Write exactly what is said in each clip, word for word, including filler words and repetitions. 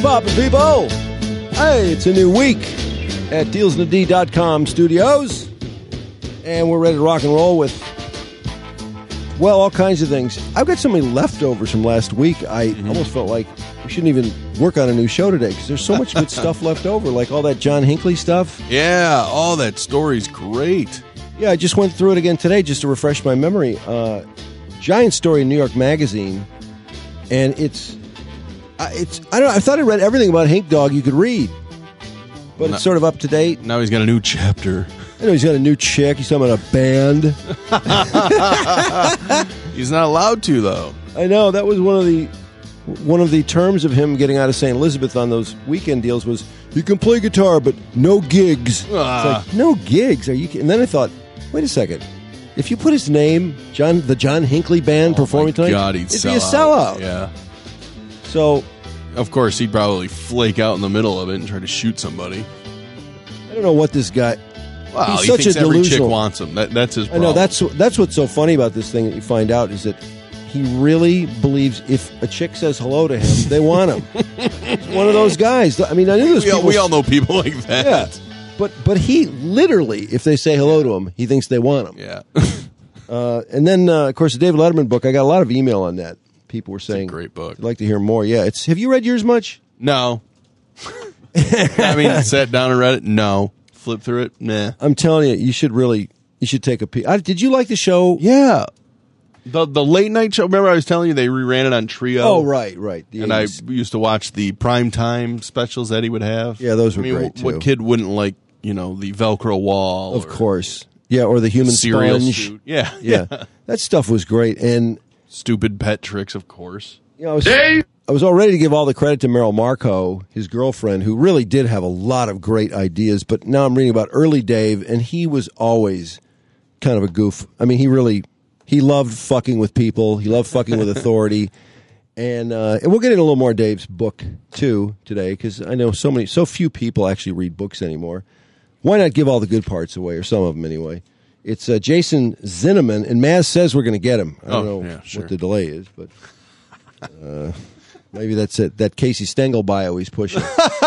poppin', people? Hey, it's a new week at deals and d dot com studios, and we're ready to rock and roll with, well, all kinds of things. I've got so many leftovers from last week, I mm-hmm. almost felt like we shouldn't even work on a new show today because there's so much good stuff left over, like all that John Hinckley stuff. Yeah, all that story's great. Yeah, I just went through it again today just to refresh my memory. Uh, giant story in New York Magazine, and it's... It's I don't know, I thought I read everything about Hink Dog you could read, but no, it's sort of up to date. Now he's got a new chapter. I know he's got a new chick. He's talking about a band. He's not allowed to, though. I know that was one of the one of the terms of him getting out of Saint Elizabeth on those weekend deals was you can play guitar but no gigs. Uh. It's like no gigs. Are you? And then I thought, wait a second. If you put his name, John, the John Hinckley Band, oh performing tonight, God, he'd it'd sell be a sellout. Out. Yeah. So, of course, he'd probably flake out in the middle of it and try to shoot somebody. I don't know what this guy. Wow, he's he such thinks a every delusional. chick wants him. That, that's his problem. I know that's that's what's so funny about this thing that you find out is that he really believes if a chick says hello to him, they want him. He's one of those guys. I mean, I knew this. We, all, we all know people like that. Yeah, but but he literally, if they say hello to him, he thinks they want him. Yeah. uh, and then, uh, of course, the David Letterman book. I got a lot of email on that. People were saying, it's a great book. I'd like to hear more. Yeah, it's. Have you read yours much? No. I mean, sat down and read it? No. Flip through it? Nah. I'm telling you, you should really, you should take a peek. I, did you like the show? Yeah. The the late night show, remember I was telling you they reran it on Trio? Oh, right, right. The and eighties. I used to watch the primetime specials Eddie would have. Yeah, those were I mean, great, too. What kid wouldn't like, you know, the Velcro wall? Of course. Yeah, or the human cereal sponge. Suit. Yeah. yeah. Yeah. That stuff was great. And stupid pet tricks, of course. You know, I was, I was all ready to give all the credit to Meryl Marco, his girlfriend, who really did have a lot of great ideas. But now I'm reading about early Dave, and he was always kind of a goof. I mean, he really, he loved fucking with people. He loved fucking with authority. And uh, and we'll get into a little more of Dave's book, too, today, because I know so many, so few people actually read books anymore. Why not give all the good parts away, or some of them anyway? It's uh, Jason Zinnemann, and Maz says we're going to get him. I don't oh, know yeah, sure. what the delay is, but... Uh, maybe that's it. That Casey Stengel bio he's pushing.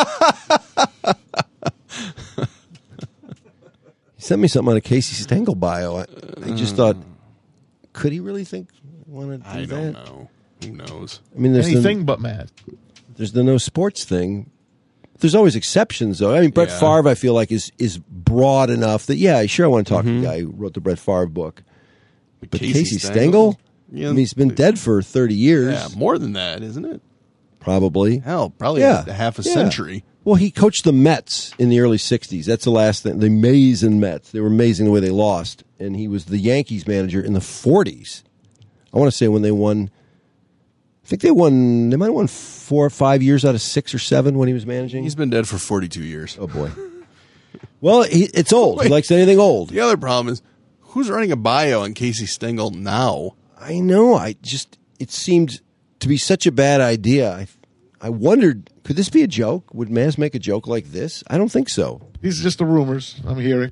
He sent me something on a Casey Stengel bio. I, I just thought, could he really think want to do I that? don't know. Who knows? I mean, there's anything the, but mad. There's the no sports thing. There's always exceptions, though. I mean, Brett yeah. Favre, I feel like is is broad enough that yeah, sure, I want to talk mm-hmm. to the guy who wrote the Brett Favre book. But, but Casey, Casey Stengel? Stengel? Yeah, I mean, he's been dead for thirty years. Yeah, more than that, isn't it? Probably. Hell, probably yeah. a half a yeah. century. Well, he coached the Mets in the early sixties. That's the last thing. The amazing Mets. They were amazing the way they lost. And he was the Yankees manager in the forties. I want to say when they won, I think they won, they might have won four or five years out of six or seven when he was managing. He's been dead for forty-two years. Oh, boy. Well, he, it's old. Wait, he likes anything old. The other problem is, who's writing a bio on Casey Stengel now? I know. I just, it seemed to be such a bad idea. I, I wondered, could this be a joke? Would Maz make a joke like this? I don't think so. These are just the rumors I'm hearing.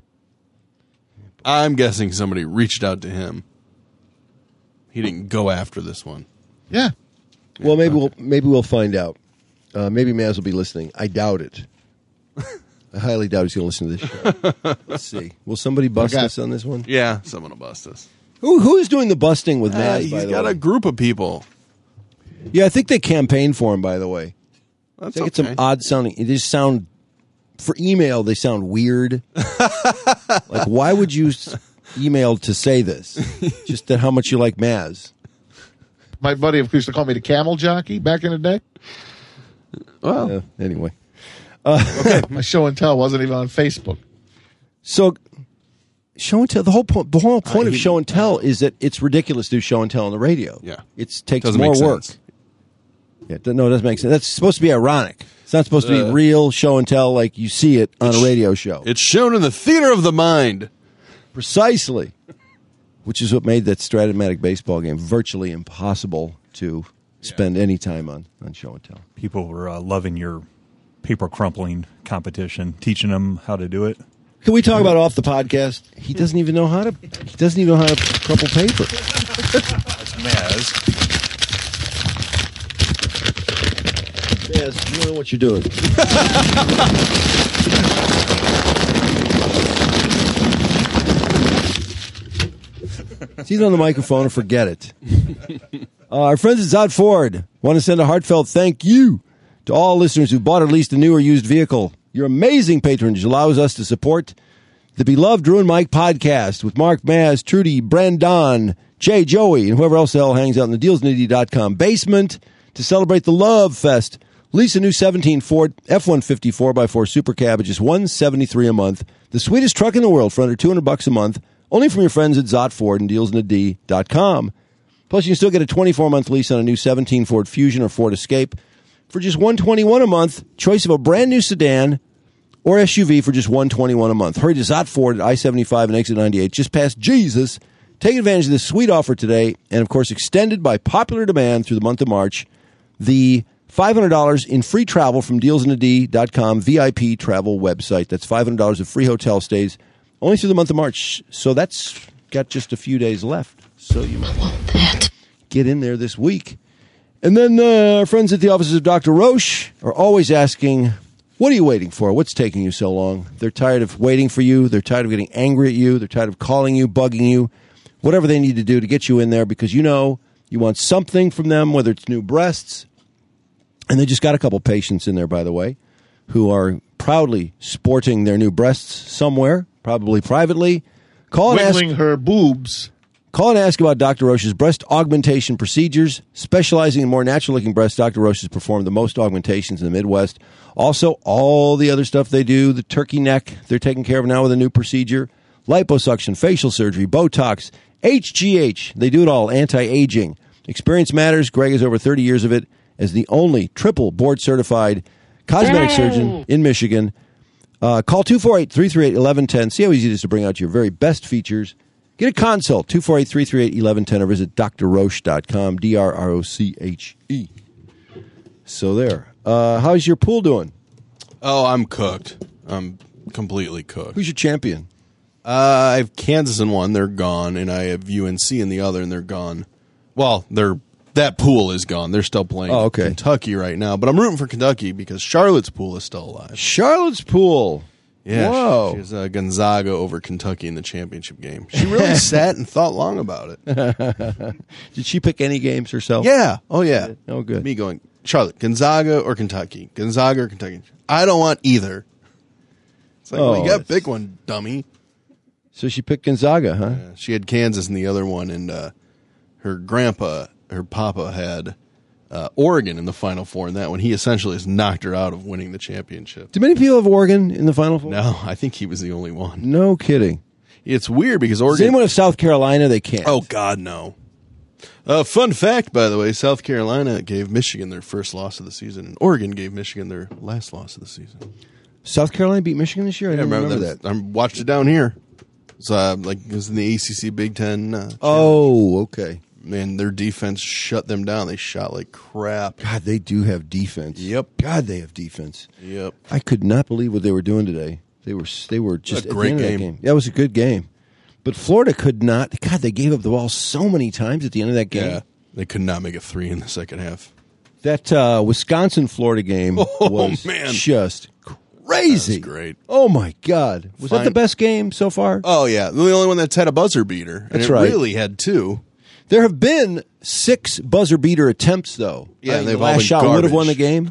I'm guessing somebody reached out to him. He didn't go after this one. Yeah. Well, maybe we'll maybe we'll find out. Uh, maybe Maz will be listening. I doubt it. I highly doubt he's going to listen to this show. Let's see. Will somebody bust Okay. us on this one? Yeah, someone will bust us. Who who is doing the busting with Uh, Maz? he's by the got way? a group of people. Yeah, I think they campaigned for him. By the way, That's I think okay. it's some odd sounding. It just sound for email. They sound weird. Like, why would you s- email to say this? Just that how much you like Maz. My buddy used to call me the camel jockey back in the day. Well, Uh, anyway, Okay, my show and tell wasn't even on Facebook. so show and tell. The whole point. The whole point Uh, of he- show and tell is that it's ridiculous to do show and tell on the radio. Yeah. it takes Doesn't more make work. sense. Yeah, it- no, it doesn't make sense. That's supposed to be ironic. It's not supposed to be Uh, real show and tell like you see it on a radio show. it's shown in the theater of the mind. Precisely. Which is what made that Stratomatic baseball game virtually impossible to spend any time on, on show and tell. People were uh, loving your paper crumpling competition, teaching them how to do it. Can we talk about off the podcast? He doesn't even know how to. He doesn't even know how to crumple paper. That's Maz. Yes, you know what you're doing. It's either on the microphone or forget it. Uh, our friends at Zod Ford want to send a heartfelt thank you to all listeners who bought at least a new or used vehicle. Your amazing patronage allows us to support the beloved Drew and Mike podcast with Mark Maz, Trudy, Brandon, Jay, Joey, and whoever else the hell hangs out in the deals nitty dot com basement to celebrate the Love Fest. Lease a new seventeen Ford F one fifty four by four Super Cab at just one hundred seventy-three dollars a month. The sweetest truck in the world for under two hundred bucks a month. Only from your friends at Zott Ford and deals nitty dot com. Plus, you can still get a twenty-four month lease on a new seventeen Ford Fusion or Ford Escape for just one hundred twenty-one dollars a month. Choice of a brand new sedan or S U V for just one hundred twenty-one dollars a month. Hurry to Zott Ford at I seventy-five and exit ninety-eight, just past Jesus. Take advantage of this sweet offer today, and of course, extended by popular demand through the month of March. The five hundred dollars in free travel from deals nitty dot com V I P travel website. That's five hundred dollars of free hotel stays only through the month of March. So that's got just a few days left. So you might want that. Get in there this week. And then uh, our friends at the offices of Doctor Roche are always asking, what are you waiting for? What's taking you so long? They're tired of waiting for you. They're tired of getting angry at you. They're tired of calling you, bugging you, whatever they need to do to get you in there because you know you want something from them, whether it's new breasts. And they just got a couple patients in there, by the way, who are proudly sporting their new breasts somewhere, probably privately. Call and Wiggling ask, her boobs. Call and ask about Doctor Roche's breast augmentation procedures. Specializing in more natural-looking breasts, Doctor Roche has performed the most augmentations in the Midwest. Also, all the other stuff they do, the turkey neck, they're taking care of now with a new procedure. Liposuction, facial surgery, Botox, H G H. They do it all, anti-aging. Experience matters. Greg has over thirty years of it as the only triple board-certified cosmetic surgeon in Michigan. Uh, call two four eight, three three eight, one one one zero. See how easy it is to bring out your very best features. Get a consult, two four eight, three three eight, one one one zero, or visit D R roche dot com, D R R O C H E. So there. Uh, how's your pool doing? Oh, I'm cooked. I'm completely cooked. Who's your champion? Uh, I have Kansas in one. They're gone. And I have U N C in the other, and they're gone. Well, they're that pool is gone. They're still playing oh, okay. Kentucky right now. But I'm rooting for Kentucky because Charlotte's pool is still alive. Charlotte's pool. Yeah, Whoa. She, she's uh, Gonzaga over Kentucky in the championship game. She really sat and thought long about it. Did she pick any games herself? Yeah. Oh, yeah. Oh, good. Me going, Charlotte, Gonzaga or Kentucky? Gonzaga or Kentucky? I don't want either. It's like, oh, well, you got to pick one, dummy. So she picked Gonzaga, huh? Yeah, she had Kansas in the other one, and uh, her grandpa, her papa had uh, Oregon in the Final Four in that one. He essentially has knocked her out of winning the championship. Do many people have Oregon in the Final Four? No, I think he was the only one. No kidding. It's weird because Oregon... Does anyone have South Carolina? They can't. Oh, God, no. Uh, fun fact, by the way, South Carolina gave Michigan their first loss of the season, and Oregon gave Michigan their last loss of the season. South Carolina beat Michigan this year? I Yeah, didn't remember, remember that. that. I watched it down here. So, uh, like, it was in the A C C Big Ten. Uh, Oh, okay. Man, their defense shut them down. They shot like crap. God, they do have defense. Yep. God, they have defense. Yep. I could not believe what they were doing today. They were they were just A at great the end of that game. game. Yeah, it was a good game. But Florida could not. God, they gave up the ball so many times at the end of that game. Yeah. They could not make a three in the second half. That uh, Wisconsin-Florida game Oh, was man. just crazy. That was great. Oh, my God. Was Fine. that the best game so far? Oh, yeah. The only one that's had a buzzer beater. And That's it right. really had two. There have been six buzzer beater attempts, though. Yeah, I think they've the all last been shot would have won the garbage. game.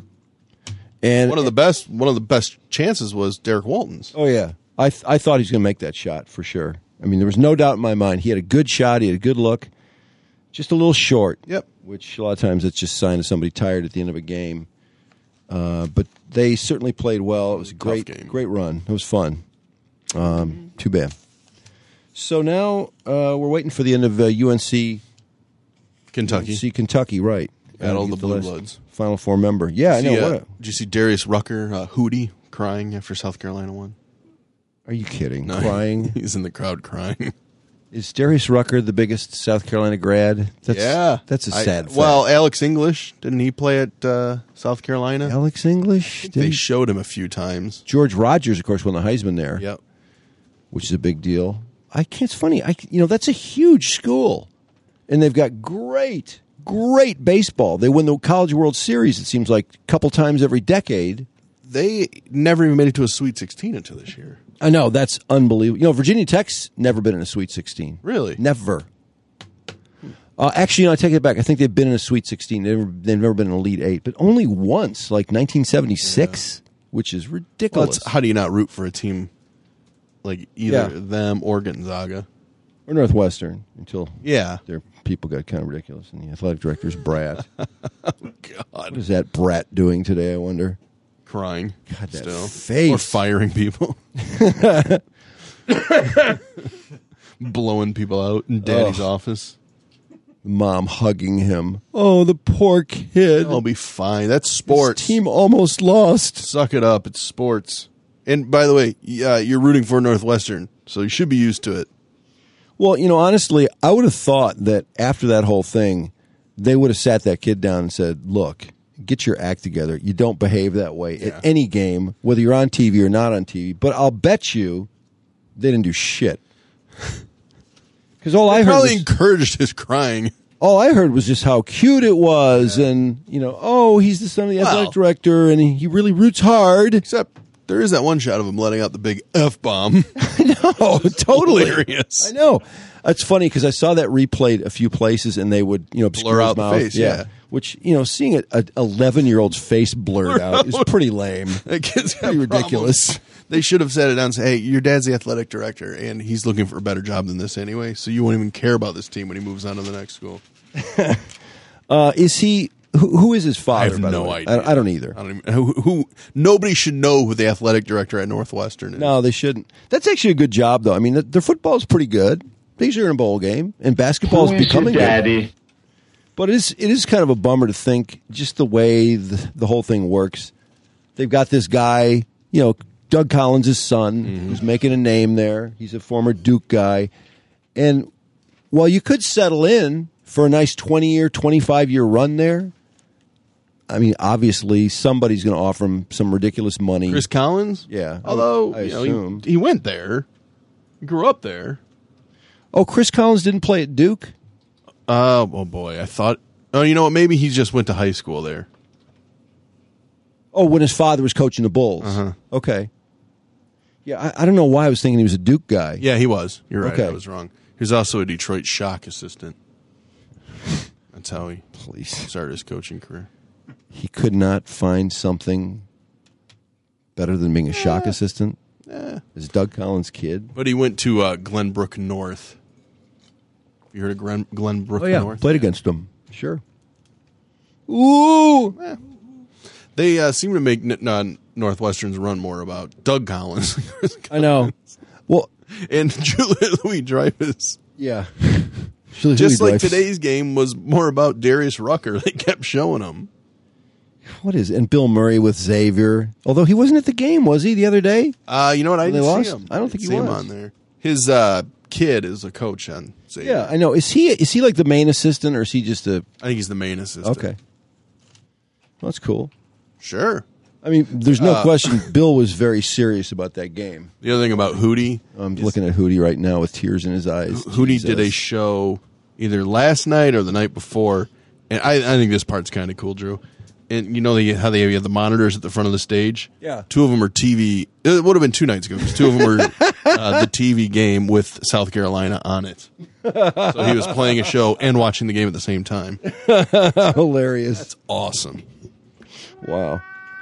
And One of the best one of the best chances was Derek Walton's. oh yeah, I th- I thought he was going to make that shot for sure. I mean, there was no doubt in my mind. He had a good shot. He had a good look. Just a little short. Yep. Which a lot of times it's just a sign of somebody tired at the end of a game. Uh, but they certainly played well. It was a great, game. great run. It was fun. Um, too bad. So now uh, we're waiting for the end of uh, U N C. Kentucky. See Kentucky, right? Got Uh, all get the Blue last Bloods. Final Four member. Yeah, I know. See, uh, What a, did you see Darius Rucker, uh, Hootie, crying after South Carolina won? are you kidding? No, Crying? He's in the crowd crying. Is Darius Rucker the biggest South Carolina grad? That's, yeah. That's a I- sad fact. Well, Alex English, didn't he play at uh, South Carolina? Alex English? They Didn't- showed him a few times. George Rogers, of course, won the Heisman there, Yep. which is a big deal. I can't, it's funny. I, you know, that's a huge school. And they've got great, great baseball. They win the College World Series, it seems like, a couple times every decade. They never even made it to a Sweet sixteen until this year. I know, that's unbelievable. You know, Virginia Tech's never been in a Sweet sixteen. Really? Never. Uh, actually, you know, I take it back. I think they've been in a Sweet sixteen. They've never, they've never been in an Elite Eight, but only once, like nineteen seventy-six, yeah. Which is ridiculous. Well, how do you not root for a team like either Yeah. them or Gonzaga? Or Northwestern, until Yeah. their people got kind of ridiculous, and the athletic director's brat. Oh, What God. is that brat doing today, I wonder? Crying. God, that still. face. Or firing people. Blowing people out in Daddy's Ugh. office. Mom hugging him. Oh, the poor kid. I'll be fine. That's sports. His team almost lost. Suck it up. It's sports. And by the way, yeah, you're rooting for Northwestern, so you should be used to it. Well, you know, honestly, I would have thought that after that whole thing, they would have sat that kid down and said, look, get your act together. You don't behave that way Yeah. at any game, whether you're on T V or not on T V. But I'll bet you they didn't do shit. Because all I I heard probably was, encouraged his crying. all I heard was just how cute it was, and you know, oh, he's the son of the Well. athletic director, and he, he really roots hard. Except there is that one shot of him letting out the big F bomb. No, totally. Hilarious. I know. It's funny because I saw that replayed a few places, and they would, you know, obscure Blur his out the mouth. face, yeah. Which, you know, seeing an eleven-year-old's face blurred out is pretty lame. That kid's got Pretty ridiculous. problems. They should have said it down and say, hey, your dad's the athletic director, and he's looking for a better job than this anyway, so you won't even care about this team when he moves on to the next school. Uh, is he? Who, who is his father? I have by the no way? idea. I, I don't either. I don't even, who, who, nobody should know who the athletic director at Northwestern is. No, they shouldn't. That's actually a good job, though. I mean, their football is pretty good. These are in a bowl game, and basketball is becoming good. But it is it is kind of a bummer to think just the way the, the whole thing works. They've got this guy, you know, Doug Collins' son, Mm-hmm. who's making a name there. He's a former Duke guy. And while you could settle in for a nice twenty-year, twenty-five-year run there, I mean, obviously somebody's going to offer him some ridiculous money. Chris Collins? Yeah. Although, I you know, assume. he, he went there. He grew up there. Oh, Chris Collins didn't play at Duke? Uh, oh, boy. I thought. Oh, you know what? Maybe he just went to high school there. Oh, when his father was coaching the Bulls. Uh-huh. Okay. Yeah, I, I don't know why I was thinking he was a Duke guy. Yeah, he was. You're right. Okay. I was wrong. He was also a Detroit Shock assistant. That's how he Please. started his coaching career. He could not find something better than being a shock assistant. Eh. Is Doug Collins' kid? But he went to uh, Glenbrook North. You heard of Glen, Glenbrook North? Played against him. Sure. Ooh. They uh, seem to make n- n- Northwestern's run more about Doug Collins. I know. Well, and Julia Louis-Dreyfus. yeah. Just like today's game was more about Darius Rucker. They kept showing him. What is it? And Bill Murray with Xavier. Although he wasn't at the game, was he, the other day? Uh, you know what? I They didn't lost? see him. I don't think he see him was. on there. His uh, kid is a coach on Xavier. Yeah, I know. Is he is he like the main assistant, or is he just a... I think he's the main assistant. Okay. Well, that's cool. Sure. I mean, there's no Uh, question Bill was very serious about that game. The other thing about Hootie, I'm looking at Hootie right now with tears in his eyes. Hootie did a Jesus. show either last night or the night before, and I, I think this part's kind of cool, Drew. And you know they, how they have the monitors at the front of the stage? Yeah. Two of them are T V. It would have been two nights ago because two of them were uh, the T V game with South Carolina on it. So he was playing a show and watching the game at the same time. Hilarious. It's awesome. Wow.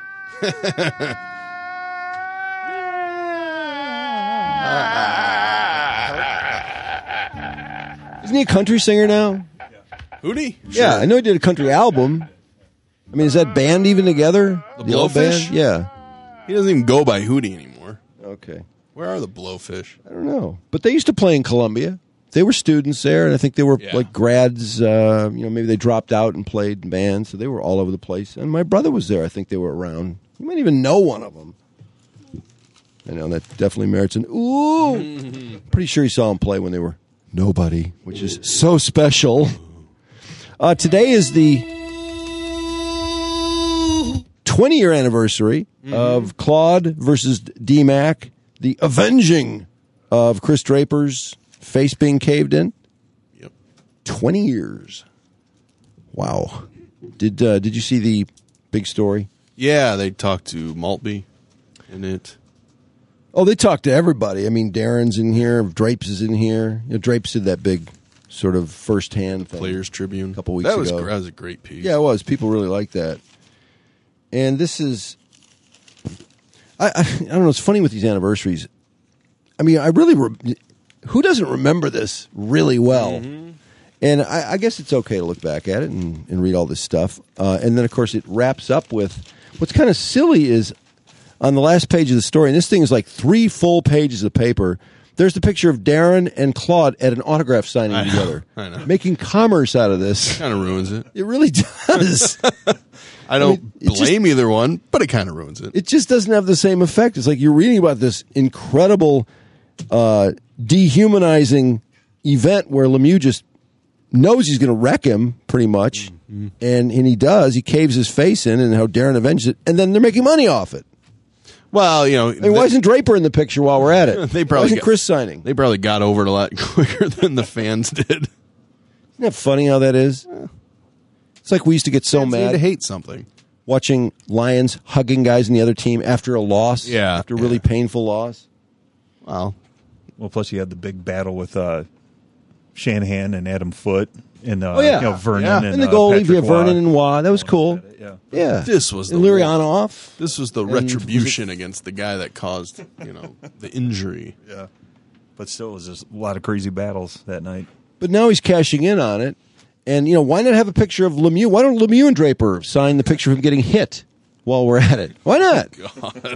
Isn't he a country singer now? Hootie? Yeah, Sure. I know he did a country album. I mean, is that band even together? The old Blowfish? band? Yeah. He doesn't even go by Hootie anymore. Okay. Where are the Blowfish? I don't know. But they used to play in Columbia. They were students there, and I think they were Yeah. like grads. Uh, you know, maybe they dropped out and played in bands, so they were all over the place. And my brother was there. I think they were around. You might even know one of them. I know that definitely merits an ooh. Pretty sure he saw him play when they were nobody, which is so special. Uh, today is the twenty-year anniversary of Claude versus D-Mac, the avenging of Chris Draper's face being caved in. Yep. twenty years. Wow. Did uh, Did you see the big story? Yeah, they talked to Maltby in it. Oh, they talked to everybody. I mean, Darren's in here. Drapes is in here. You know, Drapes did that big sort of first-hand thing. Players Tribune. A couple weeks that was, ago. That was a great piece. Yeah, it was. People really liked that. And this is... I, I, I don't know. It's funny with these anniversaries. I mean, I really... Re- who doesn't remember this really well? Mm-hmm. And I, I guess it's okay to look back at it and, and read all this stuff. Uh, and then, of course, it wraps up with... What's kind of silly is... On the last page of the story, and this thing is like three full pages of paper, there's the picture of Darren and Claude at an autograph signing I know, together. I know. Making commerce out of this. Kind of ruins it. It really does. I don't I mean, it blame just, either one, but it kind of ruins it. It just doesn't have the same effect. It's like you're reading about this incredible, uh, dehumanizing event where Lemieux just knows he's going to wreck him, pretty much, mm-hmm. and, and he does. He caves his face in, and how Darren avenges it, and then they're making money off it. Well, you know, I mean, why isn't Draper in the picture while we're at it? They probably why isn't got, Chris signing? They probably got over it a lot quicker than the fans did. Isn't that funny how that is? It's like we used to get so fans mad need to hate something. Watching Lions hugging guys in the other team after a loss. Yeah, after a really yeah. painful loss. Well, well, plus you had the big battle with uh, Shanahan and Adam Foote. And uh, oh, yeah. you know, Vernon yeah. and, and the uh, goalie, Patrick yeah, Vernon Waugh. and Waugh. That was cool. Yeah. Yeah. This was the and Lirianoff. This was the and retribution against the guy that caused, you know, the injury. Yeah. But still, it was just a lot of crazy battles that night. But now he's cashing in on it. And, you know, why not have a picture of Lemieux? Why don't Lemieux and Draper sign the picture of him getting hit while we're at it? Why not? God.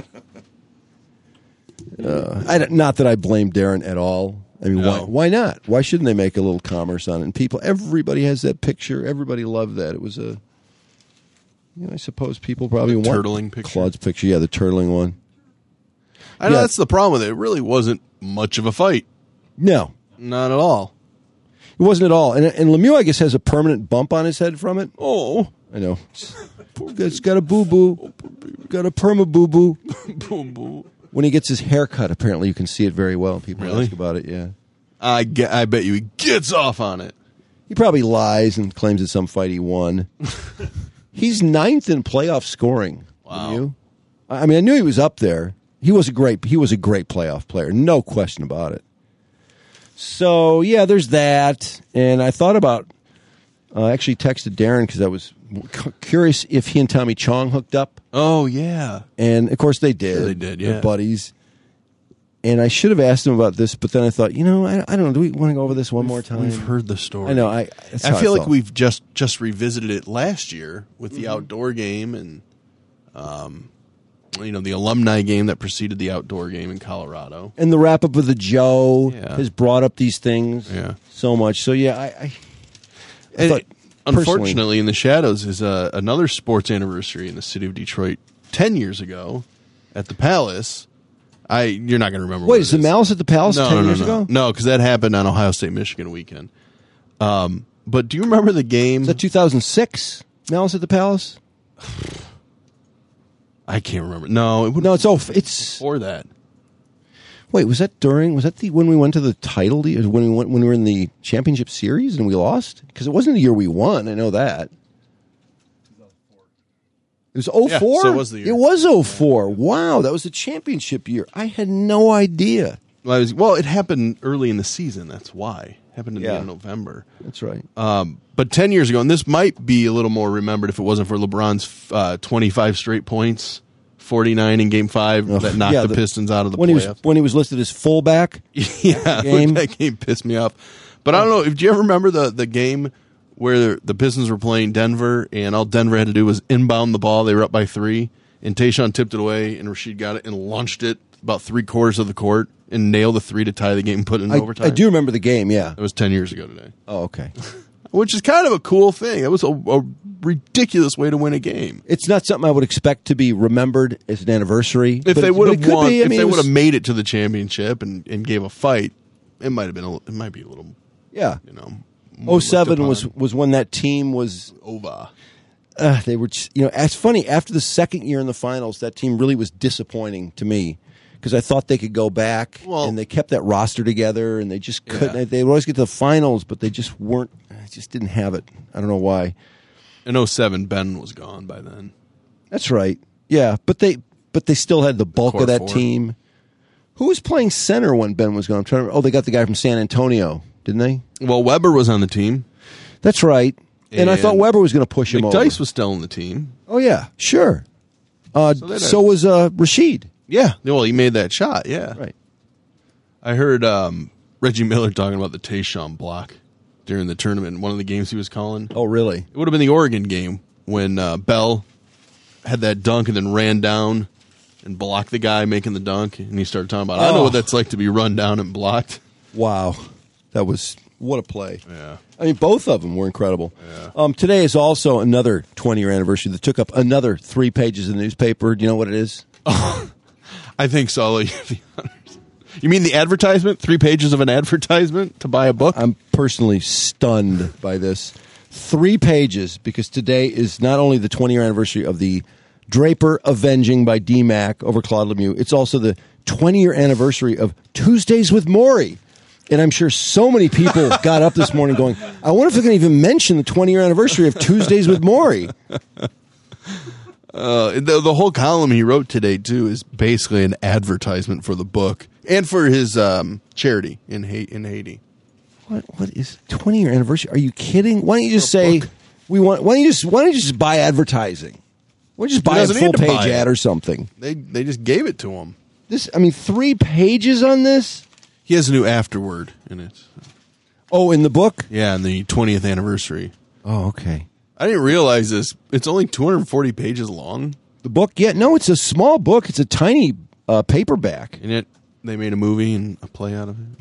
Uh, I, don't- not that I blame Darren at all. I mean, No. why, why not? Why shouldn't they make a little commerce on it? And people, everybody has that picture. Everybody loved that. It was a, you know, I suppose people probably The want turtling picture? Claude's picture. Yeah, the turtling one. I know Yeah. that's the problem with it. It really wasn't much of a fight. No, Not at all. it wasn't at all. And, and Lemieux, I guess, has a permanent bump on his head from it. Oh. I know. It's got a boo-boo. Got a perma boo-boo. Boom, boom. When he gets his hair cut, apparently you can see it very well. People Really? ask about it, yeah. I, get, I bet you he gets off on it. He probably lies and claims it's some fight he won. He's ninth in playoff scoring. Wow. You? I mean, I knew he was up there. He was a great. He was a great playoff player, no question about it. So yeah, there's that, and I thought about. I uh, actually texted Darren because I was c- curious if he and Tommy Chong hooked up, Oh, yeah. and of course they did. Sure they did, They're yeah. buddies. And I should have asked him about this, but then I thought, you know, I, I don't know. Do we want to go over this one more time? We've heard the story. I know. I that's I how feel like felt. we've just, just revisited it last year with the Mm-hmm. outdoor game and, um, you know, the alumni game that preceded the outdoor game in Colorado. And the wrap up of the Joe Yeah. has brought up these things Yeah. so much. So yeah, I, I, And thought, personally- unfortunately, in the shadows is uh, another sports anniversary in the city of Detroit ten years ago at the Palace. I you're not going to remember. wait, what is it the Malice at the Palace no, ten no, no, years no. ago? No, because that happened on Ohio State Michigan weekend. Um, but do you remember the game? Is that two thousand six? Malice at the Palace? I can't remember. No, it would No, it's oh, it's before that. wait. Was that during? Was that the when we went to the title? de- When we went when we were in the championship series and we lost? Because it wasn't the year we won. I know that. It was oh four? Yeah, so it was the year. It was oh four. Wow, that was the championship year. I had no idea. Well, I was- well, it happened early in the season. That's why. It happened in Yeah. the end of November. That's right. Um, but ten years ago, and this might be a little more remembered if it wasn't for LeBron's uh, twenty-five straight points, forty-nine in Game Five Ugh, that knocked yeah, the, Pistons out of the when playoffs. he was when he was listed as fullback. yeah, game. that game pissed me off. But I don't know. If do you ever remember the the game where the Pistons were playing Denver, and all Denver had to do was inbound the ball. They were up by three, and Tayshaun tipped it away, and Rasheed got it and launched it about three quarters of the court and nailed the three to tie the game, and put it in I, overtime. I do remember the game. Yeah. That was ten years ago today, Oh, okay. which is kind of a cool thing. It was a, a ridiculous way to win a game. It's not something I would expect to be remembered as an anniversary. If but they it- would but it have could won, be. I if mean, they it would was- have made it to the championship and, and gave a fight, it might have been. A, it might be a little, yeah. you know. more Oh seven looked was upon. was when that team was. over. Uh, they were, just- you know, it's funny. After the second year in the finals, that team really was disappointing to me because I thought they could go back, Well- and they kept that roster together, and they just couldn't. Yeah. They would always get to the finals, but they just weren't. Just didn't have it. I don't know why. In oh seven, Ben was gone by then. That's right. Yeah, but they but they still had the bulk core of that four. team. Who was playing center when Ben was gone? I'm trying to, oh, they got the guy from San Antonio, didn't they? Well, Weber was on the team. That's right. And, And I thought Weber was going to push him over. McDyess was still on the team. Oh, yeah, sure. Uh, So so they'd have- was uh, Rashid. Yeah. Well, he made that shot, yeah. Right. I heard um, Reggie Miller talking about the Tayshaun block during the tournament, one of the games he was calling. Oh, really? It would have been the Oregon game when uh, Bell had that dunk and then ran down and blocked the guy making the dunk. And he started talking about, I know Oh. what that's like to be run down and blocked. Wow. That was, what a play. Yeah. I mean, both of them were incredible. Um, today is also another twenty-year anniversary that took up another three pages of the newspaper. Do you know what it is? I think so. I'll let you be honest. You mean the advertisement? Three pages of an advertisement to buy a book? I'm personally stunned by this. Three pages, because today is not only the twenty-year anniversary of the Draper avenging by D Mac over Claude Lemieux, it's also the twenty-year anniversary of Tuesdays with Maury. And I'm sure so many people got up this morning going, I wonder if they can even mention the twenty-year anniversary of Tuesdays with Maury. Uh, the, the whole column he wrote today, too, is basically an advertisement for the book and for his um, charity in, ha- in Haiti. What what is twenty-year anniversary? Are you kidding? Why don't you just For a say book. we want? Why don't you just why don't you just buy advertising? Why don't you just buy a doesn't need full to page buy it. ad or something? They they just gave it to him. This, I mean, three pages on this. He has a new afterword in it. Oh, in the book. Yeah, on the twentieth anniversary. Oh, okay. I didn't realize this. It's only two hundred forty pages long, The book. Yeah, no, it's a small book. It's a tiny uh, paperback. and yet they made a movie and a play out of it.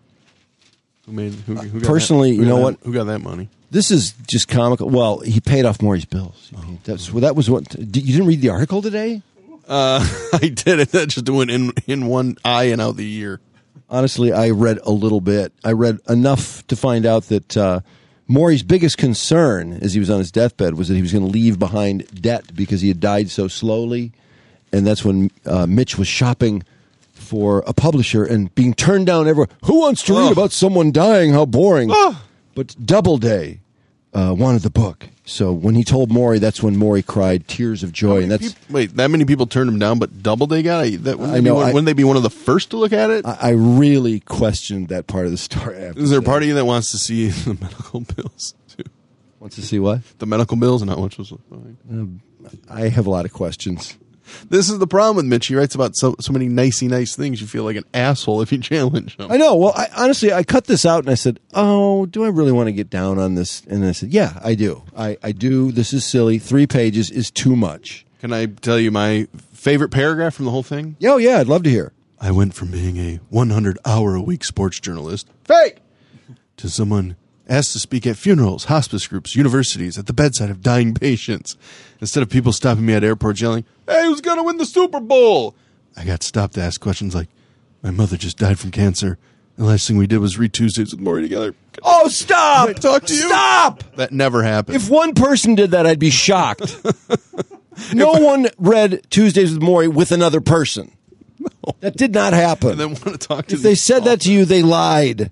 Who made? Who, who got Personally, that? Who you got know that- what? Who got that money? This is just comical. Well, he paid off Maury's bills. I mean, that's well, that was what. You didn't read the article today? Uh, I did it. That just went in in one eye and out the ear. Honestly, I read a little bit. I read enough to find out that uh, Maury's biggest concern as he was on his deathbed was that he was going to leave behind debt because he had died so slowly. And that's when uh, Mitch was shopping for a publisher and being turned down everywhere. Who wants to read Oh. about someone dying? How boring. Oh. But Doubleday uh, wanted the book. So when he told Maury, that's when Maury cried tears of joy. And that's Peop- Wait, that many people turned him down, but Doubleday got it. That, wouldn't, I they know, Be one, I- wouldn't they be one of the first to look at it? I, I really questioned that part of the story. I have to Is there a say. part of you that wants to see the medical bills too? Wants to see what? The medical bills and how much was fine. I have a lot of questions. This is the problem with Mitch. He writes about so so many nicey nice things. You feel like an asshole if you challenge him. I know. Well, I, honestly, I cut this out and I said, "Oh, do I really want to get down on this?" And I said, "Yeah, I do. I, I do. This is silly. Three pages is too much." Can I tell you my favorite paragraph from the whole thing? Yeah, oh, yeah, I'd love to hear. I went from being a one hundred hour a week sports journalist Fake. to someone asked to speak at funerals, hospice groups, universities, at the bedside of dying patients. Instead of people stopping me at airports yelling, "Hey, who's going to win the Super Bowl?" I got stopped to ask questions like, "My mother just died from cancer. The last thing we did was read Tuesdays with Maury together." Oh, stop! Can I talk to you? Stop! That never happened. If one person did that, I'd be shocked. No one read Tuesdays with Maury with another person. That did not happen. and then want to talk to If they these said that to you, they lied.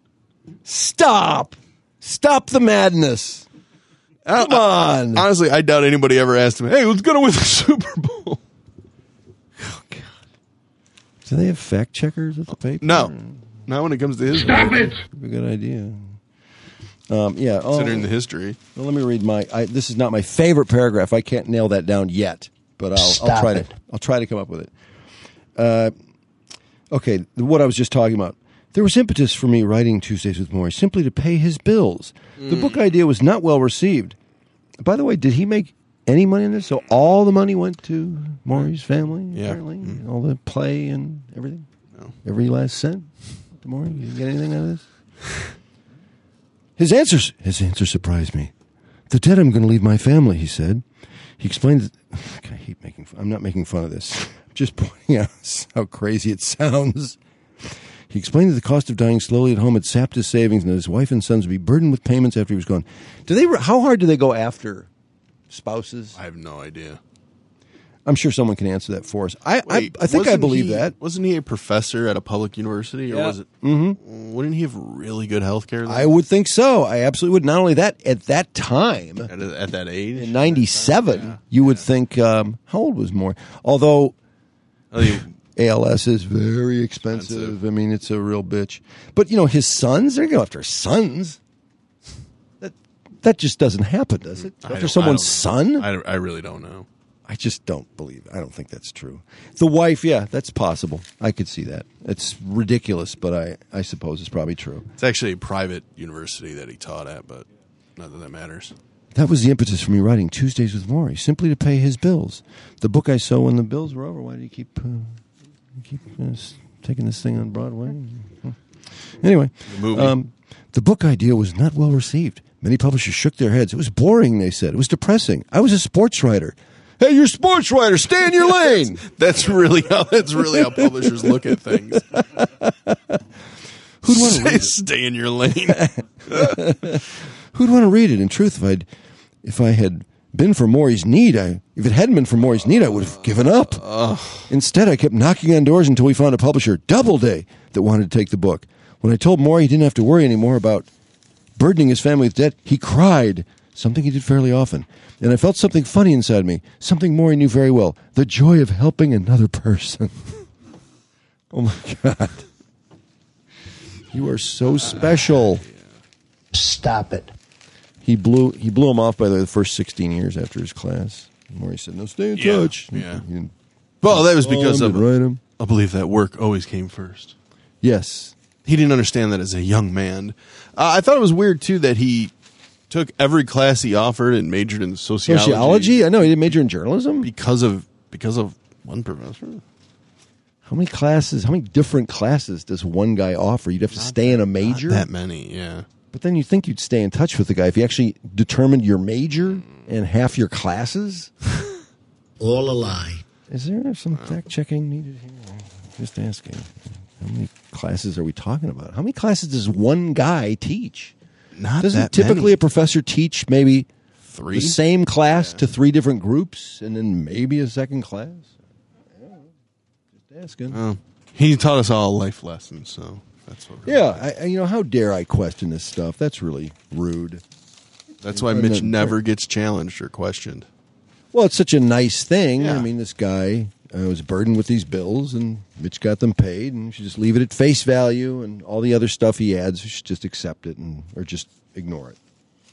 Stop. Stop the madness. I- Come I- on. honestly, I doubt anybody ever asked him, "Hey, who's going to win the Super Bowl?" Do they have fact checkers at the paper? No. Not when it comes to his. Stop it! A good idea. Um, yeah. Oh, Considering the history. well, let me read my. I, this is not my favorite paragraph. I can't nail that down yet, but I'll, I'll Stop try it. to. I'll try to come up with it. Uh, okay, what I was just talking about. There was impetus for me writing Tuesdays with Maury simply to pay his bills. The book idea was not well received. By the way, did he make any money on this? So all the money went to Maury's family, Yeah. apparently? All the play and everything? No. Every last cent to Maury? You didn't get anything out of this? His answer, his answer surprised me. The debt I'm going to leave my family, he said. He explained that, I hate making fun. I'm not making fun of this. I'm just pointing out how crazy it sounds. He explained that the cost of dying slowly at home had sapped his savings and that his wife and sons would be burdened with payments after he was gone. Do they? How hard do they go after spouses? I have no idea. I'm sure someone can answer that for us. I Wait, I, I think I wasn't believe he- that. Wasn't he a professor at a public university, or Yeah. was it? Mm-hmm. Wouldn't he have really good health care I would think so. I absolutely would. Not only that, at that time, at, at that age? in ninety-seven, Yeah. you would think, um, how old was Maury? Although I mean, A L S is very expensive. Expensive. I mean, it's a real bitch. But, you know, his sons, they're going after his sons. That that just doesn't happen, does it? I After don't- someone's I don't know. son? I, I really don't know. I just don't believe I don't think that's true. The wife, yeah, that's possible. I could see that. It's ridiculous, but I, I suppose it's probably true. It's actually a private university that he taught at, but not that that matters. That was the impetus for me writing Tuesdays with Maury, simply to pay his bills. The book I saw when the bills were over. Why do you keep uh, you keep uh, s- taking this thing on Broadway? Anyway, The movie. Um, the book idea was not well received. Many publishers shook their heads. It was boring, they said. It was depressing. I was a sports writer. Hey, you're a sports writer. Stay in your lane. That's really how that's really how publishers look at things. Who'd want to Stay, read it? stay in your lane. Who'd want to read it? In truth, if I'd, if I had been for Maury's need, I, if it hadn't been for Maury's need, I would have given up. Instead, I kept knocking on doors until we found a publisher, Doubleday, that wanted to take the book. When I told Maury he didn't have to worry anymore about burdening his family with debt, he cried, something he did fairly often. And I felt something funny inside me, something Maury knew very well, the joy of helping another person. Oh, my God. You are so special. Stop it. He blew he blew him off by the first sixteen years after his class. Maury said, "No, stay in Yeah, touch." yeah. He didn't- Well, that was because Oh, of didn't write him. I believe that work always came first. Yes, He didn't understand that as a young man. Uh, I thought it was weird too that he took every class he offered and majored in sociology, sociology. I know he didn't major in journalism. because of because of one professor. How many classes? How many different classes does one guy offer? You'd have to stay in a major. Not that many, yeah. But then you think you'd stay in touch with the guy if he actually determined your major and half your classes. All a lie. Is there some fact checking needed here? Just asking. How many classes are we talking about? How many classes does one guy teach? Not Doesn't that typically many. a professor teach maybe Three? the same class to three different groups and then maybe a second class? I don't know. Just asking. Oh. He taught us all life lessons, so that's what. Yeah, I, I- you know, how dare I question this stuff? That's really rude. That's why And Mitch then- never gets challenged or questioned. Well, it's such a nice thing. Yeah. I mean, this guy uh, was burdened with these bills, and Mitch got them paid, and you should just leave it at face value, and all the other stuff he adds, you should just accept it and or just ignore it.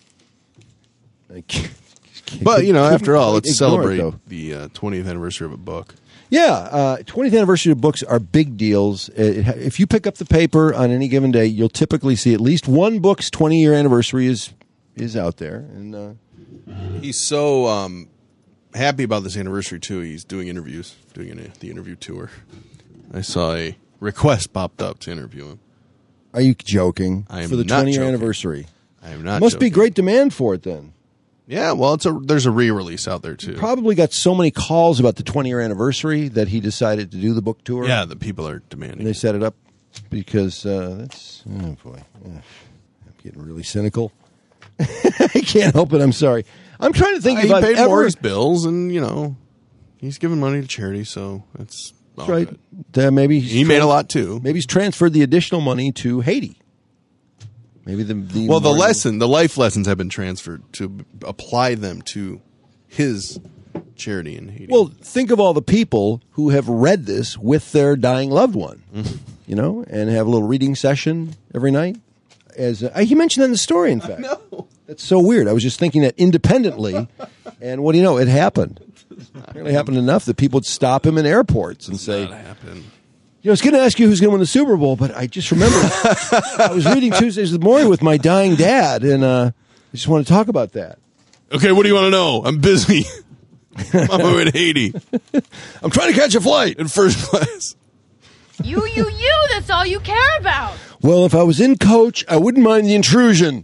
I can't- can't- But you know, couldn't after all, quite let's ignore it, celebrate though. the uh, twentieth anniversary of a book. Yeah, uh, twentieth anniversary of books are big deals. It, it, if you pick up the paper on any given day, you'll typically see at least one book's twenty-year anniversary is is out there. And uh, He's so um, happy about this anniversary too. He's doing interviews, doing an, the interview tour. I saw a request popped up to interview him. are you joking? I am For the not twenty-year joking. anniversary. I am not. Must be joking. great demand for it then. Yeah, well, it's a there's a re-release out there too. Probably got so many calls about the twenty-year anniversary that he decided to do the book tour. Yeah, the people are And demanding. they set it up because uh, that's, oh boy, Ugh. I'm getting really cynical. I can't help it. I'm sorry. I'm trying to think Uh, if he I've paid ever. Maury's bills, and you know, he's giving money to charity, so it's all That's right. good. Uh, maybe he's He made a trans- lot too. Maybe he's transferred the additional money to Haiti. Maybe the, the Well, the more- lesson, the life lessons have been transferred to b- apply them to his charity in Haiti. Well, think of all the people who have read this with their dying loved one, you know, and have a little reading session every night. As uh, he mentioned that in the story, in fact. no, That's so weird. I was just thinking that independently, and what do you know? It happened. It really happened enough that people would stop him in airports and say, that happened. you know, I was going to ask you who's going to win the Super Bowl, but I just remembered I was reading Tuesdays with Maury with my dying dad, and uh, I just want to talk about that. Okay, what do you want to know? I'm busy. I'm on my way to Haiti I'm trying to catch a flight. in first class. You, you, you, that's all you care about. Well, if I was in coach, I wouldn't mind the intrusion.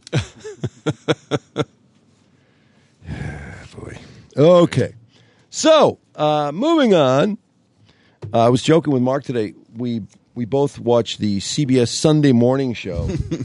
Boy. Okay. So, uh, moving on. Uh, I was joking with Mark today. We we both watched the C B S Sunday Morning Show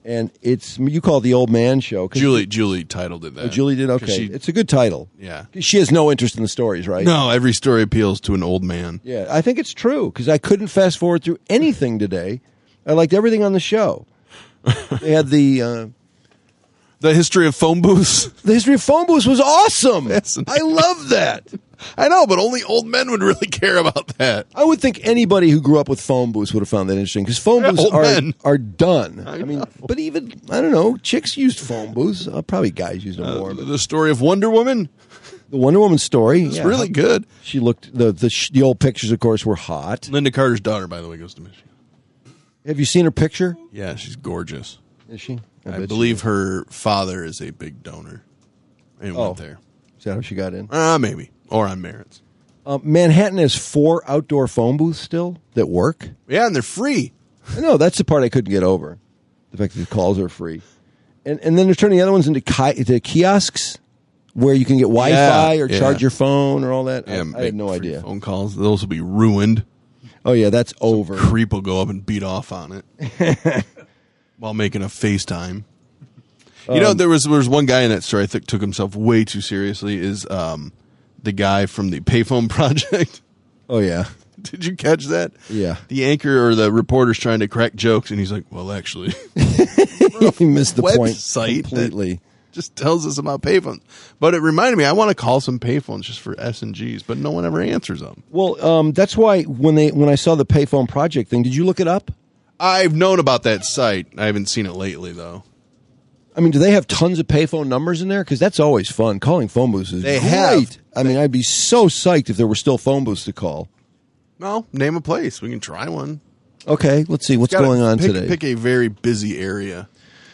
and it's you call it the old man show. 'cause Julie Julie titled it that. Oh, Julie did? 'Cause Okay. she- It's a good title. yeah. She has no interest in the stories, right? No, every story appeals to an old man. Yeah, I think it's true because I couldn't fast forward through anything today. I liked everything on the show. They had the uh, The history of phone booths. the history of phone booths was awesome. Yes. I love that. I know, but only old men would really care about that. I would think anybody who grew up with phone booths would have found that interesting because phone Yeah, booths old are men. are done. I, I mean, know. but even I don't know, chicks used phone booths. Uh, probably guys used them more. Uh, But the story of Wonder Woman. the Wonder Woman story, It's yeah, really how- good. She looked the the sh- the old pictures, of course, were hot. Linda Carter's daughter, by the way, goes to Michigan. Have you seen her picture? Yeah, she's gorgeous. Is she? I, bet she believe is. her father is a big donor. I Oh. went there. Is that how she got in? Uh, maybe. Or on merits. Uh, Manhattan has four outdoor phone booths still that work. Yeah, and they're free. I know that's the part I couldn't get over. The fact that the calls are free, and and then they're turning the other ones into, ki- into kiosks where you can get Wi-Fi Yeah, or yeah. charge your phone or all that. I, Yeah, I make had no free idea. Phone calls. Those will be ruined. Oh yeah, that's over. Creep will go up and beat off on it while making a FaceTime. You know, there was there was one guy in that story I think took himself way too seriously. Is um, the guy from the Payphone Project? Oh yeah, Did you catch that? Yeah. The anchor or the reporter's trying to crack jokes, and he's like, "Well, actually, he missed the point website that completely. just tells us about payphones." But it reminded me, I want to call some payphones just for S and Gs, but no one ever answers them. Well, um, that's why when they when I saw the Payphone Project thing, did you look it up? I've known about that site. I haven't seen it lately, though. I mean, do they have tons of payphone numbers in there? Because that's always fun. Calling phone booths is They great. have. I mean, I'd be so psyched if there were still phone booths to call. No, name a place. We can try one. Okay, let's see what's Gotta going on pick, today. Pick a very busy area.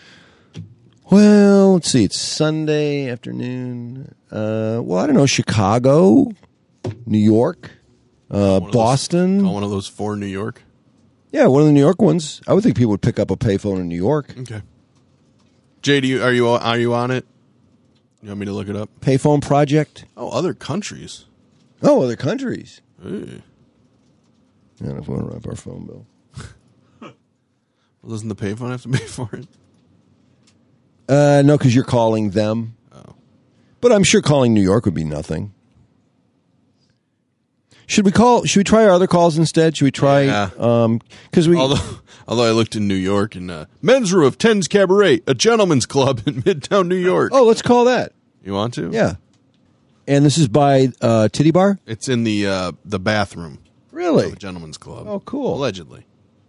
Well, let's see. It's Sunday afternoon. Uh, well, I don't know. Chicago, New York, uh, One of Boston. Those, call one of those four in New York. Yeah, one of the New York ones. I would think people would pick up a payphone in New York. Okay. Jay, do you, are you are you on it? You want me to look it up? Payphone Project. Oh, other countries. Oh, other countries. Hey. I don't know if we want to wrap our phone bill. Well, doesn't the payphone have to pay for it? Uh, no, because you're calling them. Oh. But I'm sure calling New York would be nothing. Should we call? Should we try our other calls instead? Should we try? Yeah. Um, because we. Although, although I looked in New York and uh, men's room of Tens Cabaret, a gentleman's club in Midtown New York. Oh, let's call that. You want to? Yeah. And this is by uh, Titty Bar. It's in the uh, the bathroom Really? of a gentleman's club. Oh, cool. Allegedly.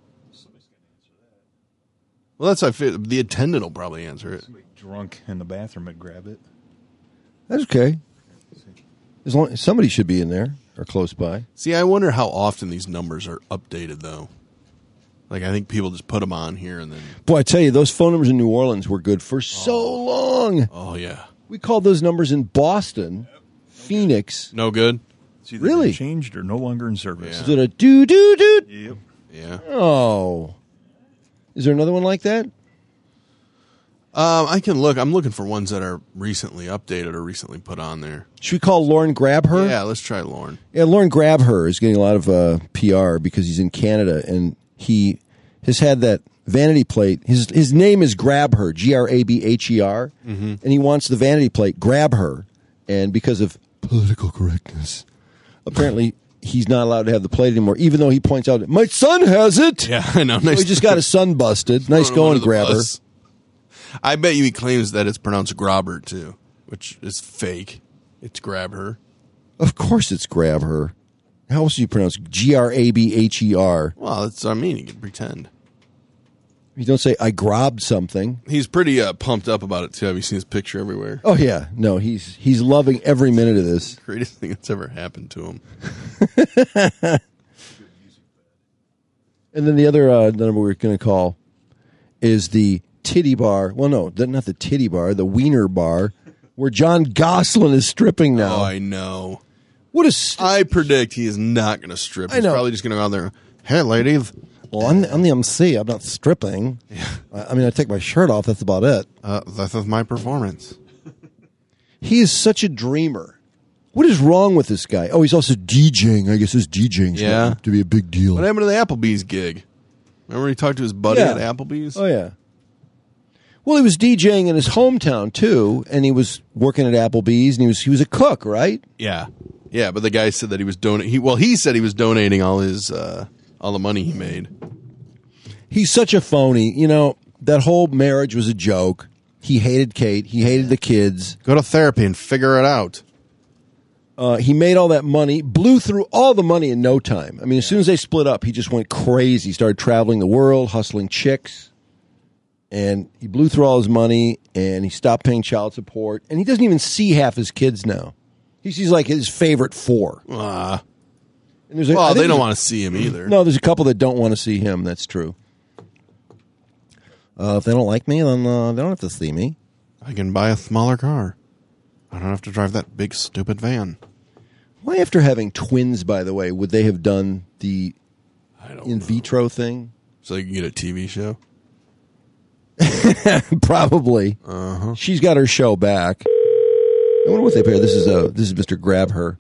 Well, that's I feel, the attendant will probably answer it. Drunk in the bathroom and grab it. That's okay. As long somebody should be in there or close by. See, I wonder how often these numbers are updated, though. Like, I think people just put them on here and then. Boy, I tell you, those phone numbers in New Orleans were good for so long. Oh yeah, We called those numbers in Boston, Phoenix. no good. It's either Really? been changed or no longer in service. Is it a doo doo doo? Yep. Yeah. Oh. Is there another one like that? Um, I can look. I'm looking for ones that are recently updated or recently put on there. Should we call Lauren Grabher? Yeah, let's try Lauren. Yeah, Lauren Grabher is getting a lot of uh, P R because he's in Canada and he has had that vanity plate. His his name is Grabher, G R A B H E R, and he wants the vanity plate Grab Her. And because of political correctness, apparently he's not allowed to have the plate anymore, even though he points out, my son has it. Yeah, I know. So Nice. he just got his son busted. Nice Throwing him going, under the Grabher. bus. I bet you he claims that it's pronounced Grobber too, which is fake. It's Grab Her. Of course it's Grab Her. How else do you pronounce G R A B H E R? Well, that's what I mean. You can pretend. You don't say, I grabbed something. He's pretty uh, pumped up about it too. Have you seen his picture everywhere? Oh, yeah. No, he's he's loving every minute of this. Greatest thing that's ever happened to him. And then the other uh, number we're going to call is the Titty Bar. Well, no, the, not the Titty Bar, the Wiener Bar, where John Gosselin is stripping now. Oh, I know. What a st- I predict he is not going to strip. I He's know. probably just going to go out there. Hey, ladies. Well, I'm, I'm the M C. I'm not stripping. I, I mean, I take my shirt off. That's about it. Uh, this is my performance. He is such a dreamer. What is wrong with this guy? Oh, he's also DJing. I guess his DJing's Yeah. got to be a big deal. What happened to the Applebee's gig? Remember he talked to his buddy Yeah. at Applebee's? Oh, yeah. Well, he was DJing in his hometown too, and he was working at Applebee's, and he was he was a cook, right? Yeah, yeah. But the guy said that he was donating. He, well, he said he was donating all his uh, all the money he made. He's such a phony. You know, that whole marriage was a joke. He hated Kate. He hated the kids. Go to therapy and figure it out. Uh, he made all that money, blew through all the money in no time. I mean, as soon as they split up, he just went crazy. He started traveling the world, hustling chicks, and he blew through all his money, and he stopped paying child support, and he doesn't even see half his kids now. He sees like his favorite four. Uh, And there's a, I well, think they don't there's- want to see him either. No, there's a couple that don't want to see him. That's true. Uh, if they don't like me, then uh, they don't have to see me. I can buy a smaller car. I don't have to drive that big stupid van. Why, after having twins, by the way, would they have done the I don't in know. vitro thing? So you can get a T V show. Probably. Uh-huh. She's got her show back. I wonder what they pay her. This is uh, this is Mister Grabher.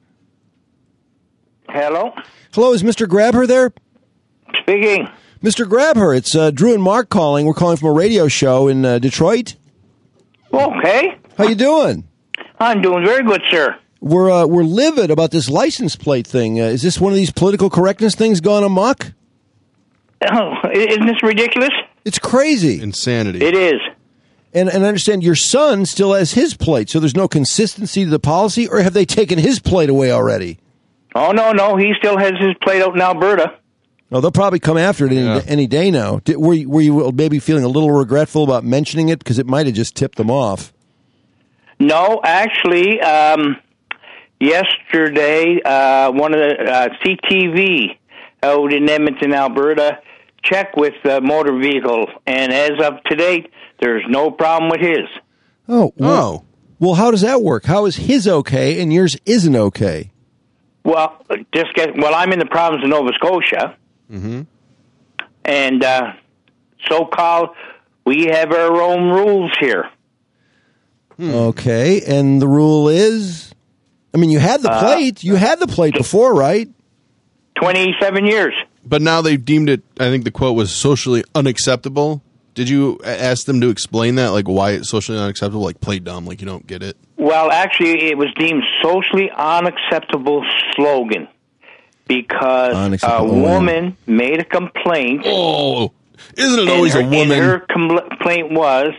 Hello? Hello, is Mister Grabher there? Speaking. Mister Grabher, it's uh, Drew and Mark calling. We're calling from a radio show in uh, Detroit. Okay. How you doing? I'm doing very good, sir. We're uh, we're livid about this license plate thing. Uh, is this one of these political correctness things gone amok? Oh, isn't this ridiculous? It's crazy. Insanity. It is. And and I understand your son still has his plate, so there's no consistency to the policy, or have they taken his plate away already? Oh, no, no. He still has his plate out in Alberta. Oh, they'll probably come after it any, Yeah. any day now. Did, were, you, were you maybe feeling a little regretful about mentioning it? Because it might have just tipped them off. No, actually, um, yesterday, uh, one of the uh, C T V out in Edmonton, Alberta, checked with the motor vehicle, and as of today, there's no problem with his. Oh, well, Oh. well, how does that work? How is his okay and yours isn't okay? Well, just get, well, I'm in the province of Nova Scotia, Mm-hmm. and uh, so-called, we have our own rules here. Okay, and the rule is, I mean, you had the plate. You had the plate before, right? twenty-seven years. But now they've deemed it, I think the quote was socially unacceptable. Did you a- ask them to explain that? Like why it's socially unacceptable? Like play dumb, like you don't get it? Well, actually, it was deemed socially unacceptable slogan because Unacceptable. a woman made a complaint. Oh, isn't it and always her, a woman? And her complaint was,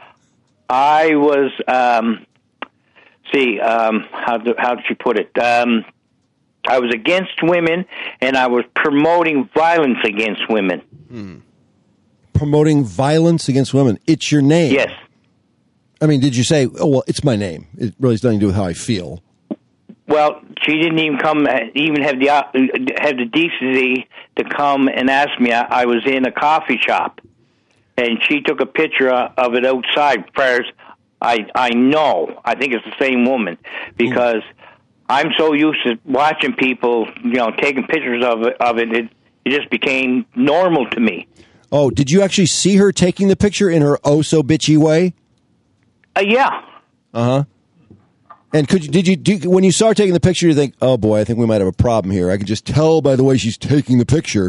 I was, um, see, um, how, do, how did she put it? Um, I was against women, and I was promoting violence against women. Hmm. Promoting violence against women. It's your name. Yes. I mean, did you say, oh, well, it's my name. It really has nothing to do with how I feel. Well, she didn't even come, uh, even have the uh, have the decency to come and ask me. I, I was in a coffee shop, and she took a picture of it outside. Prior, I I know. I think it's the same woman because I'm so used to watching people, you know, taking pictures of it. Of it, it, it just became normal to me. Oh, did you actually see her taking the picture in her oh so bitchy way? Uh, yeah. Uh huh. And could you, did you do, when you saw her taking the picture, you think, oh boy, I think we might have a problem here. I can just tell by the way she's taking the picture.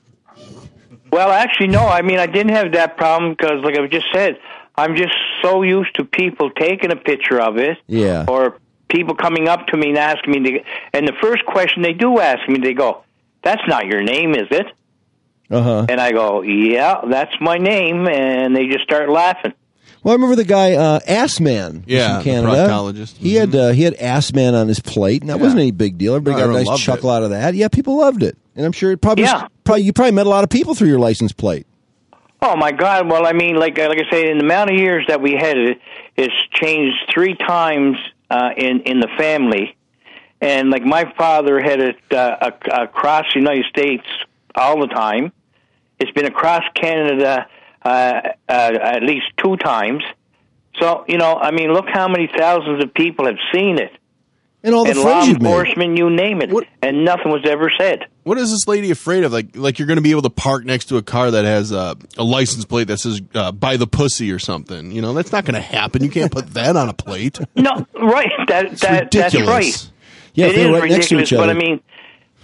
Well, actually, no. I mean, I didn't have that problem because, like I just said, I'm just so used to people taking a picture of it. Yeah. Or people coming up to me and asking me, to, and the first question they do ask me, they go, "That's not your name, is it?" Uh huh. And I go, "Yeah, that's my name," and they just start laughing. Well, I remember the guy, uh, Ass Man, Yeah, from the Canada. proctologist. He had uh, he had Ass Man on his plate, and that Yeah. wasn't any big deal. Everybody No, got a everyone nice loved chuckle it. out of that. Yeah, people loved it, and I'm sure it probably, Yeah. probably you probably met a lot of people through your license plate. Oh my God! Well, I mean, like like I say, in the amount of years that we had it, it's changed three times uh, in in the family, and like my father had it uh, ac- across the United States all the time. It's been across Canada uh, uh, at least two times. So you know, I mean, look how many thousands of people have seen it, And all the and law friends you've made. enforcement, you name it, What- and nothing was ever said. What is this lady afraid of? Like, like you're going to be able to park next to a car that has uh, a license plate that says uh, "by the pussy" or something. You know, that's not going to happen. You can't put that on a plate. No, right? That It's that that's ridiculous. right. Yeah, It if they're is right next to ridiculous, each but other. I mean,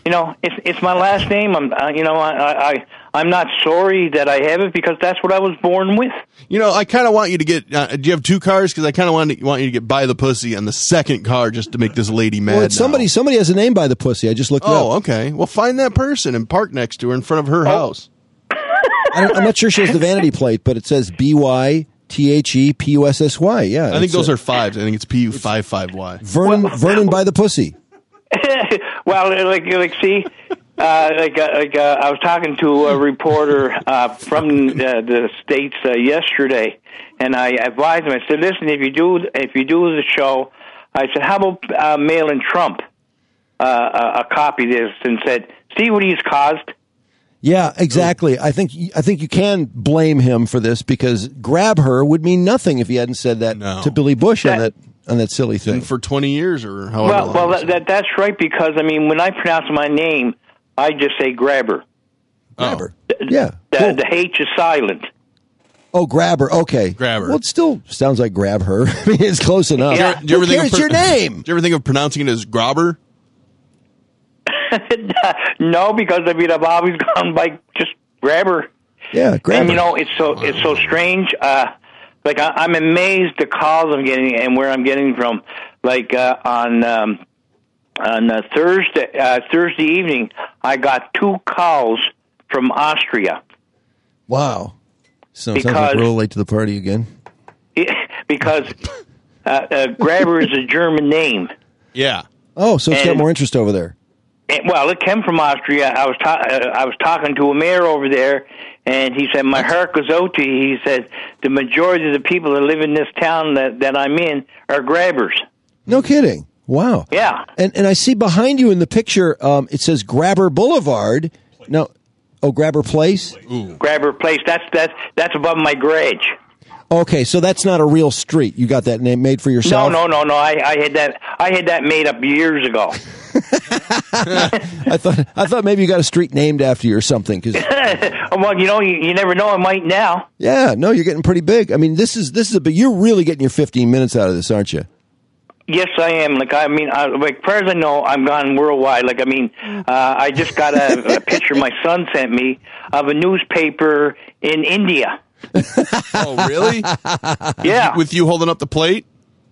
you know, it's it's my last name. I'm, uh, you know, I, I I'm not sorry that I have it because that's what I was born with. You know, I kind of want you to get. Uh, do you have two cars? Because I kind of want to, want you to get by the pussy on the second car just to make this lady mad. Well, it's somebody now. somebody has a name by the pussy. I just looked it Oh, up. okay. Well, find that person and park next to her in front of her house. I don't, I'm not sure she has the vanity plate, but it says B Y T H E P U S S Y. Yeah, I think those uh, are fives. I think it's P U five five Y. Vernon Well- Vernon by the pussy. Well, like like see, uh, like uh, like uh, I was talking to a reporter uh, from the, the States uh, yesterday, and I advised him. I said, "Listen, if you do if you do the show, I said, how about uh, mailing Trump uh, a, a copy of this?" And said, "See what he's caused." Yeah, exactly. I think I think you can blame him for this because grab her would mean nothing if he hadn't said that No. to Billy Bush on That- that on that silly thing. And for twenty years or however Well, long. well, it was. that, that that's right because I mean, when I pronounce my name, I just say grabber. Grab her. Yeah. The, Cool. the H is silent. Oh, grab her. Okay. Grab her. Well, it still sounds like grab her. I mean, it's close enough. Yeah. Do you ever Who think cares of your name? Do you ever think of pronouncing it as Grobber? No, because I mean, I've always gone by just grabber. Yeah, grab And her. you know, it's so it's so strange. Uh, like I, I'm amazed the calls I'm getting and where I'm getting from. Like uh, on um, on uh, Thursday uh, Thursday evening, I got two calls from Austria Wow. So it sounds Because- like we're late to the party again. because uh, uh, grabber is a German name. Yeah. Oh, so it's got And- more interest over there. And, well, it came from Austria. I was ta- uh, I was talking to a mayor over there, and he said my heart goes out to you. He said the majority of the people that live in this town that, that I'm in are grabbers. No kidding. Wow. Yeah. And and I see behind you in the picture, um, it says Grabber Boulevard. No, oh, Grabber Place. Grabber Place. That's that's that's above my garage. Okay, so that's not a real street. You got that name made for No, yourself? no, no, no. I, I had that. I had that made up years ago. I thought I thought maybe you got a street named after you or something. 'Cause Well, you know, you, you never know. I might now. yeah, no, you're getting pretty big. I mean, this is this is a but you're really getting your fifteen minutes out of this, aren't you? Yes, I am. Like I mean, I, like far as I know, I'm gone worldwide. Like I mean, uh, I just got a, a picture my son sent me of a newspaper in India. Oh, really? Yeah. With you holding up the plate?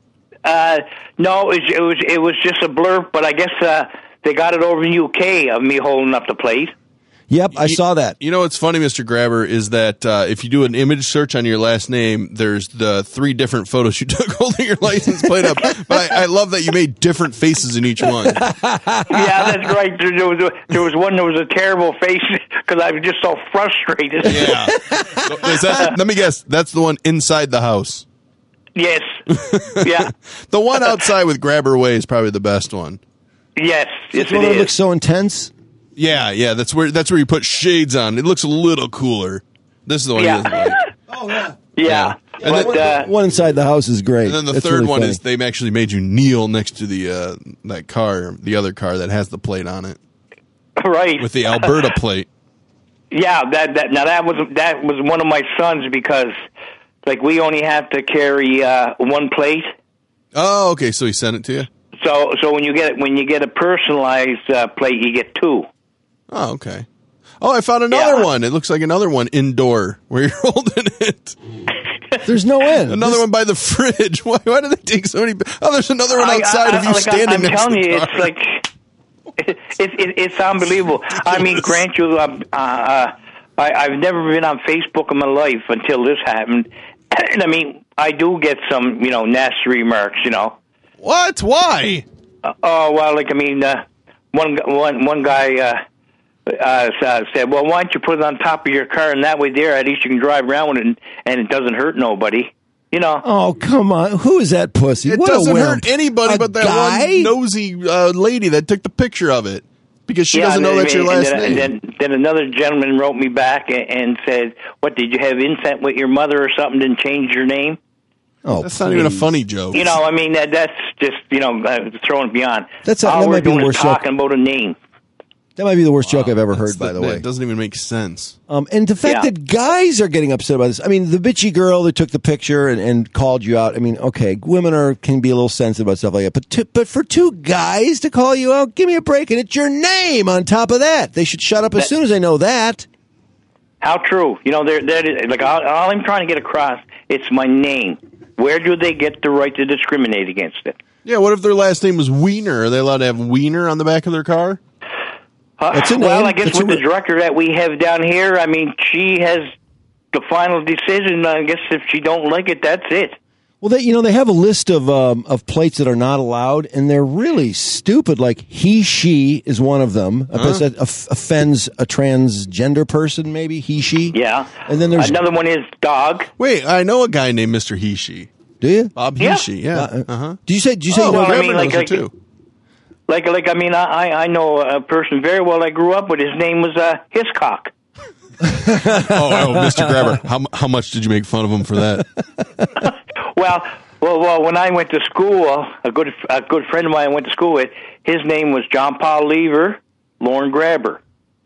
Uh, no, it was, it was it was just a blurb, but I guess uh, they got it over in the U K of me holding up the plate. Yep, I saw that. You know what's funny, Mister Grabber, is that uh, if you do an image search on your last name, there's the three different photos you took holding your license plate up. But I, I love that you made different faces in each one. Yeah, that's right. There, there was a, there was one that was a terrible face because I was just so frustrated. Yeah. So, is that, let me guess. That's the one inside the house. Yes. Yeah. The one outside with Grabber Way is probably the best one. Yes. Yes, One it that is. looks so intense. Yeah, yeah. That's where that's where you put shades on. It looks a little cooler. This is the one Yeah. he doesn't like. Oh yeah. Yeah. And But one, uh, one inside the house is great. And then the That's third really one funny. is they actually made you kneel next to the uh, that car, the other car that has the plate on it right. with the Alberta plate. Yeah, that that now that was that was one of my sons because like we only have to carry uh, one plate. Oh, okay. So he sent it to you. So so when you get when you get a personalized uh, plate, you get two. Oh, okay. Oh, I found another Yeah. one. It looks like another one indoor where you're holding it. There's no end. Another This- one by the fridge. Why? Why do they take so many? Oh, there's another one I- outside I- of you like, standing I'm next telling to the you, car. it's like it, it, it's unbelievable. I mean, grant you, uh, uh, I, I've never been on Facebook in my life until this happened, and I mean, I do get some, you know, nasty remarks, you know. What? Why? Uh, oh well, like I mean, uh, one one one guy uh, uh, said, "Well, why don't you put it on top of your car, and that way, there, at least you can drive around with it, and, and it doesn't hurt nobody." You know. Oh come on! Who is that pussy? It What a doesn't wimp. hurt anybody A but that guy? one nosy uh, lady that took the picture of it because she Yeah, doesn't know and that's then- your and last then, name. And then, then another gentleman wrote me back and, and said, "What did you have incent with your mother or something? Didn't change your name?" Oh, That's not even a please. funny joke. You know, I mean that that's just you know uh, throwing it beyond. That's- that all might we're be doing worse is talking about a name. That might be the worst joke I've ever That's heard, by the, that- way. It doesn't even make sense. Um, and the fact Yeah. that guys are getting upset about this. I mean, the bitchy girl that took the picture and, and called you out. I mean, okay, women are can be a little sensitive about stuff like that. But to, but for two guys to call you out, give me a break. And it's your name on top of that. They should shut up as That- soon as they know that. How true? You know, there, that is, like all, all I'm trying to get across, it's my name. Where do they get the right to discriminate against it? Yeah, what if their last name was Wiener? Are they allowed to have Wiener on the back of their car? Uh, That's a well, name. I guess That's with a the re- director that we have down here, I mean, she has the final decision. I guess if she don't like it, that's it. Well, they, you know, they have a list of um, of plates that are not allowed, and they're really stupid. Like he, she is one of them. I guess that off- offends a transgender person, maybe he, she. Yeah. And then there's another one is dog. Wait, I know a guy named Mister Heshi. Do you? Bob Yeah. Heshi, yeah. Uh, Uh-huh. Did you say? Did you say? Oh, you know, well, I Reverend mean, like- knows it like- too. Like, like I mean, I I know a person very well. I grew up with. His name was uh, Hiscock. Oh, oh, Mister Grabber. How, mu- how much did you make fun of him for that? Well, well, well. When I went to school, a good a good friend of mine I went to school with. His name was John Paul Lever, Lauren Grabber.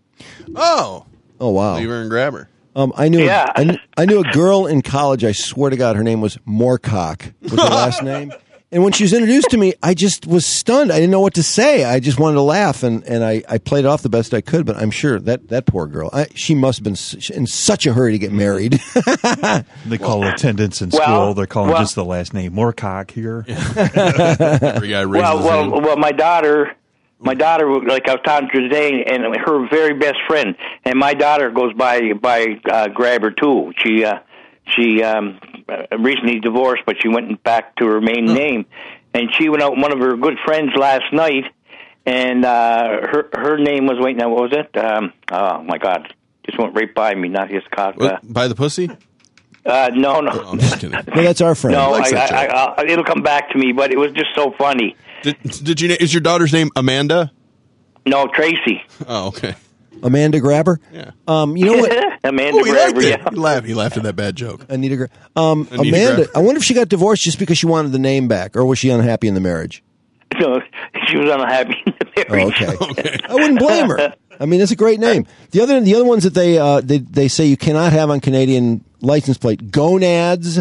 Oh, oh wow. Lever and Grabber. Um, I knew. Yeah. I, kn- I knew a girl in college. I swear to God, her name was Moorcock. Was her last name? And when she was introduced to me, I just was stunned. I didn't know what to say. I just wanted to laugh, and, and I, I played it off the best I could. But I'm sure that, that poor girl, I, she must have been s- in such a hurry to get married. They call attendance in Well, school. They're calling well- just the last name. Moorcock here. Every guy raises Well, his well, hand. well. My daughter, my daughter, like I was talking to her today, and her very best friend, and my daughter goes by by uh, Grabber too. She uh, she um, recently divorced, but she went back to her main name. And she went out with one of her good friends last night, and uh, her her name was, wait, now, what was it? Um, oh, my God. Just went right by me, not his cock. Uh, What, by the pussy? uh, no, no. Oh, I'm just kidding. No, that's our friend. No, I, likes that I, I, I, it'll come back to me, but it was just so funny. Did, did you? na- Is your daughter's name Amanda? No, Tracy. Oh, okay. Amanda Grabber. Yeah. Um, you know what? Amanda Oh, he liked Grabber, it. yeah. He laughed. He laughed at that bad joke. Anita. Gra- um, Anita Amanda. Grabber. I wonder if she got divorced just because she wanted the name back, or was she unhappy in the marriage? No, she was unhappy in the Oh, marriage. okay. I wouldn't blame her. I mean, it's a great name. The other, the other ones that they uh, they they say you cannot have on Canadian license plate: Gonads,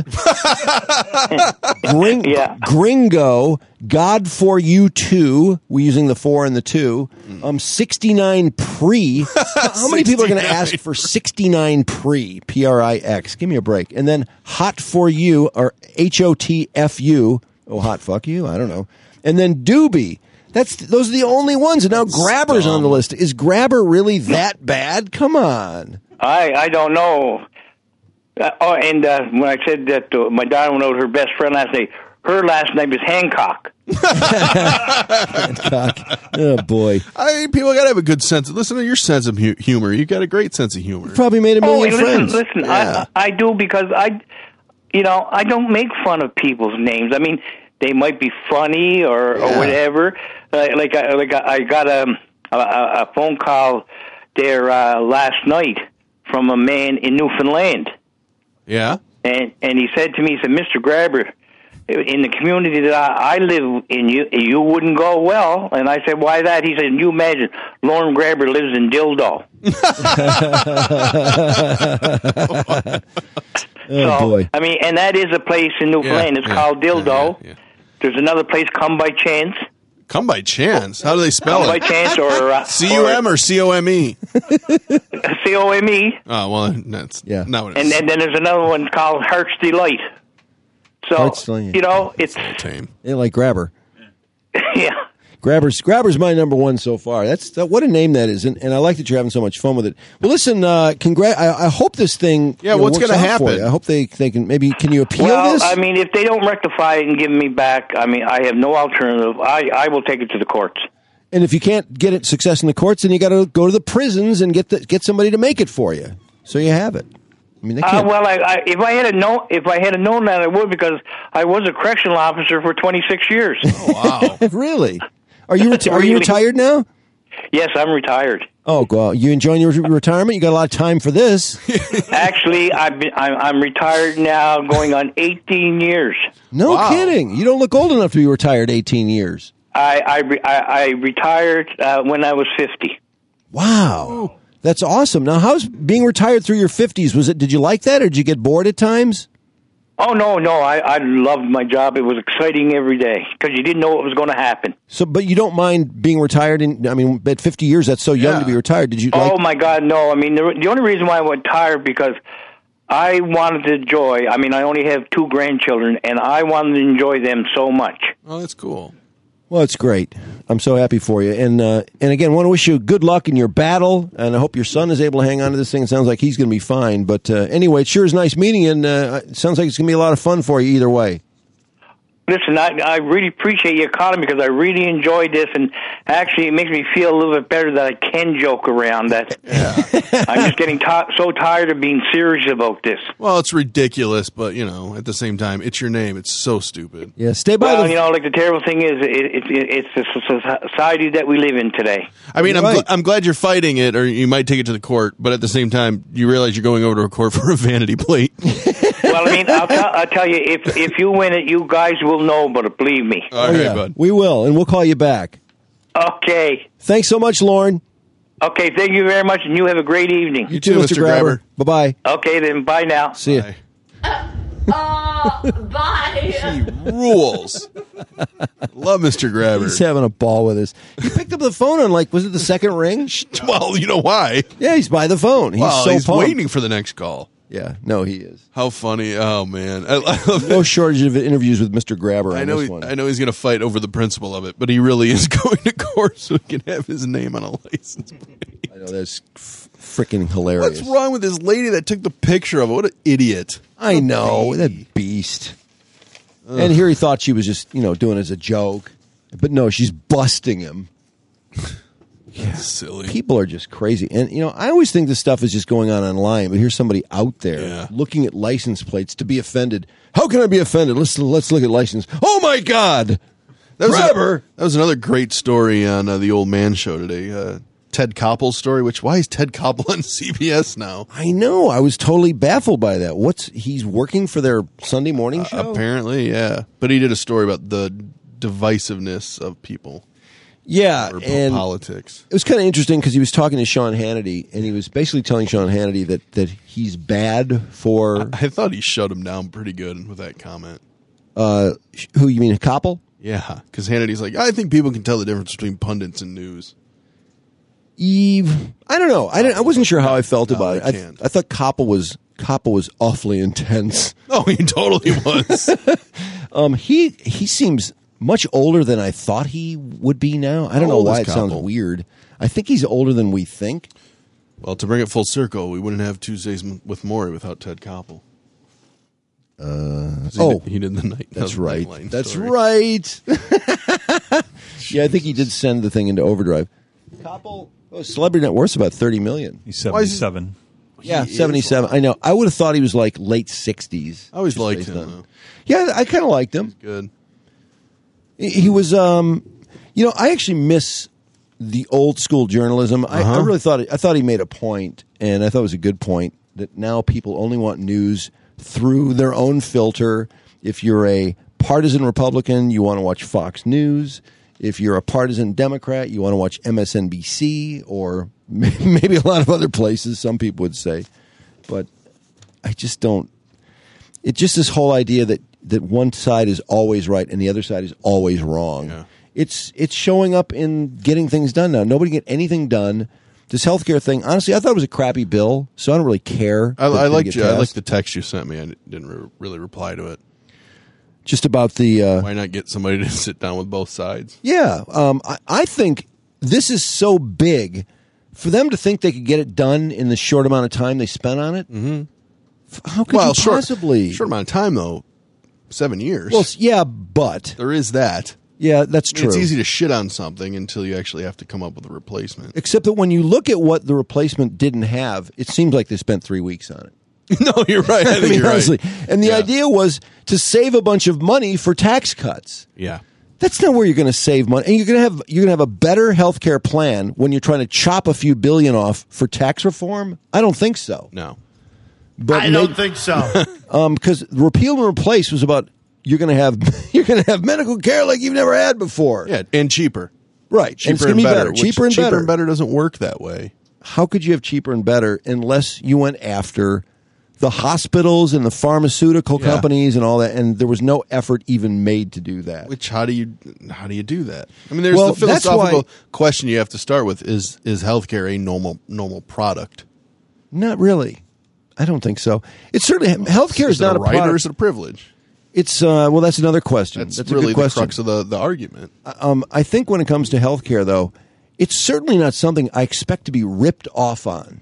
Gring- Yeah. Gringo, God for You Too. We're using the four and the two. Um, sixty-nine Pre. How many people are going to ask for sixty-nine Pre? P R I X. Give me a break. And then Hot for You, or H O T F U. Oh, hot fuck you. I don't know. And then Doobie. That's those are the only ones. And now Grabber's on the list. Is Grabber really that bad? Come on. I I don't know. Uh, oh, and uh, when I said that uh, my daughter went out with her best friend last night, her last name is Hancock. Oh boy. I people got to have a good sense. Listen to your sense of hu- humor. You got a great sense of humor. Probably made a Oh, million listen, friends. listen. Yeah. I I do because I, you know, I don't make fun of people's names. I mean, they might be funny or, Yeah. or whatever. Uh, like I like I got a a, a phone call there uh, last night from a man in Newfoundland. Yeah. And and he said to me, he said, Mister Grabber, in the community that I, I live in, you you wouldn't go well. And I said, why that? He said, you imagine, Lauren Grabber lives in Dildo. Oh so, boy. I mean, and that is a place in Newfoundland. Yeah, it's yeah, called Dildo. yeah, yeah, yeah. There's another place, Come by Chance. Come by chance. How do they spell Come by it? Chance or uh, C U M or C O M E? C O M E. Oh, well, that's Yeah. not what it And is. then, then there's another one called Heart's Delight. So, Heart's Delight. you know, it's, Tame. They like Grabber. yeah. Grabber's Grabber's my number one so far. That's that, what a name that is, and, and I like that you're having so much fun with it. Well, listen, uh, congrat. I, I hope this thing. Yeah, you know, what's works gonna out for happen? you. I hope they they can maybe can you appeal Well, this? I mean, if they don't rectify it and give me back, I mean, I have no alternative. I, I will take it to the courts. and if you can't get it success in the courts, then you got to go to the prisons and get the, get somebody to make it for you, so you have it. I mean, they Uh, can't. well, I, I, if I had a know, if I had known that, I would, because I was a correctional officer for twenty-six years. Wow. Really? Are you reti- are you Really? retired now? Yes, I'm retired. Oh, well, you enjoying your re- retirement? You got a lot of time for this. Actually, I've been, I'm, I'm retired now, going on eighteen years. No Wow. kidding. You don't look old enough to be retired eighteen years. I I, re- I, I retired uh, when I was fifty. Wow. That's awesome. Now, how's being retired through your fifties? Was it? Did you like that, or did you get bored at times? Oh, no, no. I, I loved my job. It was exciting every day because you didn't know what was going to happen. So, but you don't mind being retired? In, I mean, at fifty years, that's so young Yeah. to be retired. Did you? Oh, Like, my God, no. I mean, the, the only reason why I went tired because I wanted to enjoy. I mean, I only have two grandchildren, and I wanted to enjoy them so much. Oh, that's cool. well, it's great. I'm so happy for you. And uh, and again, want to wish you good luck in your battle. And I hope your son is able to hang on to this thing. It sounds like he's going to be fine. But uh, anyway, it sure is nice meeting you. And uh, it sounds like it's going to be a lot of fun for you either way. Listen, I, I really appreciate you calling because I really enjoyed this, and actually it makes me feel a little bit better that I can joke around. That I'm just getting t- so tired of being serious about this. Well, it's ridiculous, but, you know, at the same time, it's your name. It's so stupid. Yeah, stay by Well, the. you know, like the terrible thing is, it, it, it, it's the society that we live in today. I mean, I'm, Right. gl- I'm glad you're fighting it, or you might take it to the court, but at the same time, you realize you're going over to a court for a vanity plate. Well, I mean, I'll, t- I'll tell you, if if you win it, you guys will know, but believe me. All Oh, right, yeah, bud. we will, and we'll call you back. Okay. Thanks so much, Lauren. Okay, thank you very much, and you have a great evening. You too, Mister Grabber. Bye bye. Okay, then, bye now. See you. Bye. Oh, bye. He rules. Love Mister Grabber. He's having a ball with us. He picked up the phone on, like, was it the second ring? Well, you know why? Yeah, he's by the phone. He's well, so he's pumped. waiting for the next call. Yeah, no, he is. How funny! Oh man, I, I love No it. shortage of interviews with Mister Grabber on I know. this He, one. I know he's going to fight over the principle of it, but he really is going to court so he can have his name on a license plate. I know, that's f- freaking hilarious. What's wrong with this lady that took the picture of it? What an idiot! I know, Baby. that beast. And here he thought she was just, you know, doing it as a joke. But no, she's busting him. Silly. People are just crazy. And, you know, I always think this stuff is just going on online, but here's somebody out there Yeah. looking at license plates to be offended. How can I be offended? Let's let's look at license. Oh, my God! That was, Grabber! a, that was another great story on uh, the Old Man Show today. Uh, Ted Koppel's story. Which why is Ted Koppel on C B S now? I know. I was totally baffled by that. What's he's working for their Sunday morning show? Apparently, yeah. But he did a story about the divisiveness of people Yeah, or po- and politics. it was kind of interesting because he was talking to Sean Hannity, and he was basically telling Sean Hannity that, that he's bad for I thought he shut him down pretty good with that comment. uh, who you mean Koppel? Yeah, because Hannity's like, I think people can tell the difference between pundits and news. Eve, I don't know. I didn't, I wasn't sure how I felt No, about I it. I, can't. I thought Koppel was Koppel was awfully intense. Oh, he totally was. Um, he he seems much older than I thought he would be now. I don't How know old why is it sounds Koppel? weird. I think he's older than we think. Well, to bring it full circle, we wouldn't have Tuesdays M- with Maury without Ted Koppel. Uh, he oh, did, he did the night. That's the right. Nightline That's story. right. Yeah, I think he did send the thing into overdrive. Koppel, oh, Celebrity Net Worth's about thirty million. He's Why is he- seventy-seven. Yeah, He is seventy-seven. I know. I would have thought he was like late sixties. I always just liked based him, on- though. Yeah, I kind of liked him. Good. He he was, um, you know, I actually miss the old school journalism. I, I Uh-huh. really thought I thought he made a point, and I thought it was a good point that now people only want news through their own filter. If you're a partisan Republican, you want to watch Fox News. If you're a partisan Democrat, you want to watch M S N B C or maybe a lot of other places. Some people would say, but I just don't. It's just this whole idea that, that one side is always right and the other side is always wrong. Yeah. It's it's showing up in getting things done now. Nobody can get anything done. This healthcare thing, honestly, I thought it was a crappy bill, so I don't really care. I, that it I didn't liked get you. I passed. liked the text you sent me. I didn't re- really reply to it. Just about the uh, Why not get somebody to sit down with both sides? yeah. Um, I, I think this is so big for them to think they could get it done in the short amount of time they spent on it. Mm-hmm. How could well, you short, possibly? short amount of time though. Seven years. Well, yeah, but there is that. yeah, that's I mean, true. It's easy to shit on something until you actually have to come up with a replacement. Except that when you look at what the replacement didn't have, it seems like they spent three weeks on it. No, you're right. I think I mean, you're honestly. right. And the Yeah. idea was to save a bunch of money for tax cuts. Yeah. That's not where you're going to save money. And you're going to have you're going to have a better health care plan when you're trying to chop a few billion off for tax reform. I don't think so. No. But I don't think so. um because repeal and replace was about you're going to have you're going to have medical care like you've never had before. Yeah, and cheaper. Right. And cheaper it's gonna and be better. better. which Cheaper and cheaper better. and better doesn't work that way. How could you have cheaper and better unless you went after the hospitals and the pharmaceutical Yeah. companies and all that, and there was no effort even made to do that? Which how do you how do you do that? I mean, there's Well, the that's philosophical why- question you have to start with: is is healthcare a normal normal product? Not really. I don't think so. It's certainly healthcare is, it not a a right or product. is it a privilege? It's uh, well, that's another question. That's, That's, a really good the question. crux of the, the argument. Um, I think when it comes to healthcare, though, it's certainly not something I expect to be ripped off on.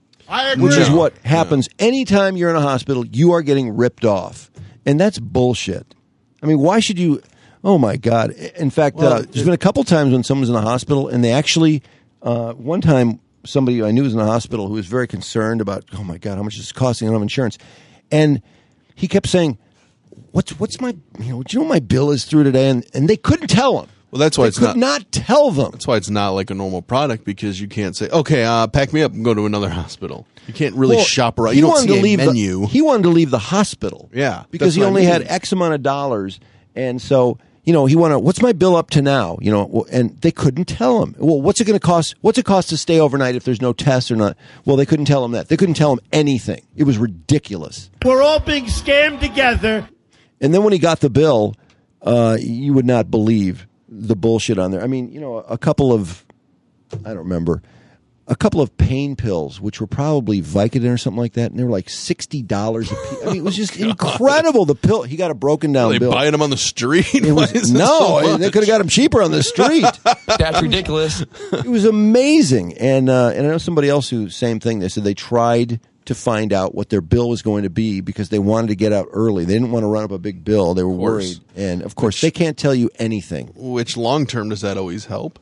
I agree. Which is what happens anytime you're in a hospital, you are getting ripped off. And that's bullshit. I mean, why should you? Oh, my God. In fact, Well, uh, there's been a couple times when someone's in the hospital and they actually, uh, one time, somebody I knew was in the hospital who was very concerned about, oh, my God, how much is this costing? I don't have insurance. And he kept saying, what's what's my, you know, do you know what my bill is through today? And, and they couldn't tell him. Well, that's why They it's could not, not tell them. That's why it's not like a normal product because you can't say, "Okay, uh, pack me up and go to another hospital." You can't really Well, shop around. he You don't wanted see to a leave menu. The, he wanted to leave the hospital. Yeah, because that's he what I only mean. had X amount of dollars, and so you know he wanted. What's my bill up to now? You know, and they couldn't tell him. Well, what's it going to cost? What's it cost to stay overnight if there's no tests or not? Well, they couldn't tell him that. They couldn't tell him anything. It was ridiculous. We're all being scammed together. And then when he got the bill, uh, you would not believe the bullshit on there. I mean, you know, a couple of, I don't remember, a couple of pain pills, which were probably Vicodin or something like that, and they were like sixty dollars a piece. I mean, it was just incredible. The pill, he got a broken down Are they bill. buying them on the street? It Why was, is this no, so they much? could have got him cheaper on the street. That's ridiculous. It was amazing. And uh, and I know somebody else who, same thing, they said they tried to find out what their bill was going to be because they wanted to get out early. They didn't want to run up a big bill. They were course. worried. And, of course, they can't tell you anything. Which long term does that always help?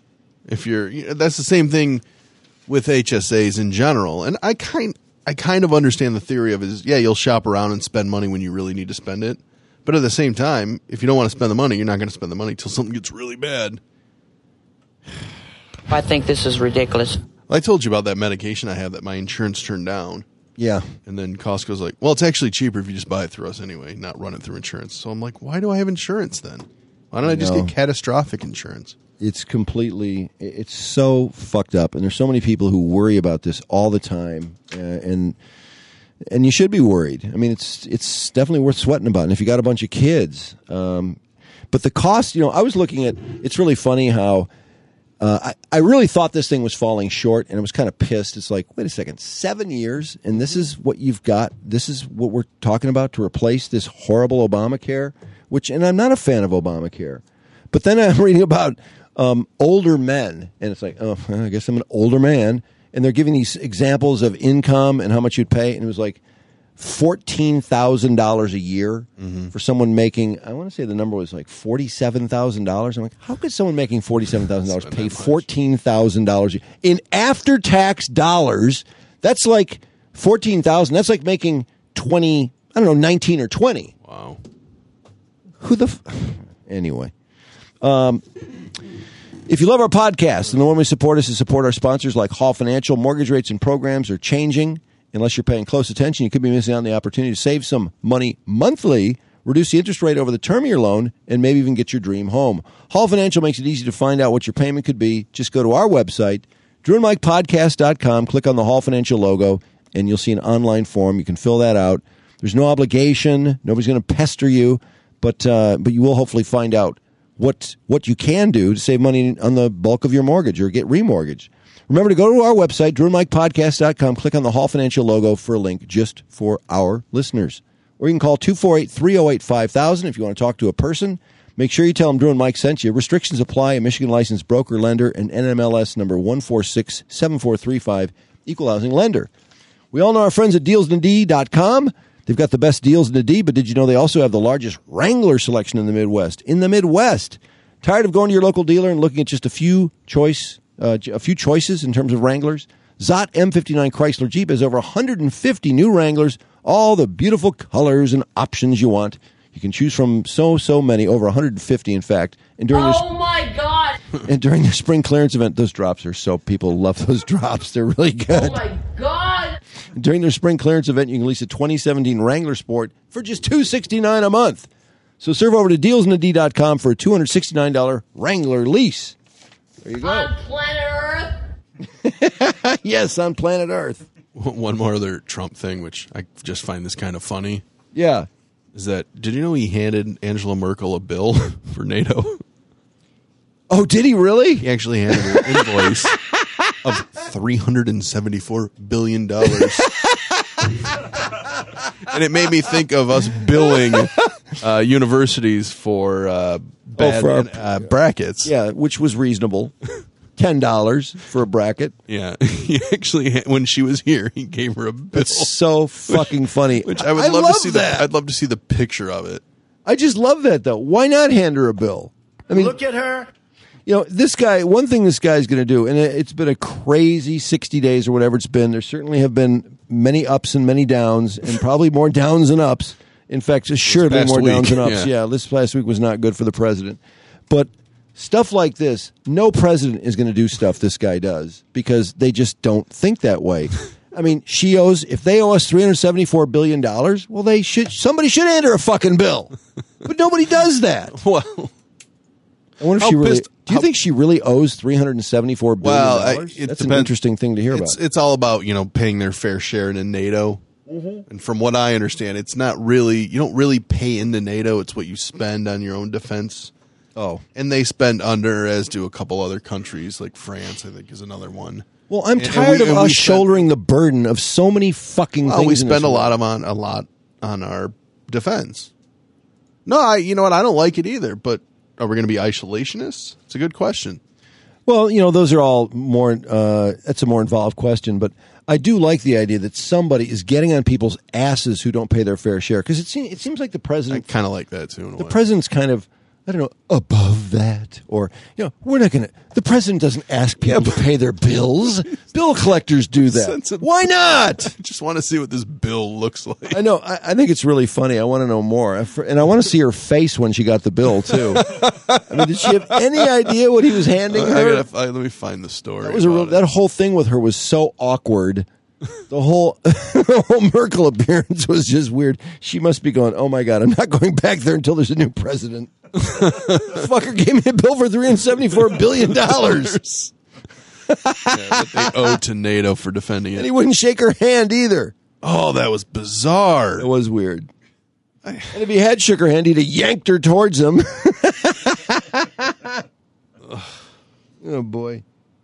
If you're, you know, that's the same thing with H S As in general. And I kind, I kind of understand the theory of it is, yeah, you'll shop around and spend money when you really need to spend it. But at the same time, if you don't want to spend the money, you're not going to spend the money until something gets really bad. I think this is ridiculous. I told you about that medication I have that my insurance turned down. Yeah. And then Costco's like, well, it's actually cheaper if you just buy it through us anyway, not run it through insurance. So I'm like, why do I have insurance then? Why don't I, I just get catastrophic insurance? It's completely, it's so fucked up. And there's so many people who worry about this all the time. Uh, and and you should be worried. I mean, it's it's definitely worth sweating about. And if you got a bunch of kids. Um, but the cost, you know, I was looking at, it's really funny how, Uh, I, I really thought this thing was falling short, and I was kind of pissed. It's like, wait a second, seven years, and this is what you've got? This is what we're talking about to replace this horrible Obamacare? Which, and I'm not a fan of Obamacare. But then I'm reading about um, older men, and it's like, oh, I guess I'm an older man, and they're giving these examples of income and how much you'd pay, and it was like fourteen thousand dollars a year mm-hmm. for someone making, I want to say the number was like forty-seven thousand dollars. I'm like, how could someone making forty-seven thousand dollars pay fourteen thousand dollars in after-tax dollars? That's like fourteen thousand dollars. That's like making twenty, I don't know, nineteen or twenty. Wow. Who the, f- anyway. Um, if you love our podcast and the one we support us to support our sponsors like Hall Financial, mortgage rates and programs are changing. Unless you're paying close attention, you could be missing out on the opportunity to save some money monthly, reduce the interest rate over the term of your loan, and maybe even get your dream home. Hall Financial makes it easy to find out what your payment could be. Just go to our website, drew and mike podcast dot com, click on the Hall Financial logo, and you'll see an online form. You can fill that out. There's no obligation. Nobody's going to pester you, but uh, but you will hopefully find out what what you can do to save money on the bulk of your mortgage or get remortgaged. Remember to go to our website, drew and mike podcast dot com, click on the Hall Financial logo for a link just for our listeners. Or you can call two four eight, three oh eight, five thousand if you want to talk to a person. Make sure you tell them Drew and Mike sent you. Restrictions apply. A Michigan licensed broker lender and N M L S number one four six seven four three five, equal housing lender. We all know our friends at deals in the D dot com. They've got the best deals in the D, but did you know they also have the largest Wrangler selection in the Midwest? In the Midwest. Tired of going to your local dealer and looking at just a few choice Uh, a few choices in terms of Wranglers? Zott M fifty-nine Chrysler Jeep has over one hundred fifty new Wranglers, all the beautiful colors and options you want. You can choose from so, so many, over one hundred fifty in fact. And during Oh this, my God! and during the spring clearance event, those drops are so, people love those drops. They're really good. Oh my God! During their spring clearance event, you can lease a twenty seventeen Wrangler Sport for just two hundred sixty-nine dollars a month. So serve over to deals in the D dot com for a two hundred sixty-nine dollars Wrangler lease. There you go. On planet Earth. Yes, on planet Earth. One more other Trump thing, which I just find this kind of funny, Yeah. is that did you know he handed Angela Merkel a bill for NATO? Oh, did he really? He actually handed her an invoice of three hundred seventy-four billion dollars. And it made me think of us billing uh, universities for uh, bad for our- uh, brackets. Yeah, which was reasonable. ten dollars for a bracket. Yeah. He actually, when she was here, he gave her a bill. It's so fucking funny. Which I would love, love to see. that. The, I'd love to see the picture of it. I just love that, though. Why not hand her a bill? I mean, Look at her. you know, this guy, one thing this guy's going to do, and it- it's been a crazy sixty days or whatever it's been. There certainly have been many ups and many downs, and probably more downs than ups. In fact, assuredly past more week, downs than ups. yeah. Yeah, this last week was not good for the president. But stuff like this, no president is going to do stuff this guy does because they just don't think that way. I mean, she owes, if they owe us three hundred seventy-four billion dollars, well, they should, somebody should hand her a fucking bill. But nobody does that. Well, I wonder if How she really. pissed- Do you how- think she really owes three hundred and seventy-four billion well, I, dollars? it That's an depends. interesting thing to hear it's, about. It's all about, you know, paying their fair share in NATO. And from what I understand, it's not really, you don't really pay into NATO. It's what you spend on your own defense. Oh, And they spend under, as do a couple other countries, like France, I think, is another one. well, I'm And- and tired we- of and us we spend- shouldering the burden of so many fucking Well, things. we in spend this a world. lot of on a lot on our defense. No, I, you know what? I don't like it either. But are we going to be isolationists? It's a good question. Well, you know, those are all more. Uh, that's a more involved question, but I do like the idea that somebody is getting on people's asses who don't pay their fair share because it seems it seems like the I president, kind of like that too. In a the way. president's kind of. I don't know, above that. Or, you know, we're not going to, the president doesn't ask people to pay their bills. Bill collectors do that. Sensible. Why not? I just want to see what this bill looks like. I know. I, I think it's really funny. I want to know more. I, and I want to see her face when she got the bill, too. I mean, did she have any idea what he was handing I her? gotta, I, let me find the story. That was a real, about it. that whole thing with her was so awkward. The whole the whole Merkel appearance was just weird. She must be going, oh my God, I'm not going back there until there's a new president. The fucker gave me a bill for three hundred seventy-four billion dollars. Yeah, that they owe to NATO for defending And he it. wouldn't shake her hand either. Oh, that was bizarre. It was weird. And if he had shook her hand, he'd have yanked her towards him. Oh, boy.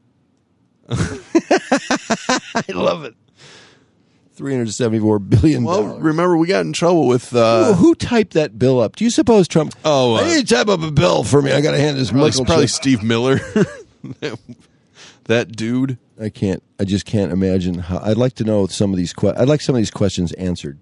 I love it. three hundred seventy-four billion dollars. Well, remember we got in trouble with. Uh, Who, who typed that bill up? Do you suppose Trump? Oh, uh, I need to type up a bill for me. I got to hand this probably, Merkel probably check. Steve Miller. that, that dude. I can't. I just can't imagine how. I'd like to know some of these. Que- I'd like some of these questions answered.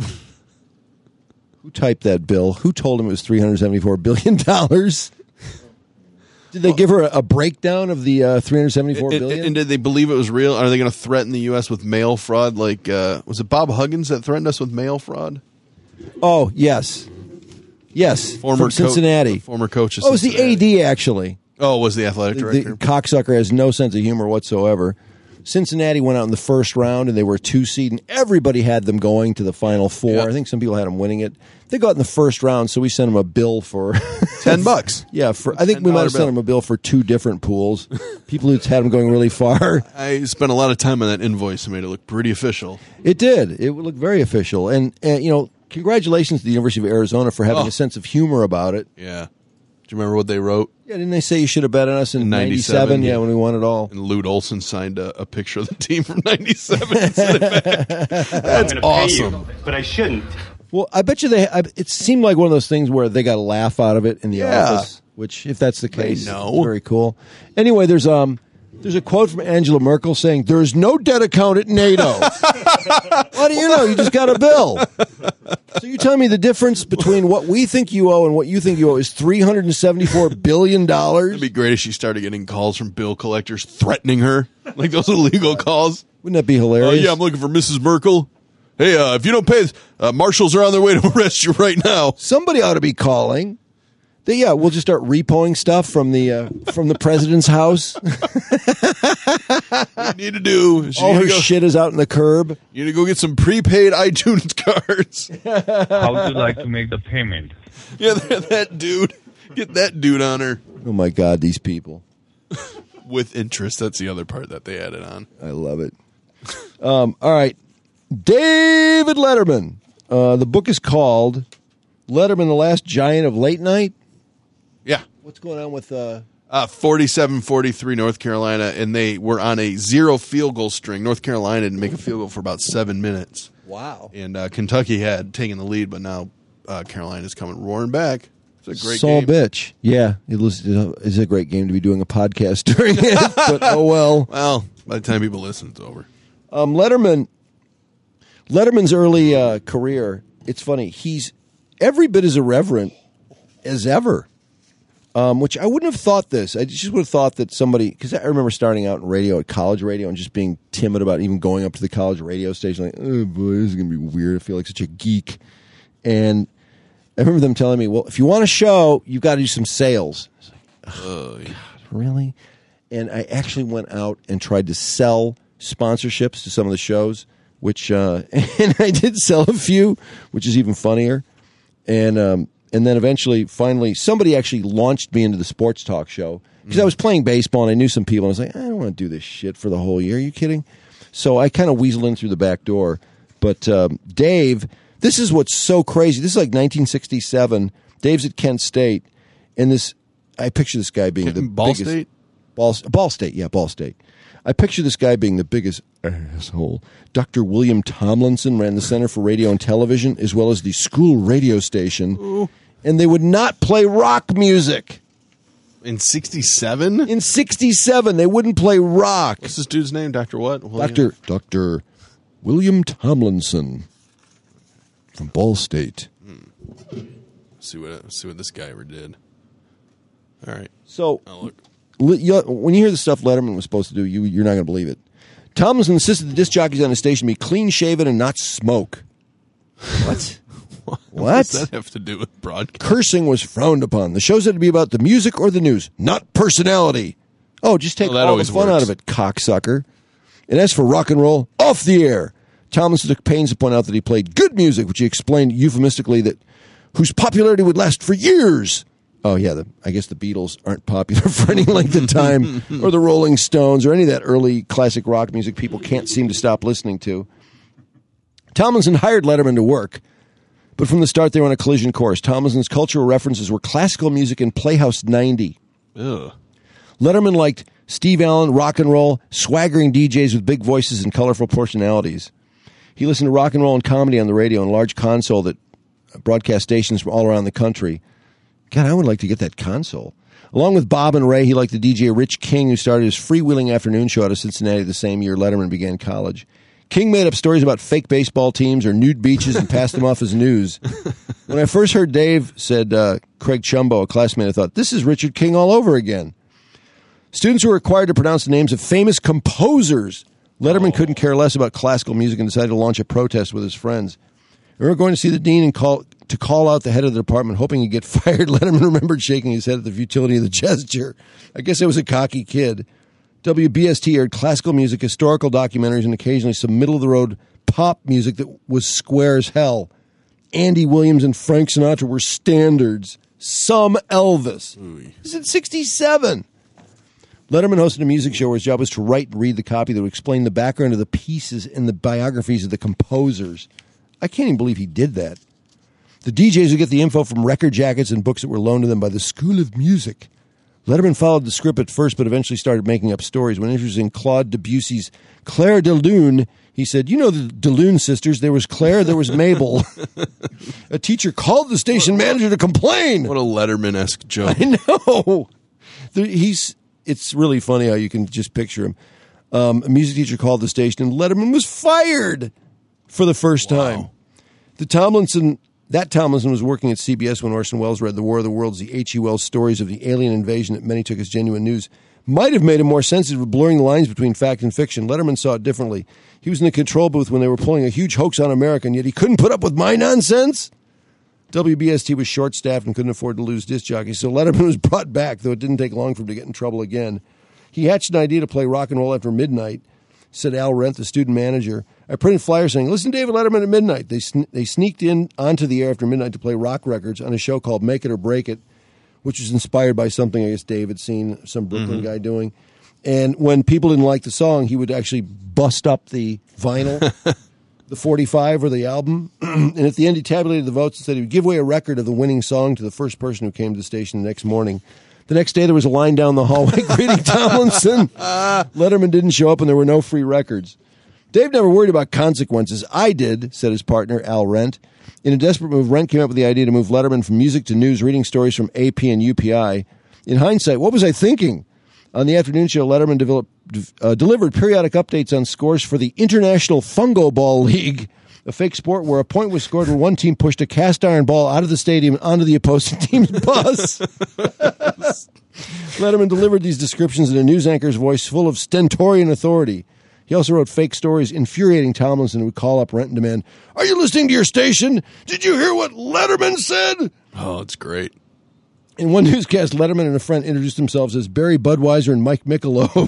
Who typed that bill? Who told him it was three hundred seventy-four billion dollars? Did they give her a, a breakdown of the uh, three hundred seventy-four And, billion? and, and did they believe it was real? Are they going to threaten the U S with mail fraud? Like, uh, was it Bob Huggins that threatened us with mail fraud? oh yes, yes, Former from Cincinnati. Co- former coach. Of oh, it was the Cincinnati. A D actually. Oh, was the athletic The, director? the cocksucker has no sense of humor whatsoever. Cincinnati went out in the first round, and they were a two seed, and everybody had them going to the Final Four. Yeah. I think some people had them winning it. They got in the first round, so we sent them a bill for Ten bucks. yeah. For I think we might have bill. sent them a bill for two different pools. People who had them going really far. I spent a lot of time on that invoice and made it look pretty official. It did. It would look very official, and, and you know, congratulations to the University of Arizona for having Oh. a sense of humor about it. Yeah. Do you remember what they wrote? Yeah, didn't they say you should have bet on us in In ninety-seven? ninety-seven, Yeah, yeah. when we won it all. And Lute Olson signed a, a picture of the team from ninety-seven. and sent it back. That's I'm gonna awesome. pay you, but I shouldn't. Well, I bet you they. I, it seemed like one of those things where they got a laugh out of it in the Yeah. office. Which, if that's the case, know. it's very cool. Anyway, there's um, there's a quote from Angela Merkel saying, "There's no debt account at NATO." What do you know? You just got a bill. So you're telling me the difference between what we think you owe and what you think you owe is three hundred and seventy-four billion dollars? It'd be great if she started getting calls from bill collectors threatening her, like those illegal calls. Wouldn't that be Oh hilarious? yeah, I'm looking for Missus Merkel. Hey, uh, if you don't pay, this, uh, marshals are on their way to arrest you right now. Somebody ought to be calling. They, yeah, we'll just start repoing stuff from the uh, from the president's house. What you need to do is you All need her to go, shit is out in the curb. you need to go get some prepaid iTunes cards. How would you like to make the payment? Yeah, that, that dude. Get that dude on her. Oh my God, these people. With interest. That's the other part that they added on. I love it. Um, all right. David Letterman. Uh, the book is called Letterman, the Last Giant of Late Night. Yeah. What's going on with... Uh... Uh, forty-seven forty-three North Carolina, and they were on a zero field goal string. North Carolina didn't make a field goal for about seven minutes. Wow. And uh, Kentucky had taken the lead, but now uh, Carolina's coming roaring back. It's a great Saul game. bitch. Yeah, it was, it's a great game to be doing a podcast during it, but oh well. Well, by the time people listen, it's over. Um, Letterman, Letterman's early uh, career, it's funny, he's every bit as irreverent as ever. Um, which I wouldn't have thought this. I just would have thought that somebody, because I remember starting out in radio at college radio and just being timid about even going up to the college radio station, like, oh boy, this is going to be weird. I feel like such a geek. And I remember them telling me, well, if you want a show, you've got to do some sales. I was like, oh, God, really? And I actually went out and tried to sell sponsorships to some of the shows, which, uh, and I did sell a few, which is even funnier. And, um, And then eventually, finally, somebody actually launched me into the sports talk show because mm. I was playing baseball and I knew some people. And I was like, I don't want to do this shit for the whole year. Are you kidding? So I kind of weaseled in through the back door. But um, Dave, this is what's so crazy. This is like nineteen sixty-seven. Dave's at Kent State. And this, I picture this guy being the Ball biggest. State? Ball, Ball State, yeah, Ball State. I picture this guy being the biggest asshole. Doctor William Tomlinson ran the Center for Radio and Television as well as the school radio station. Ooh. And they would not play rock music. In sixty-seven? In sixty-seven, they wouldn't play rock. What's this dude's name? Doctor what? Doctor Doctor William Tomlinson from Ball State. Hmm. See what see what this guy ever did. All right. So, oh, look. When you hear the stuff Letterman was supposed to do, you, you're not going to believe it. Tomlinson insisted the disc jockeys on the station be clean-shaven and not smoke. What? What? What does that have to do with broadcast? Cursing was frowned upon. The shows had to be about the music or the news, not personality. Oh, just take well, all the fun works. out of it, cocksucker. And as for rock and roll, off the air. Tomlinson took pains to point out that he played good music, which he explained euphemistically that whose popularity would last for years. Oh, yeah, the, I guess the Beatles aren't popular for any length of time, or the Rolling Stones, or any of that early classic rock music people can't seem to stop listening to. Tomlinson hired Letterman to work, but from the start they were on a collision course. Tomlinson's cultural references were classical music and Playhouse ninety. Ugh. Letterman liked Steve Allen, rock and roll, swaggering D Js with big voices and colorful personalities. He listened to rock and roll and comedy on the radio on a large console that broadcast stations from all around the country. God, I would like to get that console. Along with Bob and Ray, he liked the D J Rich King, who started his freewheeling afternoon show out of Cincinnati the same year Letterman began college. King made up stories about fake baseball teams or nude beaches and passed them off as news. When I first heard Dave, said uh, Craig Chumbo, a classmate, I thought, this is Richard King all over again. Students were required to pronounce the names of famous composers. Letterman oh. couldn't care less about classical music and decided to launch a protest with his friends. We were going to see the dean and call to call out the head of the department, hoping he'd get fired. Letterman remembered shaking his head at the futility of the gesture. I guess I was a cocky kid. W B S T aired classical music, historical documentaries, and occasionally some middle-of-the-road pop music that was square as hell. Andy Williams and Frank Sinatra were standards. Some Elvis. Ooh. This is at sixty-seven. Letterman hosted a music show where his job was to write and read the copy that would explain the background of the pieces and the biographies of the composers. I can't even believe he did that. The D Js would get the info from record jackets and books that were loaned to them by the School of Music. Letterman followed the script at first, but eventually started making up stories. When introducing Claude Debussy's Claire de Lune, he said, you know the de Lune sisters. There was Claire, there was Mabel. A teacher called the station manager to complain. What a Letterman-esque joke. I know. There, he's. It's really funny how you can just picture him. Um, a music teacher called the station, and Letterman was fired for the first wow. time. The Tomlinson... That Tomlinson was working at C B S when Orson Welles read The War of the Worlds. The H G. Wells stories of the alien invasion that many took as genuine news might have made him more sensitive to blurring the lines between fact and fiction. Letterman saw it differently. He was in the control booth when they were pulling a huge hoax on America, and yet he couldn't put up with my nonsense. W B S T was short-staffed and couldn't afford to lose disc jockeys, so Letterman was brought back, though it didn't take long for him to get in trouble again. He hatched an idea to play rock and roll after midnight, said Al Rent, the student manager. I printed flyers saying, listen to David Letterman at midnight. They sn- they sneaked in onto the air after midnight to play rock records on a show called Make It or Break It, which was inspired by something I guess Dave had seen some Brooklyn mm-hmm. guy doing. And when people didn't like the song, he would actually bust up the vinyl, the forty-five or the album. And at the end, he tabulated the votes and said he would give away a record of the winning song to the first person who came to the station the next morning. The next day, there was a line down the hallway greeting Tomlinson. Letterman didn't show up, and there were no free records. Dave never worried about consequences. I did, said his partner, Al Rent. In a desperate move, Rent came up with the idea to move Letterman from music to news, reading stories from A P and U P I. In hindsight, what was I thinking? On the afternoon show, Letterman developed, uh, delivered periodic updates on scores for the International Fungo Ball League, a fake sport where a point was scored when one team pushed a cast iron ball out of the stadium and onto the opposing team's bus. Letterman delivered these descriptions in a news anchor's voice full of stentorian authority. He also wrote fake stories infuriating Tomlinson, who would call up Rent and demand, "Are you listening to your station? Did you hear what Letterman said?" Oh, it's great. In one newscast, Letterman and a friend introduced themselves as Barry Budweiser and Mike Michelob.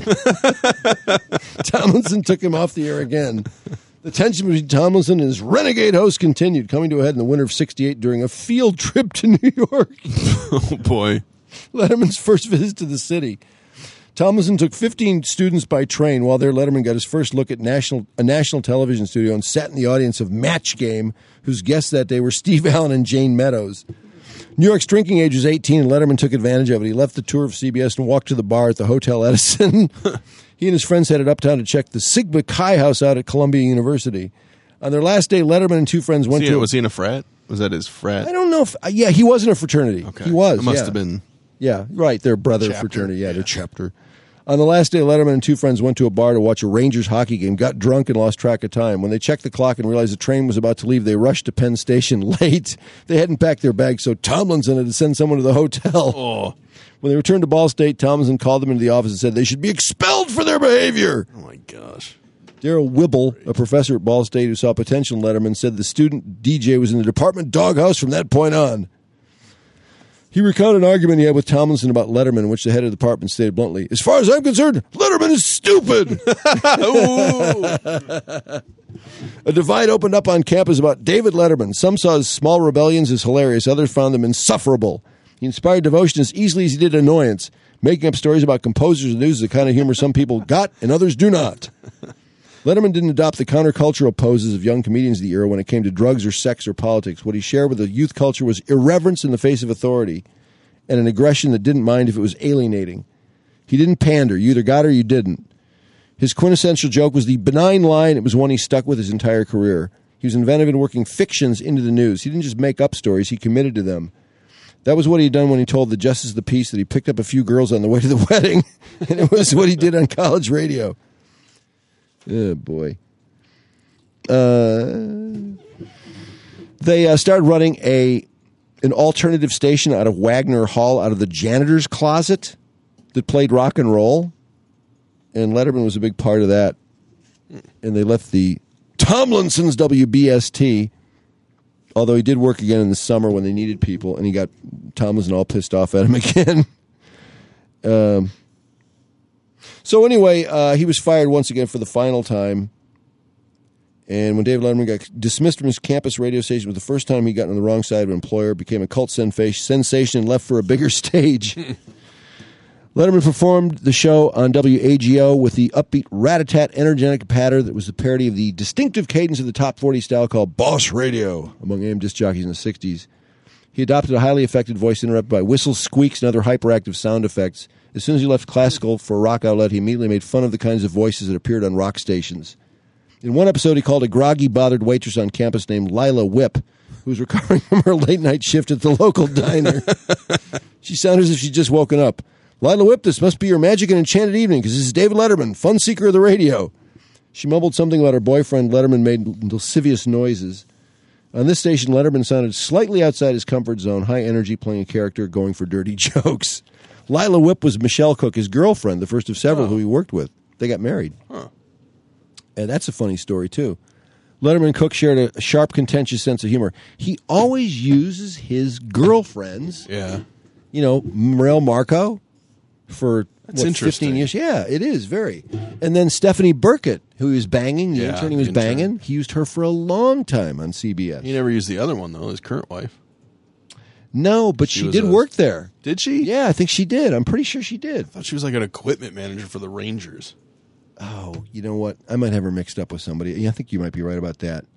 Tomlinson took him off the air again. The tension between Tomlinson and his renegade host continued, coming to a head in the winter of sixty-eight during a field trip to New York. Oh, boy. Letterman's first visit to the city. Tomlinson took fifteen students by train. While there, Letterman got his first look at national, a national television studio and sat in the audience of Match Game, whose guests that day were Steve Allen and Jane Meadows. New York's drinking age was eighteen, and Letterman took advantage of it. He left the tour of C B S and walked to the bar at the Hotel Edison. He and his friends headed uptown to check the Sigma Chi House out at Columbia University. On their last day, Letterman and two friends went was he, to... Was he in a frat? Was that his frat? I don't know if... Uh, yeah, he was in a fraternity. Okay. He was, It must yeah. have been... Yeah, right, their brother Chapter. fraternity. Yeah, Yeah. their chapter. On the last day, Letterman and two friends went to a bar to watch a Rangers hockey game, got drunk, and lost track of time. When they checked the clock and realized the train was about to leave, they rushed to Penn Station late. They hadn't packed their bags, so Tomlinson had to send someone to the hotel. Oh. When they returned to Ball State, Tomlinson called them into the office and said they should be expelled for their behavior. Oh, my gosh. Darrell Wibble, a professor at Ball State who saw potential in Letterman, said the student D J was in the department doghouse from that point on. He recounted an argument he had with Tomlinson about Letterman, in which the head of the department stated bluntly, "As far as I'm concerned, Letterman is stupid." A divide opened up on campus about David Letterman. Some saw his small rebellions as hilarious. Others found them insufferable. He inspired devotion as easily as he did annoyance. Making up stories about composers and news is the kind of humor some people got and others do not. Letterman didn't adopt the countercultural poses of young comedians of the era when it came to drugs or sex or politics. What he shared with the youth culture was irreverence in the face of authority and an aggression that didn't mind if it was alienating. He didn't pander. You either got it or you didn't. His quintessential joke was the benign line. It was one he stuck with his entire career. He was inventive in working fictions into the news. He didn't just make up stories. He committed to them. That was what he'd done when he told the Justice of the Peace that he picked up a few girls on the way to the wedding. And it was what he did on college radio. Oh, boy. Uh, they uh, started running a an alternative station out of Wagner Hall, out of the janitor's closet that played rock and roll. And Letterman was a big part of that. And they left the Tomlinson's W B S T, although he did work again in the summer when they needed people, and he got Tomlinson all pissed off at him again. um, so anyway, uh, he was fired once again for the final time. And when David Letterman got dismissed from his campus radio station, it was the first time he got on the wrong side of an employer, became a cult sensation, and left for a bigger stage. Letterman performed the show on W A G O with the upbeat, rat-a-tat, energetic patter that was the parody of the distinctive cadence of the top forty style called Boss Radio among A M disc jockeys in the sixties. He adopted a highly affected voice interrupted by whistles, squeaks, and other hyperactive sound effects. As soon as he left classical for a rock outlet, he immediately made fun of the kinds of voices that appeared on rock stations. In one episode, he called a groggy, bothered waitress on campus named Lila Whip, who was recovering from her late-night shift at the local diner. She sounded as if she'd just woken up. "Lila Whip, this must be your magic and enchanted evening, because this is David Letterman, fun seeker of the radio." She mumbled something about her boyfriend. Letterman made lascivious noises. On this station, Letterman sounded slightly outside his comfort zone, high energy, playing a character, going for dirty jokes. Lila Whip was Michelle Cook, his girlfriend, the first of several oh. who he worked with. They got married. Huh. And that's a funny story, too. Letterman and Cook shared a sharp, contentious sense of humor. He always uses his girlfriends. Yeah. You know, Morel Marco for That's what, interesting. fifteen years. Yeah, it is, very. And then Stephanie Burkett, who he was banging, the Yeah, intern he was intern. banging, he used her for a long time on C B S. He never used the other one, though, his current wife. No, but she, She was did a- work there. Did she? Yeah, I think she did. I'm pretty sure she did. I thought she was like an equipment manager for the Rangers. Oh, you know what? I might have her mixed up with somebody. Yeah, I think you might be right about that.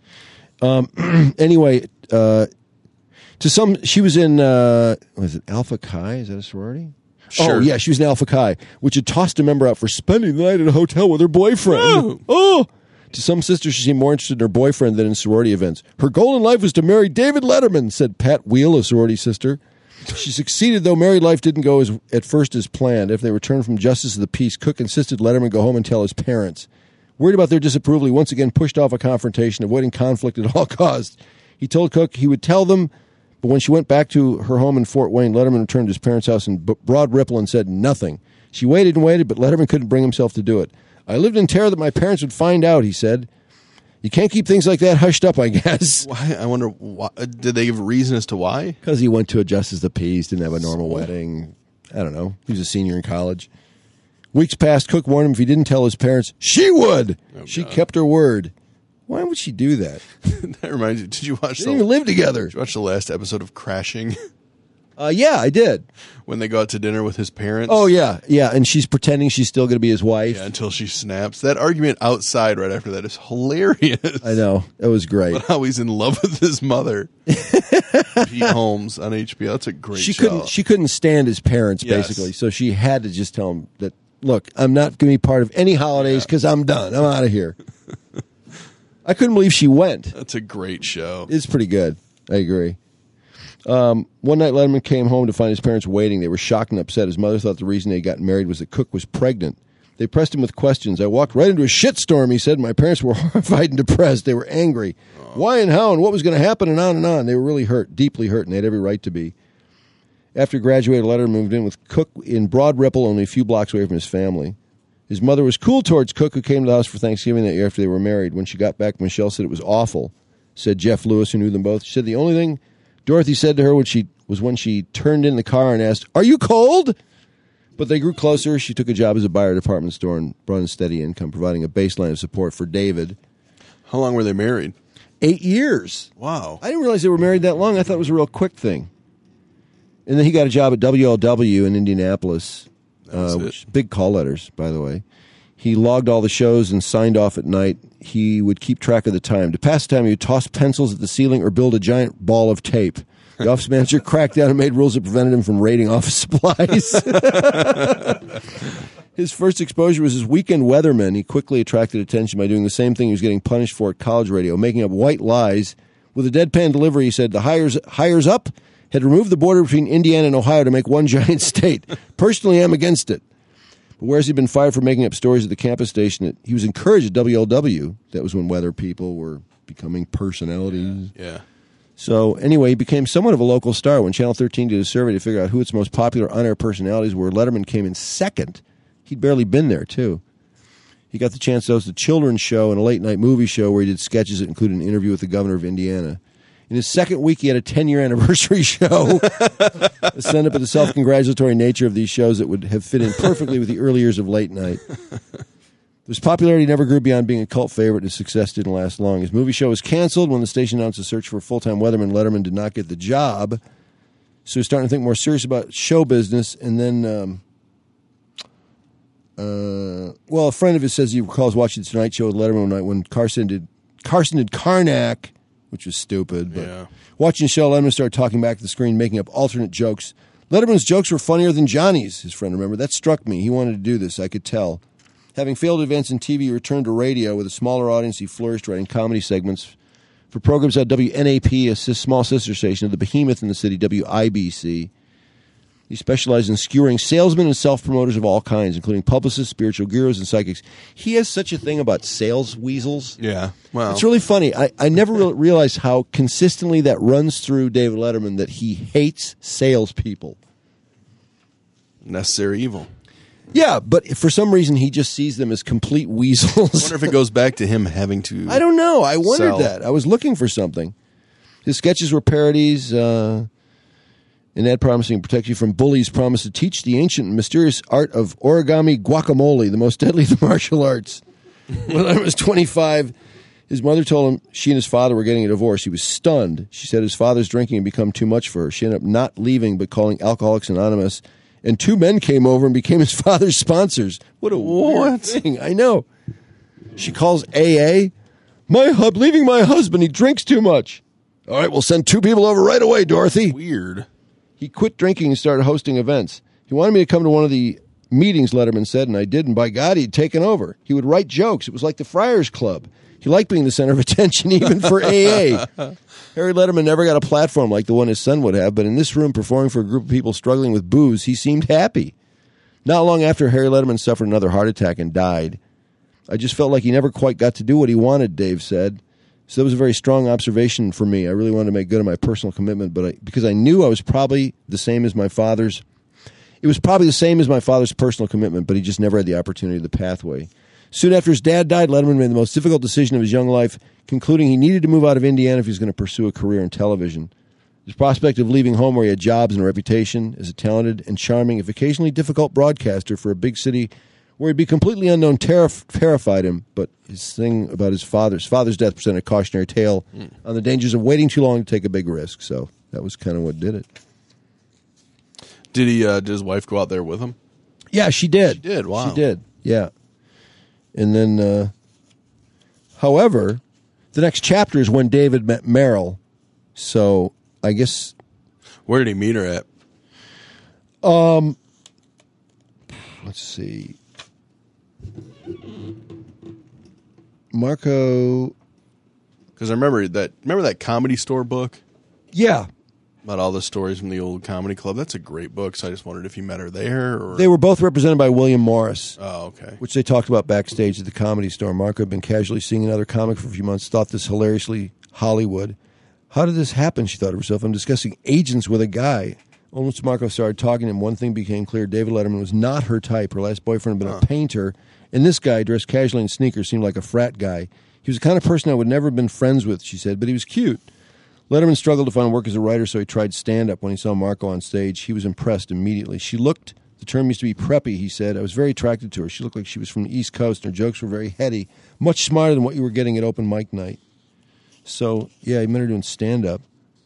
Um. Anyway, uh, to some, she was in. Uh, was it Alpha Chi? Is that a sorority? Sure. Oh, yeah, she was in Alpha Chi, which had tossed a member out for spending the night at a hotel with her boyfriend. Oh. oh. To some sisters, she seemed more interested in her boyfriend than in sorority events. Her goal in life was to marry David Letterman, said Pat Wheel, a sorority sister. She succeeded, though married life didn't go as at first as planned. After they returned from Justice of the Peace, Cook insisted Letterman go home and tell his parents. Worried about their disapproval, he once again pushed off a confrontation, avoiding conflict at all costs. He told Cook he would tell them, but when she went back to her home in Fort Wayne, Letterman returned to his parents' house in B- Broad Ripple and said nothing. She waited and waited, but Letterman couldn't bring himself to do it. I lived in terror that my parents would find out, he said. You can't keep things like that hushed up, I guess. Why? I wonder. Why, did they give a reason as to why? Because he went to a Justice of the Peace, didn't have a normal wedding. I don't know. He was a senior in college. Weeks passed. Cook warned him if he didn't tell his parents, she would. Oh, she God. kept her word. Why would she do that? That reminds you. Did you watch They the? didn't even live together. Did you watch the last episode of Crashing Uh, yeah, I did. when they go out to dinner with his parents? Oh, yeah. Yeah, and she's pretending she's still going to be his wife. Yeah, until she snaps. That argument outside right after that is hilarious. I know. It was great. But how he's in love with his mother. Pete Holmes on H B O. That's a great She show. couldn't. She couldn't stand his parents, Yes. basically. So she had to just tell him that, look, I'm not going to be part of any holidays because I'm done. I'm out of here. I couldn't believe she went. That's a great show. It's pretty good. I agree. Um, one night, Letterman came home to find his parents waiting. They were shocked and upset. His mother thought the reason they got married was that Cook was pregnant. They pressed him with questions. I walked right into a shitstorm, he said. My parents were horrified and depressed. They were angry. Why and how and what was going to happen and on and on. They were really hurt, deeply hurt, and they had every right to be. After he graduated, Letterman moved in with Cook in Broad Ripple, only a few blocks away from his family. His mother was cool towards Cook, who came to the house for Thanksgiving that year after they were married. When she got back, Michelle said it was awful, said Jeff Lewis, who knew them both. She said the only thing Dorothy said to her when she, was when she turned in the car and asked, are you cold? But they grew closer. She took a job as a buyer at a department store and brought in steady income, providing a baseline of support for David. How long were they married? Eight years. Wow. I didn't realize they were married that long. I thought it was a real quick thing. And then he got a job at W L W in Indianapolis. was Uh, it. which, big call letters, by the way. He logged all the shows and signed off at night. He would keep track of the time. To pass the time, he would toss pencils at the ceiling or build a giant ball of tape. The office manager cracked down and made rules that prevented him from raiding office supplies. His first exposure was as weekend weatherman. He quickly attracted attention by doing the same thing he was getting punished for at college radio, making up white lies. With a deadpan delivery, he said the hires, hires up had removed the border between Indiana and Ohio to make one giant state. Personally, I'm against it. But whereas he'd been fired for making up stories at the campus station, he was encouraged at W L W. That was when weather people were becoming personalities. Yeah. So anyway, he became somewhat of a local star. When Channel thirteen did a survey to figure out who its most popular on-air personalities were, Letterman came in second. He'd barely been there, too. He got the chance to host a children's show and a late-night movie show where he did sketches that included an interview with the governor of Indiana. In his second week, he had a ten-year anniversary show. A send-up of the self-congratulatory nature of these shows that would have fit in perfectly with the early years of late night. His popularity never grew beyond being a cult favorite, and his success didn't last long. His movie show was canceled when the station announced a search for a full-time weatherman. Letterman did not get the job, so he's starting to think more serious about show business. And then, um, uh, well, a friend of his says he recalls watching the Tonight Show with Letterman one night when Carson did Carson did Karnak, which was stupid. But Yeah. watching the show, Letterman started talking back to the screen, making up alternate jokes. Letterman's jokes were funnier than Johnny's, his friend remembered. That struck me. He wanted to do this, I could tell. Having failed advance in T V, he returned to radio. With a smaller audience, he flourished writing comedy segments for programs at W N A P, a sis- small sister station of the behemoth in the city, W I B C. He specialized in skewering salesmen and self-promoters of all kinds, including publicists, spiritual gurus, and psychics. He has such a thing about sales weasels. Yeah. Well, It's really funny. I, I never re- realized how consistently that runs through David Letterman, that he hates salespeople. necessary evil. Yeah, but for some reason, he just sees them as complete I weasels. wonder if it goes back to him having to. I don't know. I wondered Sell. that. I was looking for something. His sketches were parodies. Uh, an ad promising to protect you from bullies promised to teach the ancient and mysterious art of origami guacamole, the most deadly of the martial arts. When I was twenty-five, His mother told him she and his father were getting a divorce. He was stunned. She said his father's drinking had become too much for her. She ended up not leaving but calling Alcoholics Anonymous, and two men came over and became his father's sponsors. What a What? weird thing. I know. She calls A A. My hub leaving my husband. He drinks too much. All right, we'll send two people over right away, Dorothy. Weird. He quit drinking and started hosting events. He wanted me to come to one of the meetings, Letterman said, and I did, and by God, he'd taken over. He would write jokes. It was like the Friars Club. He liked being the center of attention, even for A A. Harry Letterman never got a platform like the one his son would have, but in this room, performing for a group of people struggling with booze, he seemed happy. Not long after, Harry Letterman suffered another heart attack and died. I just felt like he never quite got to do what he wanted, Dave said. So that was a very strong observation for me. I really wanted to make good on my personal commitment, but I, because I knew I was probably the same as my father's, it was probably the same as my father's personal commitment, but he just never had the opportunity, the pathway. Soon after his dad died, Letterman made the most difficult decision of his young life, concluding he needed to move out of Indiana if he was going to pursue a career in television. His prospect of leaving home where he had jobs and a reputation as a talented and charming, if occasionally difficult broadcaster for a big city where he'd be completely unknown terif- terrified him, but his thing about his father's father's death presented a cautionary tale mm. on the dangers of waiting too long to take a big risk. So that was kind of what did it. Did he? Uh, did his wife go out there with him? Yeah, she did. She did. Wow. She did. Yeah. And then, uh, however, the next chapter is when David met Meryl. So I guess. Where did he meet her at? Um, let's see. Marco. Because I remember that. Remember that Comedy Store book? Yeah. About all the stories from the old comedy club. That's a great book. So I just wondered if you met her there. Or... They were both represented by William Morris. Oh, okay. Which they talked about backstage at the Comedy Store. Marco had been casually seeing another comic for a few months, thought this hilariously Hollywood. How did this happen, she thought to herself. I'm discussing agents with a guy. Once Marco started talking to him, one thing became clear. David Letterman was not her type. Her last boyfriend had been huh. a painter. And this guy, dressed casually in sneakers, seemed like a frat guy. He was the kind of person I would never have been friends with, she said, but he was cute. Letterman struggled to find work as a writer, so he tried stand-up. When he saw Marco on stage, he was impressed immediately. She looked, the term used to be preppy, he said. I was very attracted to her. She looked like she was from the East Coast, and her jokes were very heady, much smarter than what you were getting at open mic night. So, yeah, he met her doing stand-up.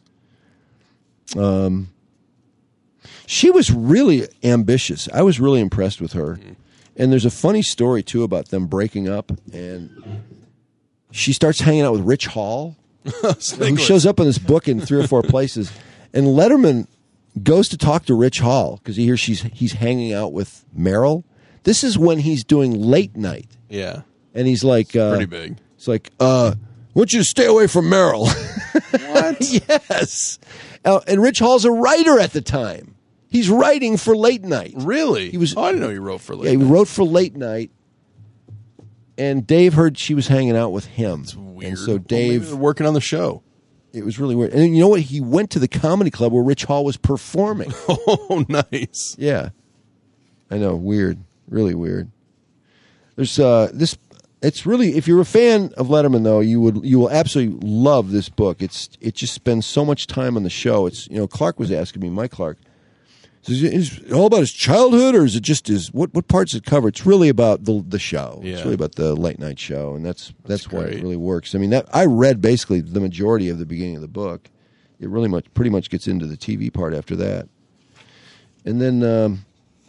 Um, she was really ambitious. I was really impressed with her. Mm-hmm. And there's a funny story, too, about them breaking up, and she starts hanging out with Rich Hall, who shows up in this book in three or four places. And Letterman goes to talk to Rich Hall because he hears she's he's hanging out with Meryl. This is when he's doing late night. Yeah. And he's like... Uh, pretty big. It's like, uh, I want you to stay away from Meryl. What? Yes. Uh, and Rich Hall's a writer at the time. He's writing for late night. Really? He was. Oh, I didn't know he wrote for late yeah, night. he wrote for late night. And Dave heard she was hanging out with him. That's weird. And so Dave... Well, maybe they're working on the show. It was really weird. And you know what? He went to the comedy club where Rich Hall was performing. Oh, nice. Yeah. I know. Weird. Really weird. There's uh, this... It's really... If you're a fan of Letterman, though, you would you will absolutely love this book. It's It just spends so much time on the show. It's you know, Clark was asking me, Mike Clark, is it all about his childhood, or is it just his what? What parts it cover? It's really about the the show. Yeah. It's really about the late night show, and that's that's, that's why great. it really works. I mean, that I read basically the majority of the beginning of the book. It really much pretty much gets into the T V part after that, and then um,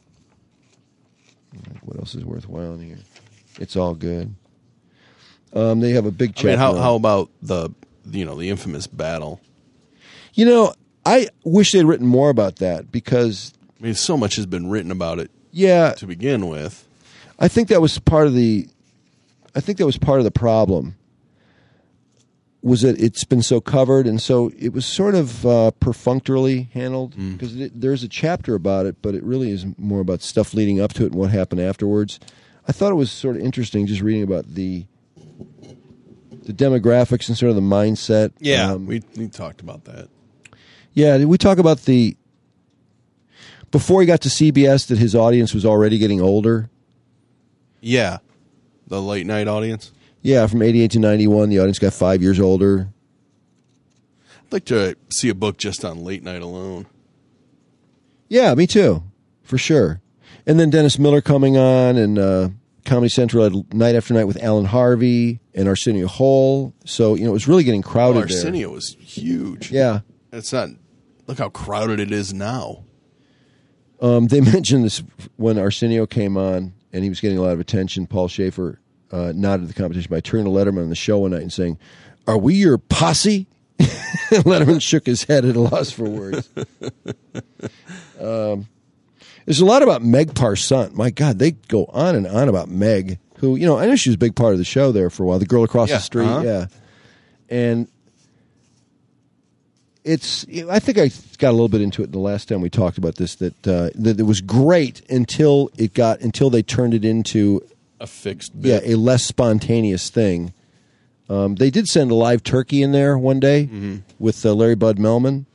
what else is worthwhile in here? It's all good. Um, they have a big chapter. I mean, how on, how about the you know the infamous battle? You know. I wish they'd written more about that because... I mean, so much has been written about it yeah, to begin with. I think that was part of the... I think that was part of the problem, was that it's been so covered, and so it was sort of uh, perfunctorily handled, because mm. there's a chapter about it, but it really is more about stuff leading up to it and what happened afterwards. I thought it was sort of interesting just reading about the the demographics and sort of the mindset. Yeah, um, we, we talked about that. Yeah, did we talk about the... Before he got to C B S, that his audience was already getting older? Yeah. The late night audience? Yeah, from eighty-eight to ninety-one, the audience got five years older. I'd like to see a book just on late night alone. Yeah, me too, for sure. And then Dennis Miller coming on, and uh, Comedy Central had Night After Night with Alan Harvey and Arsenio Hall. So, you know, it was really getting crowded Oh, there. Arsenio was huge. Yeah. It's not. Look how crowded it is now. Um, they mentioned this when Arsenio came on and he was getting a lot of attention. Paul Schaefer uh, nodded the competition by turning to Letterman on the show one night and saying, "Are we your posse?" Letterman shook his head at a loss for words. Um, there's a lot about Meg Parson. My God, they go on and on about Meg, who, you know, I know she was a big part of the show there for a while. The girl across Yeah, the street, uh-huh. yeah. And it's, I think I got a little bit into it the last time we talked about this, that, uh, that it was great until it got, until they turned it into A fixed yeah, bit. a less spontaneous thing. Um, they did send a live turkey in there one day Mm-hmm. with uh, Larry Bud Melman.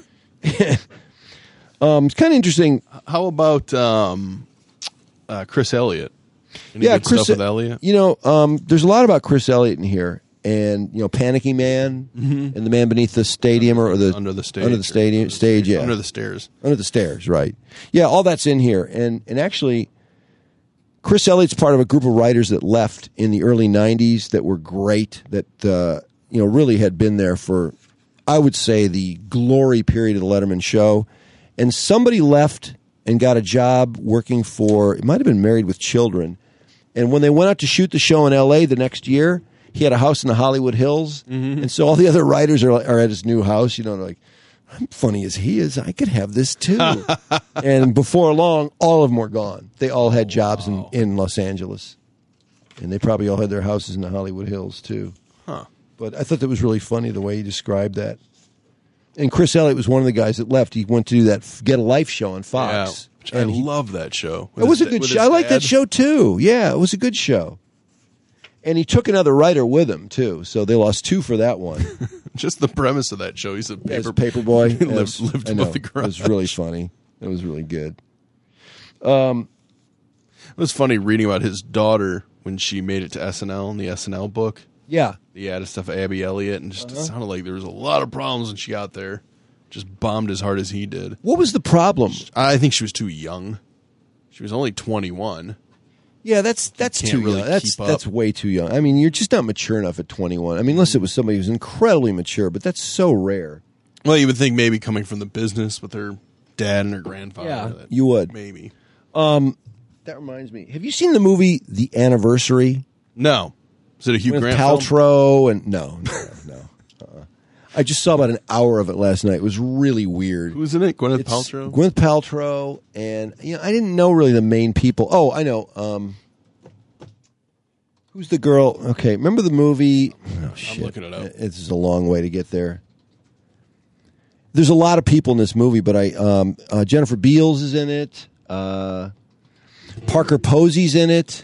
um, it's kind of interesting. How about um, uh, Chris Elliott? Any yeah, good Chris. stuff with Elliott? You know, um, there's a lot about Chris Elliott in here, and you know, Panicky Man Mm-hmm. and the Man Beneath the Stadium or, or the Under the stage. under the or- stadium under the stage, stage. yeah, Under the stairs. under the stairs, right? Yeah, all that's in here, and and actually. Chris Elliott's part of a group of writers that left in the early nineties that were great, that uh, you know really had been there for, I would say, the glory period of the Letterman show. And somebody left and got a job working for, it might have been Married with Children. And when they went out to shoot the show in L A the next year, he had a house in the Hollywood Hills. Mm-hmm. And so all the other writers are, are at his new house, you know, like, I'm funny as he is. I could have this too. And before long, all of them were gone. They all had jobs in, in Los Angeles. And they probably all had their houses in the Hollywood Hills too. Huh. But I thought that was really funny the way he described that. And Chris Elliott was one of the guys that left. He went to do that Get a Life show on Fox. Yeah, which I And he- love that show. it was a good show. I like that show too. Yeah, it was a good show. And he took another writer with him too. So they lost two for that one. Just the premise of that show. He's a As paper, a paper boy. He lived, Yes, lived I know. above the garage. It was really funny. It was really good. It was funny reading about his daughter when she made it to S N L in the S N L book. Yeah. The added stuff of Abby Elliott, and just Uh-huh. it sounded like there was a lot of problems when she got there. Just bombed as hard as he did. What was the problem? I think she was too young. She was only twenty-one. Yeah, that's that's can't too really young. That's keep up. that's way too young. I mean, you're just not mature enough at twenty-one. I mean, unless it was somebody who's incredibly mature, but that's so rare. Well, you would think maybe coming from the business with her dad and her grandfather. Yeah, that you would. Maybe. That reminds me. Have you seen the movie The Anniversary? No. Is it a Hugh With Grant film? Paltrow and no, no, no. Uh-uh. I just saw about an hour of it last night. It was really weird. Who's in it? Gwyneth It's Paltrow? Gwyneth Paltrow, and you know, I didn't know really the main people. Oh, I know. Um, who's the girl? Okay, remember the movie? Oh, shit. looking it up. It's a long way to get there. There's a lot of people in this movie, but I um, uh, Jennifer Beals is in it. Uh, Parker Posey's in it.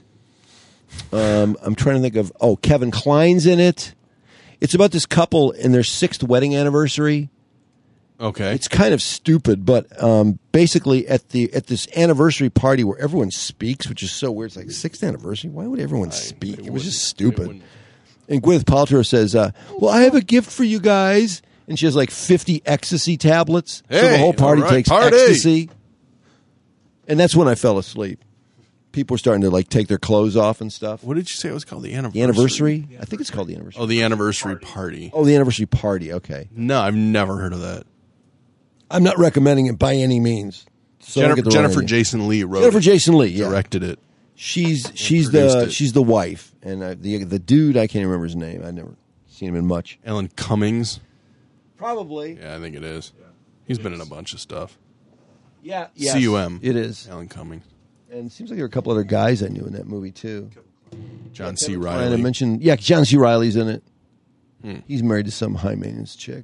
Um, I'm trying to think of. Oh, Kevin Kline's in it. It's about this couple in their sixth wedding anniversary. Okay. It's kind of stupid, but um, basically at the at this anniversary party where everyone speaks, which is so weird. It's like sixth anniversary. Why would everyone speak? It was just stupid. And Gwyneth Paltrow says, uh, "Well, I have a gift for you guys," and she has like fifty ecstasy tablets. so the Hey, whole party all right, takes party. ecstasy. And that's when I fell asleep. People were starting to like take their clothes off and stuff. What did you say it was called? The anniversary? The anniversary? I think it's called the anniversary. Oh, the anniversary party. Oh, the anniversary party. Okay. No, I've never heard of that. I'm not recommending it by any means. So don't Jennifer, get the wrong Jennifer idea. Jason Lee wrote Jennifer it, Jason Lee, yeah. directed it. She's she's produced the it. she's the wife, and uh, the the dude I can't remember his name. I've never seen him in much. Alan Cummings. Probably. Yeah, I think it is. He's been in a bunch of stuff. Yeah. C U M. It is. Alan Cummings. And it seems like there were a couple other guys I knew in that movie too. John C. And I Riley. mentioned yeah, John C. Riley's in it. Hmm. He's married to some high maintenance chick.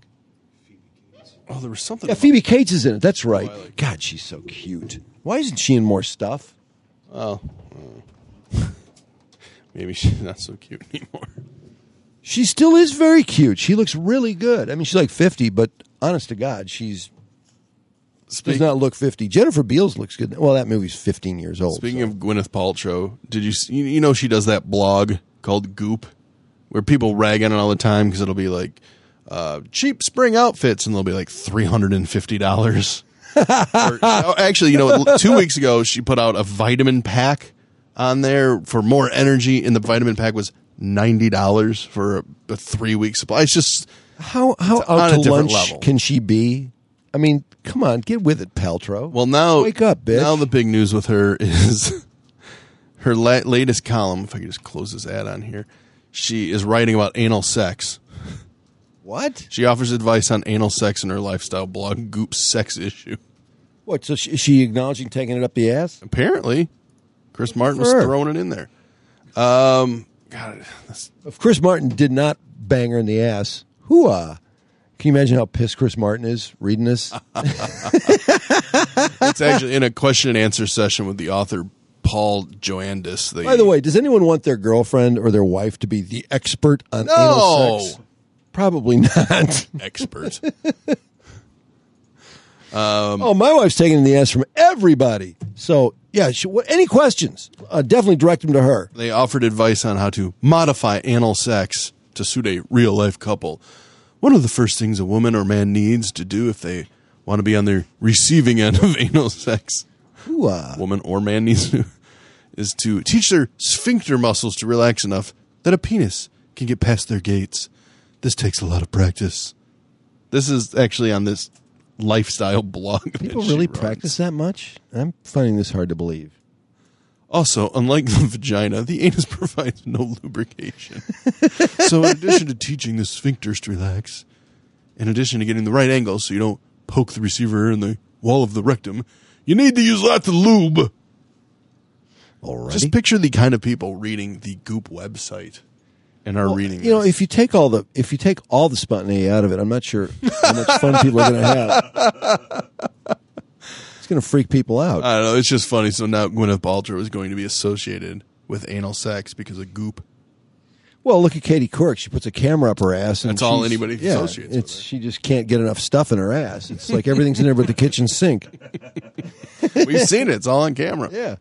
Oh, there was something. Yeah, about- Phoebe Cates is in it. That's right. I like- God, she's so cute. Why isn't she in more stuff? Oh. uh, Maybe she's not so cute anymore. She still is very cute. She looks really good. I mean, she's like fifty, but honest to God, she's Speak- does not look fifty. Jennifer Beals looks good. Well, that movie's fifteen years old. Speaking so. of Gwyneth Paltrow, did you see, you know she does that blog called Goop, where people rag on it all the time because it'll be like uh, cheap spring outfits, and they'll be like three hundred and fifty dollars. Actually, you know, two weeks ago she put out a vitamin pack on there for more energy, and the vitamin pack was ninety dollars for a, a three week supply. It's just How how it's on out a to different lunch level. can she be? I mean, come on, get with it, Paltrow. Well, now wake up, bitch. Now the big news with her is her la- latest column. If I could just close this ad on here, she is writing about anal sex. What? She offers advice on anal sex in her lifestyle blog, Goop Sex Issue. What? So she, is she acknowledging taking it up the ass? Apparently, Chris Martin was Sure. throwing it in there. Um, God, that's, If Chris Martin did not bang her in the ass, hoo-ah. Can you imagine how pissed Chris Martin is reading this? it's actually in a question and answer session with the author Paul Joandis. They, By the way, does anyone want their girlfriend or their wife to be the expert on No. anal sex? Probably not. expert. Oh, my wife's taking in the ass from everybody. So, yeah, she, what, any questions, uh, definitely direct them to her. They offered advice on how to modify anal sex to suit a real life couple. One of the first things a woman or man needs to do if they want to be on the receiving end of anal sex, Hoo-ah. woman or man needs to, is to teach their sphincter muscles to relax enough that a penis can get past their gates. This takes a lot of practice. This is actually on this lifestyle blog. that People she really runs. practice that much? I'm finding this hard to believe. Also, unlike the vagina, the anus provides no lubrication. So in addition to teaching the sphincters to relax, in addition to getting the right angle so you don't poke the receiver in the wall of the rectum, you need to use lots of lube. Alrighty. Just picture the kind of people reading the Goop website and are Well, reading you know, this. if you take all the if you take all the spontaneity out of it, I'm not sure how much fun people are going to have. It's going to freak people out. I don't know. It's just funny. So now Gwyneth Paltrow is going to be associated with anal sex because of Goop. Well, look at Katie Couric. She puts a camera up her ass, and That's all she's- anybody yeah, associates with It's she just can't get enough stuff in her ass. It's like everything's in there but the kitchen sink. We've seen it. It's all on camera. Yeah.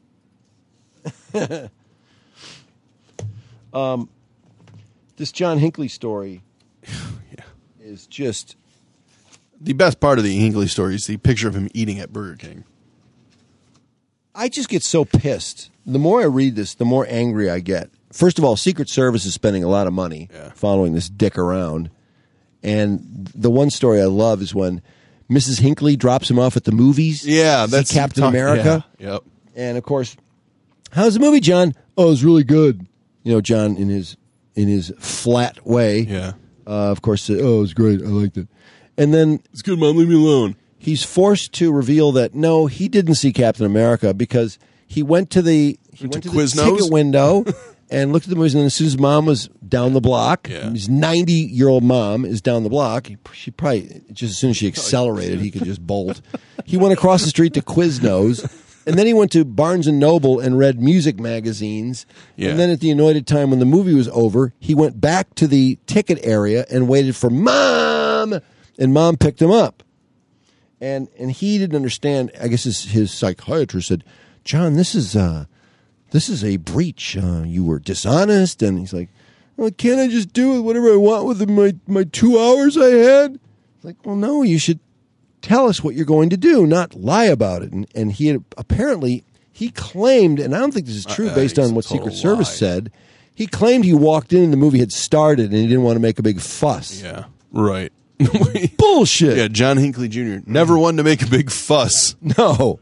um, this John Hinckley story Yeah. is just The best part of the Hinkley story is the picture of him eating at Burger King. I just get so pissed. The more I read this, the more angry I get. First of all, Secret Service is spending a lot of money Yeah. following this dick around. And the one story I love is when Missus Hinckley drops him off at the movies. Yeah, See that's Captain talk- America. Yeah. Yep. And of course, how's the movie, John? Oh, it's really good. You know, John in his in his flat way. Yeah. Uh, of course, said, oh, it's great. I liked it. And then It's good, Mom. Leave me alone. he's forced to reveal that no, he didn't see Captain America because he went to the he Went went to to, the Quiznos? ticket window and looked at the movies. And as soon as mom was down the block, Yeah. his ninety year old mom is down the block. He, she probably just as soon as she accelerated, he could just bolt. He went across the street to Quiznos. And then he went to Barnes and Noble and read music magazines. Yeah. And then at the anointed time when the movie was over, he went back to the ticket area and waited for Mom. And Mom picked him up. And and he didn't understand. I guess his, his psychiatrist said, John, this is uh, this is a breach. Uh, you were dishonest. And he's like, well, can't I just do whatever I want with my, my two hours I had? It's like, well, no, you should tell us what you're going to do, not lie about it. And, and he had apparently, he claimed, and I don't think this is true I- I based think it's on a what total Secret Service lie. said, he claimed he walked in and the movie had started and he didn't want to make a big fuss. Yeah. Right. Bullshit. Yeah, John Hinckley Junior Never one to make a big fuss. No.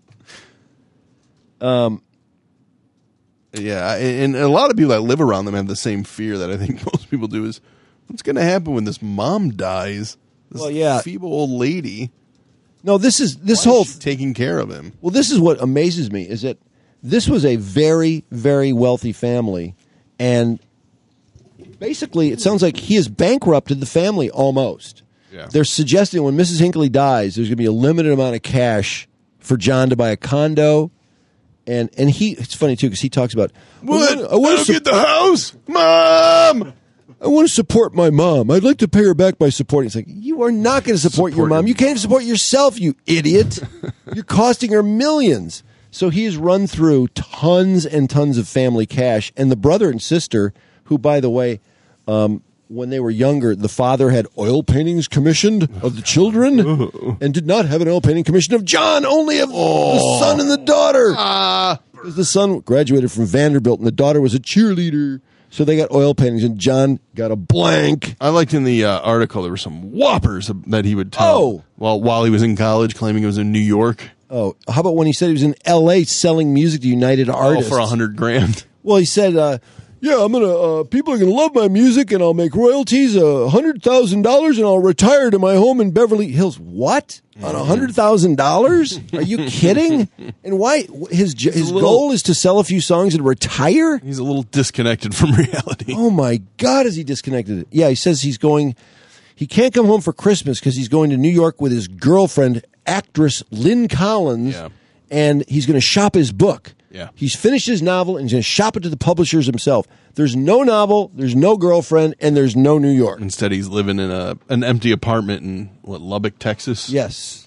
Yeah, and and a lot of people that live around them have the same fear that I think most people do is what's going to happen when this mom dies? This Well, yeah. feeble old lady. No, this is, this Why is whole, she taking care of him. well, this is what amazes me is that this was a very, very wealthy family. And basically, it sounds like he has bankrupted the family almost. Yeah. They're suggesting when Missus Hinckley dies, there's going to be a limited amount of cash for John to buy a condo. And and he, it's funny too because he talks about What? I want I'll to get the house, Mom. I want to support my mom. I'd like to pay her back by supporting. It's like you are not going to support, your Support mom. your You can't even support yourself, you idiot. You're costing her millions. So he has run through tons and tons of family cash, and the brother and sister, who by the way, um, when they were younger, the father had oil paintings commissioned of the children and did not have an oil painting commission of John, only of the son and the daughter. Ah, 'Cause the son graduated from Vanderbilt and the daughter was a cheerleader. So they got oil paintings and John got a blank. I liked in the uh, article there were some whoppers that he would tell Oh. while while he was in college, claiming it was in New York. Oh, how about when he said he was in L A selling music to United Oh, Artists? for a hundred grand. Well, he said, uh, yeah, I'm going to, uh, people are going to love my music and I'll make royalties a one hundred thousand dollars and I'll retire to my home in Beverly Hills. What? On one hundred thousand dollars? Are you kidding? And why? His j- his little- goal is to sell a few songs and retire? He's a little disconnected from reality. Oh my God, is he disconnected? Yeah, he says he's going, he can't come home for Christmas because he's going to New York with his girlfriend, actress Lynn Collins, Yeah. and he's going to shop his book. Yeah. He's finished his novel and he's going to shop it to the publishers himself. There's no novel, there's no girlfriend, and there's no New York. Instead, he's living in a an empty apartment in what Lubbock, Texas. Yes.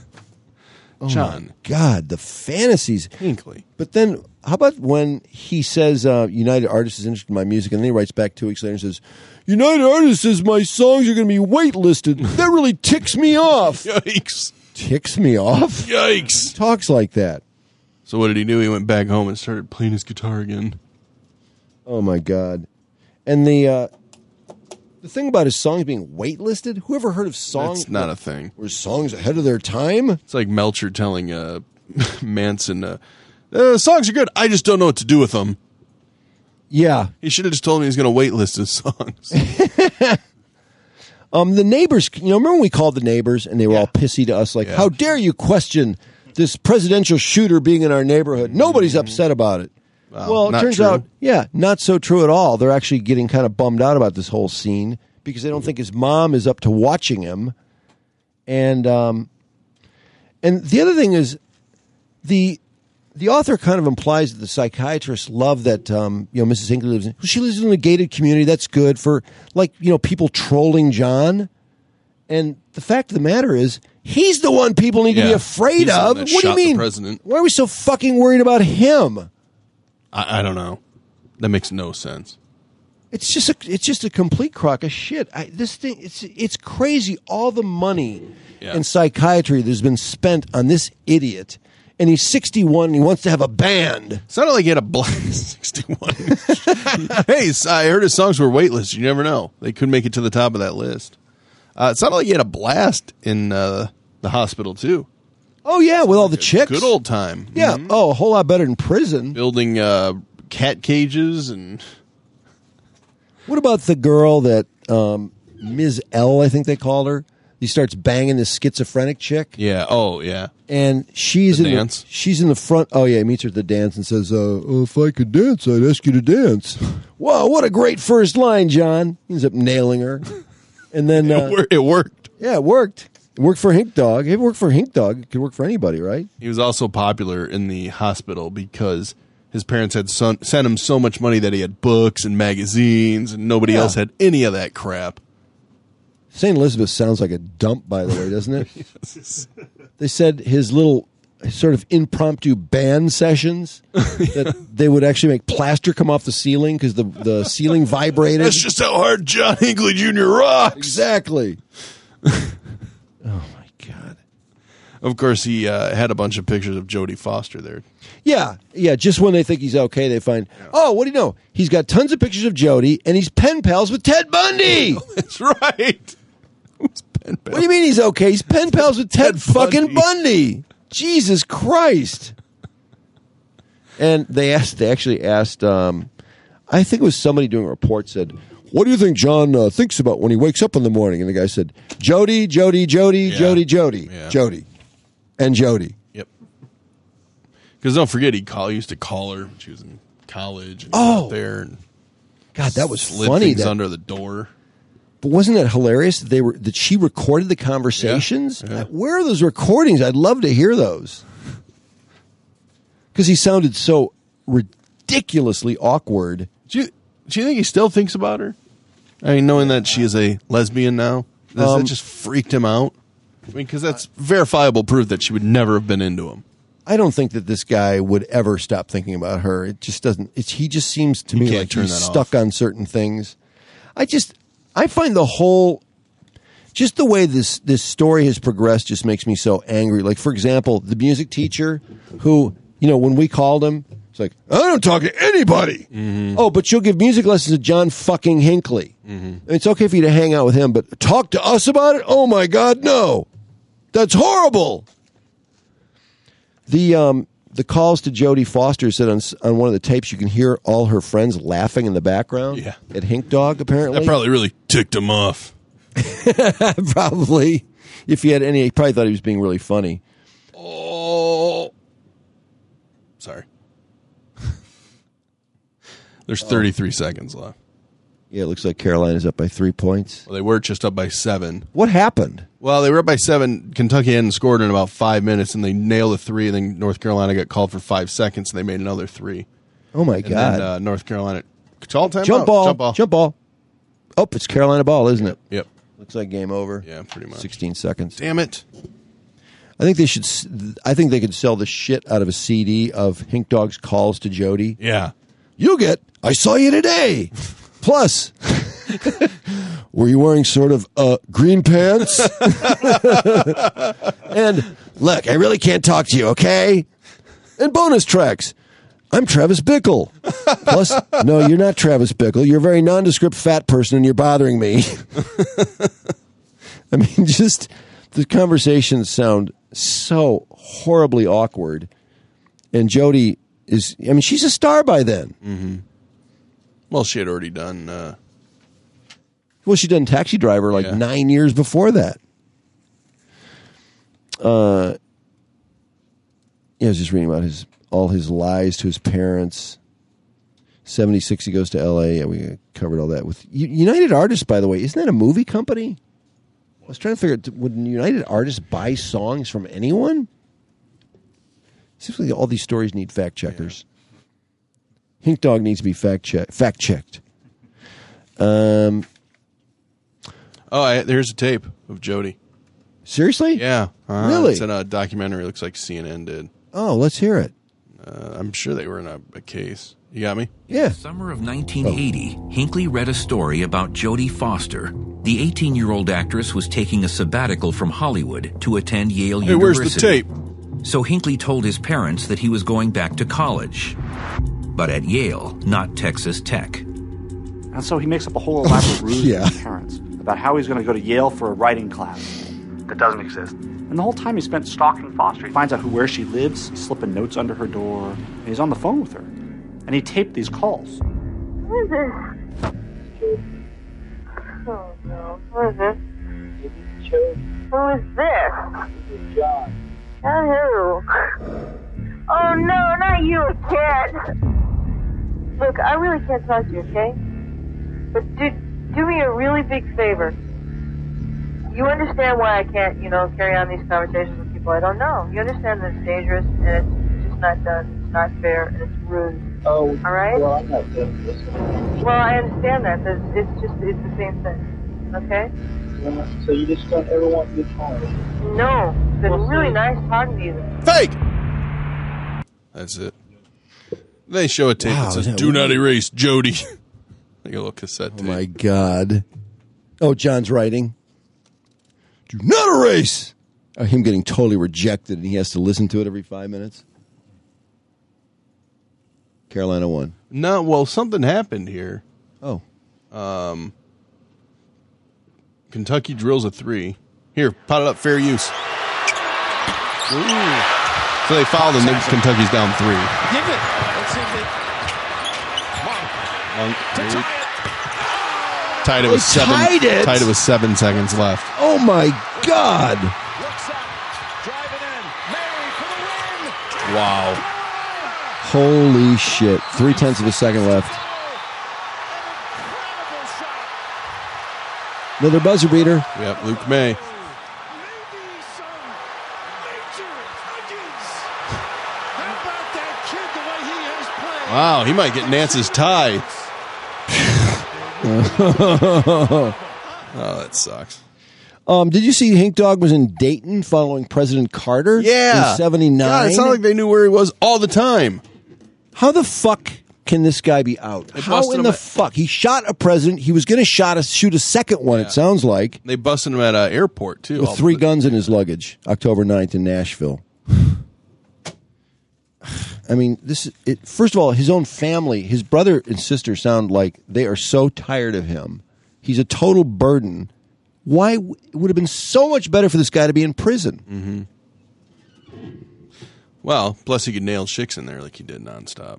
Oh John my God, the fantasies. Hinckley. But then, how about when he says uh, United Artists is interested in my music, and then he writes back two weeks later and says, United Artists says my songs are going to be waitlisted. That really ticks me off. Yikes! Ticks me off? Yikes! Talks like that. So what did he do? He went back home and started playing his guitar again. Oh my God. And the uh, the thing about his songs being waitlisted, whoever heard of songs? That's not a thing. Were songs ahead of their time? It's like Melcher telling uh, Manson, uh, uh, songs are good. I just don't know what to do with them. Yeah. He should have just told me he's going to waitlist his songs. Um, the neighbors, you know, remember when we called the neighbors and they were Yeah. all pissy to us, like, Yeah. how dare you question this presidential shooter being in our neighborhood? Nobody's upset about it. Well, Well, it not turns true. out, yeah, not so true at all. They're actually getting kind of bummed out about this whole scene because they don't think his mom is up to watching him. And um, and the other thing is the the author kind of implies that the psychiatrists love that um, you know Missus Hinckley lives in. Well, she lives in a gated community. That's good for like you know people trolling John. And the fact of the matter is, he's the one people need to be Yeah. afraid He's the one of. that What do you shot the mean? president. Why are we so fucking worried about him? I, I don't know. That makes no sense. It's just a it's just a complete crock of shit. I, this thing it's it's crazy. All the money Yeah. in psychiatry that's been spent on this idiot, and he's sixty-one and he wants to have a band. It sounded like he had a blast. sixty-one. Hey, s- I heard his songs were waitlist. You never know. They could make it to the top of that list. Uh, it sounded like he had a blast in uh, the hospital, too. Oh yeah, with all the chicks. Good old time. Yeah. Mhm. Oh, a whole lot better than prison. Building uh, cat cages and What about the girl that um, Miz L, I think they called her? He starts banging this schizophrenic chick, yeah. Oh yeah. and she's The in dance? the she's in the front. Oh yeah, he meets her at the dance and says, uh, oh, "If I could dance, I'd ask you to dance." Wow, what a great first line, John. He ends up nailing her, and then uh, It, wor- it worked. yeah, it worked. It worked for Hink Dog. It worked for Hink Dog. It could work for anybody, right? He was also popular in the hospital because his parents had son- sent him so much money that he had books and magazines, and nobody Yeah. else had any of that crap. Saint Elizabeth sounds like a dump, by the way, doesn't it? They said his little sort of impromptu band sessions that they would actually make plaster come off the ceiling because the, the ceiling vibrated. That's just how hard John Hinckley Junior rocks. Exactly. Oh, my God. Of course, he uh, had a bunch of pictures of Jodie Foster there. Yeah, yeah. Just when they think he's okay, they find, oh, what do you know? He's got tons of pictures of Jody, and he's pen pals with Ted Bundy. That's right. Who's pen pal? What do you mean he's okay? He's pen pals with Ted, Ted fucking Bundy. Bundy. Jesus Christ. And they asked, they actually asked, um, I think it was somebody doing a report said, what do you think John uh, thinks about when he wakes up in the morning? And the guy said, Jody, Jody, Jody, Yeah. Jody, Jody, Yeah. Jody, and Jody. Yep. Because don't forget, he call he used to call her when she was in college. And Oh. out there and God, that was slid funny. things That, under the door. but wasn't that hilarious that they were that she recorded the conversations? Yeah, yeah. Where are those recordings? I'd love to hear those. Because he sounded so ridiculously awkward. Do you do you think he still thinks about her? I mean, knowing that she is a lesbian now, does Um, that just freaked him out? I mean, because that's verifiable proof that she would never have been into him. I don't think that this guy would ever stop thinking about her. It just doesn't. It's, he just seems to You me can't like turn he's that stuck off. on certain things. I just, I find the whole, just the way this this story has progressed, just makes me so angry. Like for example, the music teacher who, you know, when we called him, It's like, I don't talk to anybody. Mm-hmm. Oh, but you'll give music lessons to John fucking Hinckley. Mm-hmm. It's okay for you to hang out with him, but talk to us about it? Oh, my God, no. That's horrible. The um, the calls to Jodie Foster said on, on one of the tapes you can hear all her friends laughing in the background Yeah. at Hink Dog, apparently. That probably really ticked him off. Probably. If he had any, he probably thought he was being really funny. Oh. Sorry. There's thirty-three oh. seconds left. Yeah, it looks like Carolina's up by three points. Well, they were just up by seven. What happened? Well, they were up by seven. Kentucky hadn't scored in about five minutes, and they nailed a three. And then North Carolina got called for five seconds, and they made another three. Oh, my and God. Then, uh, North Carolina. Call time Jump out. ball. Jump ball. Jump ball. Oh, it's Carolina ball, isn't it? Yep. Looks like game over. Yeah, pretty much. sixteen seconds. Damn it. I think they should. I think they could sell the shit out of a C D of Hink Dog's calls to Jody. Yeah. You get, I saw you today. Plus, were you wearing sort of uh, green pants? And look, I really can't talk to you, okay? And bonus tracks. I'm Travis Bickle. Plus, no, you're not Travis Bickle. You're a very nondescript fat person, and you're bothering me. I mean, just the conversations sound so horribly awkward. And Jody is, I mean, she's a star by then. Mm-hmm. Well, she had already done. Uh... Well, she'd done Taxi Driver like Yeah. nine years before that. Uh, yeah, I was just reading about his all his lies to his parents. seventy-six, he goes to L A. Yeah, we covered all that. With U- United Artists, by the way, isn't that a movie company? I was trying to figure out, would United Artists buy songs from anyone? Seems like all these stories need fact checkers. Yeah. Hink Dog needs to be fact check fact checked. Um. Oh, I, there's a tape of Jody. Seriously? Yeah. Uh, Really? It's in a documentary. It looks like C N N did. Oh, let's hear it. Uh, I'm sure they were in a, a case. You got me? Yeah. Summer of nineteen eighty, oh. Hinckley read a story about Jodie Foster. The eighteen-year-old actress was taking a sabbatical from Hollywood to attend Yale hey, University. Where's the tape? So Hinckley told his parents that he was going back to college, but at Yale, not Texas Tech. And so he makes up a whole elaborate ruse Yeah. with his parents about how he's going to go to Yale for a writing class that doesn't exist. And the whole time he spent stalking Foster. He finds out who where she lives, he's slipping notes under her door, and he's on the phone with her. And he taped these calls. Who is this? Oh no, who is this? Who is this? John. John who? Oh no, not you again. Look, I really can't talk to you, okay? But do, do me a really big favor. You understand why I can't, you know, carry on these conversations with people I don't know. You understand that it's dangerous and it's just not done, it's not fair, and it's rude. Oh, all right? Well, I'm not doing this. Well, I understand that. But it's just, it's the same thing. Okay? Yeah, so you just don't ever want to get home? No. It's been Well, really see. nice talking to you. Fake! That's it. They show a tape Wow, that says, is that do not weird? erase Jody. Like a little cassette Oh, tape. my God. Oh, John's writing. Do not erase! Uh, him getting totally rejected, and he has to listen to it every five minutes. Carolina won. No, well, something happened here. Oh. Um, Kentucky drills a three. Here, pot it up, fair use. Ooh. So they fouled and then Kentucky's down three. Give it. Let's see if they... Monk, To eight. tie it. Tied it They with seven. tied it? Tied it with seven seconds left. Oh, my God. Looks up. Driving in. Mary for the win. Wow. Holy shit. Three tenths of a second left. Another buzzer beater. Yep, Luke May. Wow, he might get Nance's tie. Oh, that sucks. Um, did you see Hink Dog was in Dayton following President Carter? Yeah. In seventy-nine? God, it sounded like they knew where he was all the time. How the fuck can this guy be out? They How busted in him the at- fuck? He shot a president. He was going to shot a, shoot a second one, Yeah. it sounds like, They busted him at an airport, too. with all three the- guns in his luggage, October ninth in Nashville. I mean, this is it. First of all, his own family, his brother and sister sound like they are so tired of him. He's a total burden. Why w- it would have been so much better for this guy to be in prison? Mm-hmm. Well, plus he could nail chicks in there like he did nonstop.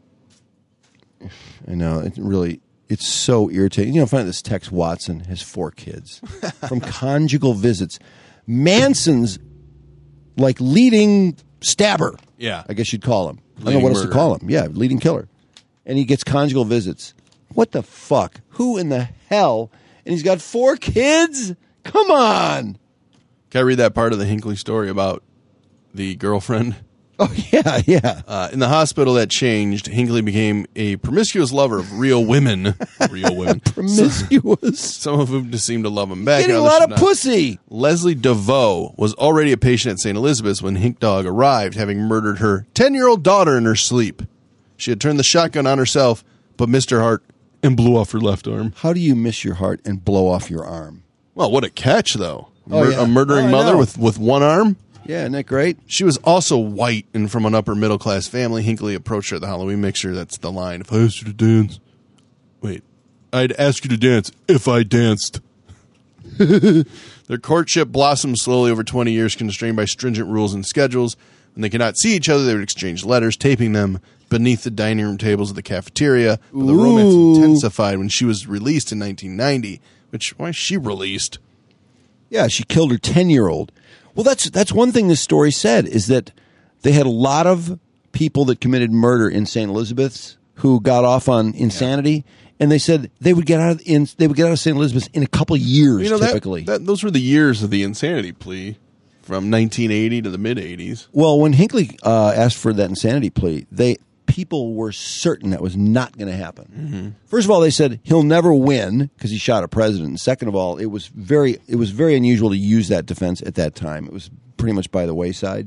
I know. It really, it's so irritating. You know, find this Tex Watson has four kids from conjugal visits. Manson's like leading stabber. Yeah. I guess you'd call him. I don't know Leading what else to murderer. call him. Yeah, leading killer. And he gets conjugal visits. What the fuck? Who in the hell? And he's got four kids? Come on. Can I read that part of the Hinckley story about the girlfriend? Oh, yeah, yeah. Uh, in the hospital that changed, Hinckley became a promiscuous lover of real women. Real women. Promiscuous. Some of whom just seemed to love him back. Getting a and others lot of did not. pussy. Leslie DeVoe was already a patient at Saint Elizabeth's when Hink Dog arrived, having murdered her ten-year-old daughter in her sleep. She had turned the shotgun on herself, but missed her heart and blew off her left arm. How do you miss your heart and blow off your arm? Well, what a catch, though. Oh, Mur- yeah. A murdering Oh, I mother know. with, with one arm? Yeah, isn't that great? She was also white and from an upper middle class family. Hinckley approached her at the Halloween mixture. That's the line. If I asked you to dance, wait, I'd ask you to dance if I danced. Their courtship blossomed slowly over twenty years, constrained by stringent rules and schedules. When they could not see each other, they would exchange letters, taping them beneath the dining room tables of the cafeteria. But the romance Ooh. intensified when she was released in nineteen ninety. Which, why is she released? Yeah, she killed her ten-year-old. Well, that's that's one thing this story said, is that they had a lot of people that committed murder in Saint Elizabeth's who got off on insanity, and they said they would get out of in, they would get out of Saint Elizabeth's in a couple years, You know, that- typically. that, those were the years of the insanity plea, from nineteen eighty to the mid-eighties. Well, when Hinckley uh, asked for that insanity plea, they people were certain that was not going to happen. Mm-hmm. First of all, they said he'll never win because he shot a president. And second of all, it was very it was very unusual to use that defense at that time. It was pretty much by the wayside.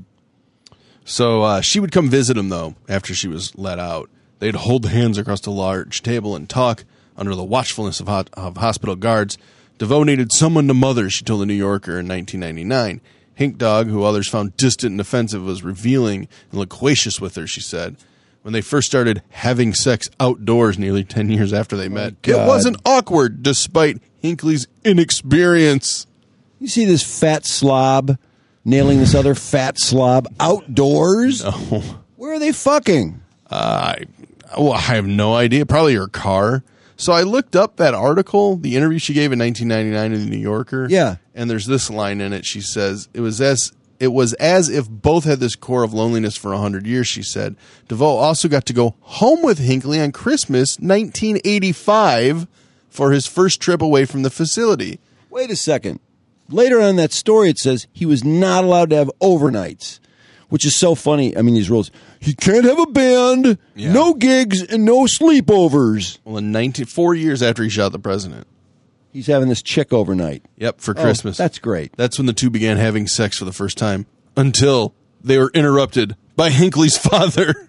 So uh, she would come visit him, though, after she was let out. They'd hold hands across a large table and talk under the watchfulness of, hot, of hospital guards. DeVoe needed someone to mother, she told the New Yorker in nineteen ninety-nine. Hink Dog, who others found distant and offensive, was revealing and loquacious with her, she said. When they first started having sex outdoors nearly ten years after they met, it God. wasn't awkward, despite Hinckley's inexperience. You see this fat slob nailing this other fat slob outdoors? No. Where are they fucking? Uh, I, well, I have no idea. Probably her car. So I looked up that article, the interview she gave in nineteen ninety-nine in the New Yorker. Yeah. And there's this line in it. She says, it was as it was as if both had this core of loneliness for one hundred years, she said. DeVoe also got to go home with Hinckley on Christmas nineteen eighty-five for his first trip away from the facility. Wait a second. Later on in that story, it says he was not allowed to have overnights, which is so funny. I mean, these rules. He can't have a band, Yeah. no gigs, and no sleepovers. Well, in nineteen, four years after he shot the president. He's having this chick overnight. Yep, for Oh, Christmas. that's great. That's when the two began having sex for the first time, until they were interrupted by Hinckley's father.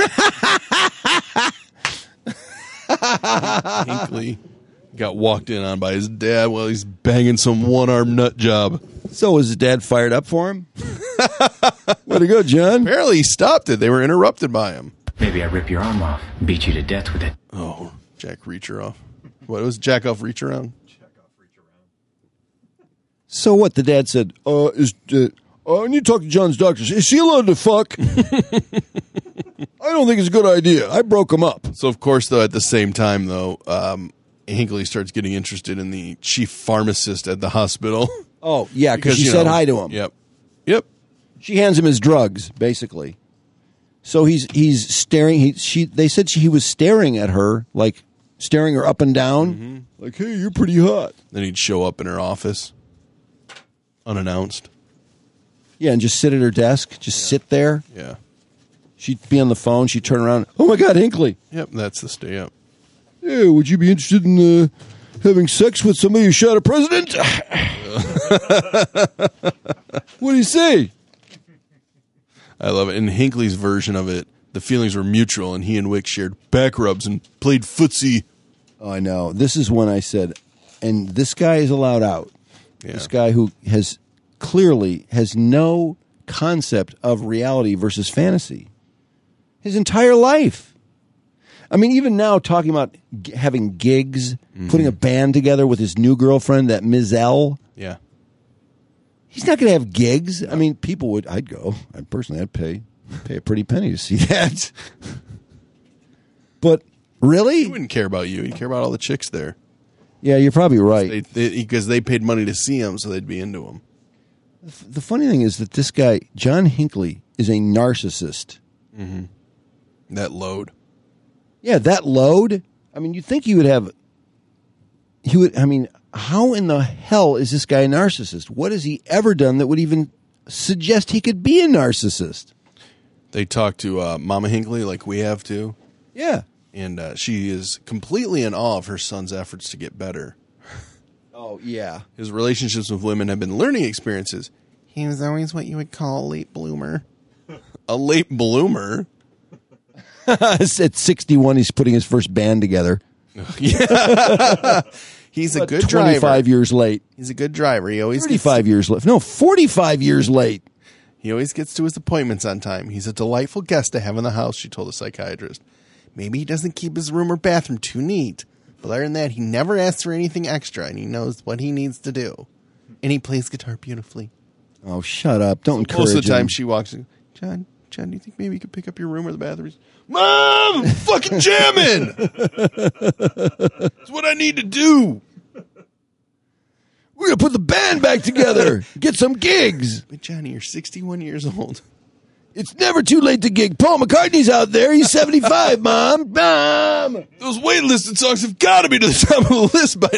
Hinckley got walked in on by his dad while he's banging some one-armed nut job. So was his dad fired up for him? Way to go, John. Apparently he stopped it. They were interrupted by him. Maybe I rip your arm off, beat you to death with it. Oh, Jack Reacher off. What was Jack off Reach Around? So what? The dad said, uh, is, uh, uh, I need to talk to John's doctor. Is he allowed to fuck? I don't think it's a good idea. I broke him up. So, of course, though, at the same time, though, um, Hinckley starts getting interested in the chief pharmacist at the hospital. Oh, yeah, because she you said know, hi to him. Yep. Yep. She hands him his drugs, basically. So he's he's staring. He she they said she, he was staring at her, like staring her up and down, Mm-hmm. like, "Hey, you're pretty hot." Then he'd show up in her office, unannounced. Yeah, and just sit at her desk, just sit there. Yeah. She'd be on the phone. She'd turn around. Oh my God, Hinckley! Yep, that's the stay up. Yeah, would you be interested in uh, having sex with somebody who shot a president? What do you say? I love it. In Hinckley's version of it, the feelings were mutual, and he and Wick shared back rubs and played footsie. Oh, I know. This is when I said, and this guy is allowed out. Yeah. This guy who has clearly has no concept of reality versus fantasy. his entire life. I mean, even now, talking about g- having gigs, mm-hmm. putting a band together with his new girlfriend, that Mizelle. Yeah. He's not going to have gigs. I mean, people would. I'd go. I personally, I'd pay pay a pretty penny to see that. But really, he wouldn't care about you. He'd care about all the chicks there. Yeah, you're probably right. Because they, they, they paid money to see him, so they'd be into him. The funny thing is that this guy, John Hinckley, is a narcissist. Mm-hmm. That load. Yeah, that load. I mean, you'd think he would have. He would. I mean, how in the hell is this guy a narcissist? What has he ever done that would even suggest he could be a narcissist? They talk to uh, Mama Hinckley like we have to. Yeah. And uh, she is completely in awe of her son's efforts to get better. Oh, yeah. His relationships with women have been learning experiences. He was always what you would call a late bloomer. A late bloomer? At sixty-one, he's putting his first band together. Yeah. He's a good driver. twenty-five years late. He's a good driver. He always thirty-five years late. No, forty-five years late. He always gets to his appointments on time. He's a delightful guest to have in the house, she told a psychiatrist. Maybe he doesn't keep his room or bathroom too neat, but other than that, he never asks for anything extra, and he knows what he needs to do. And he plays guitar beautifully. Oh, shut up. Don't encourage Most of the time him. she walks in, John, John, do you think maybe you could pick up your room or the bathroom? Mom, I'm fucking jamming. It's what I need to do. We're going to put the band back together. Get some gigs. But Johnny, you're sixty-one years old. It's never too late to gig. Paul McCartney's out there. He's seventy-five, Mom. Mom. Those waitlisted songs have got to be to the top of the list by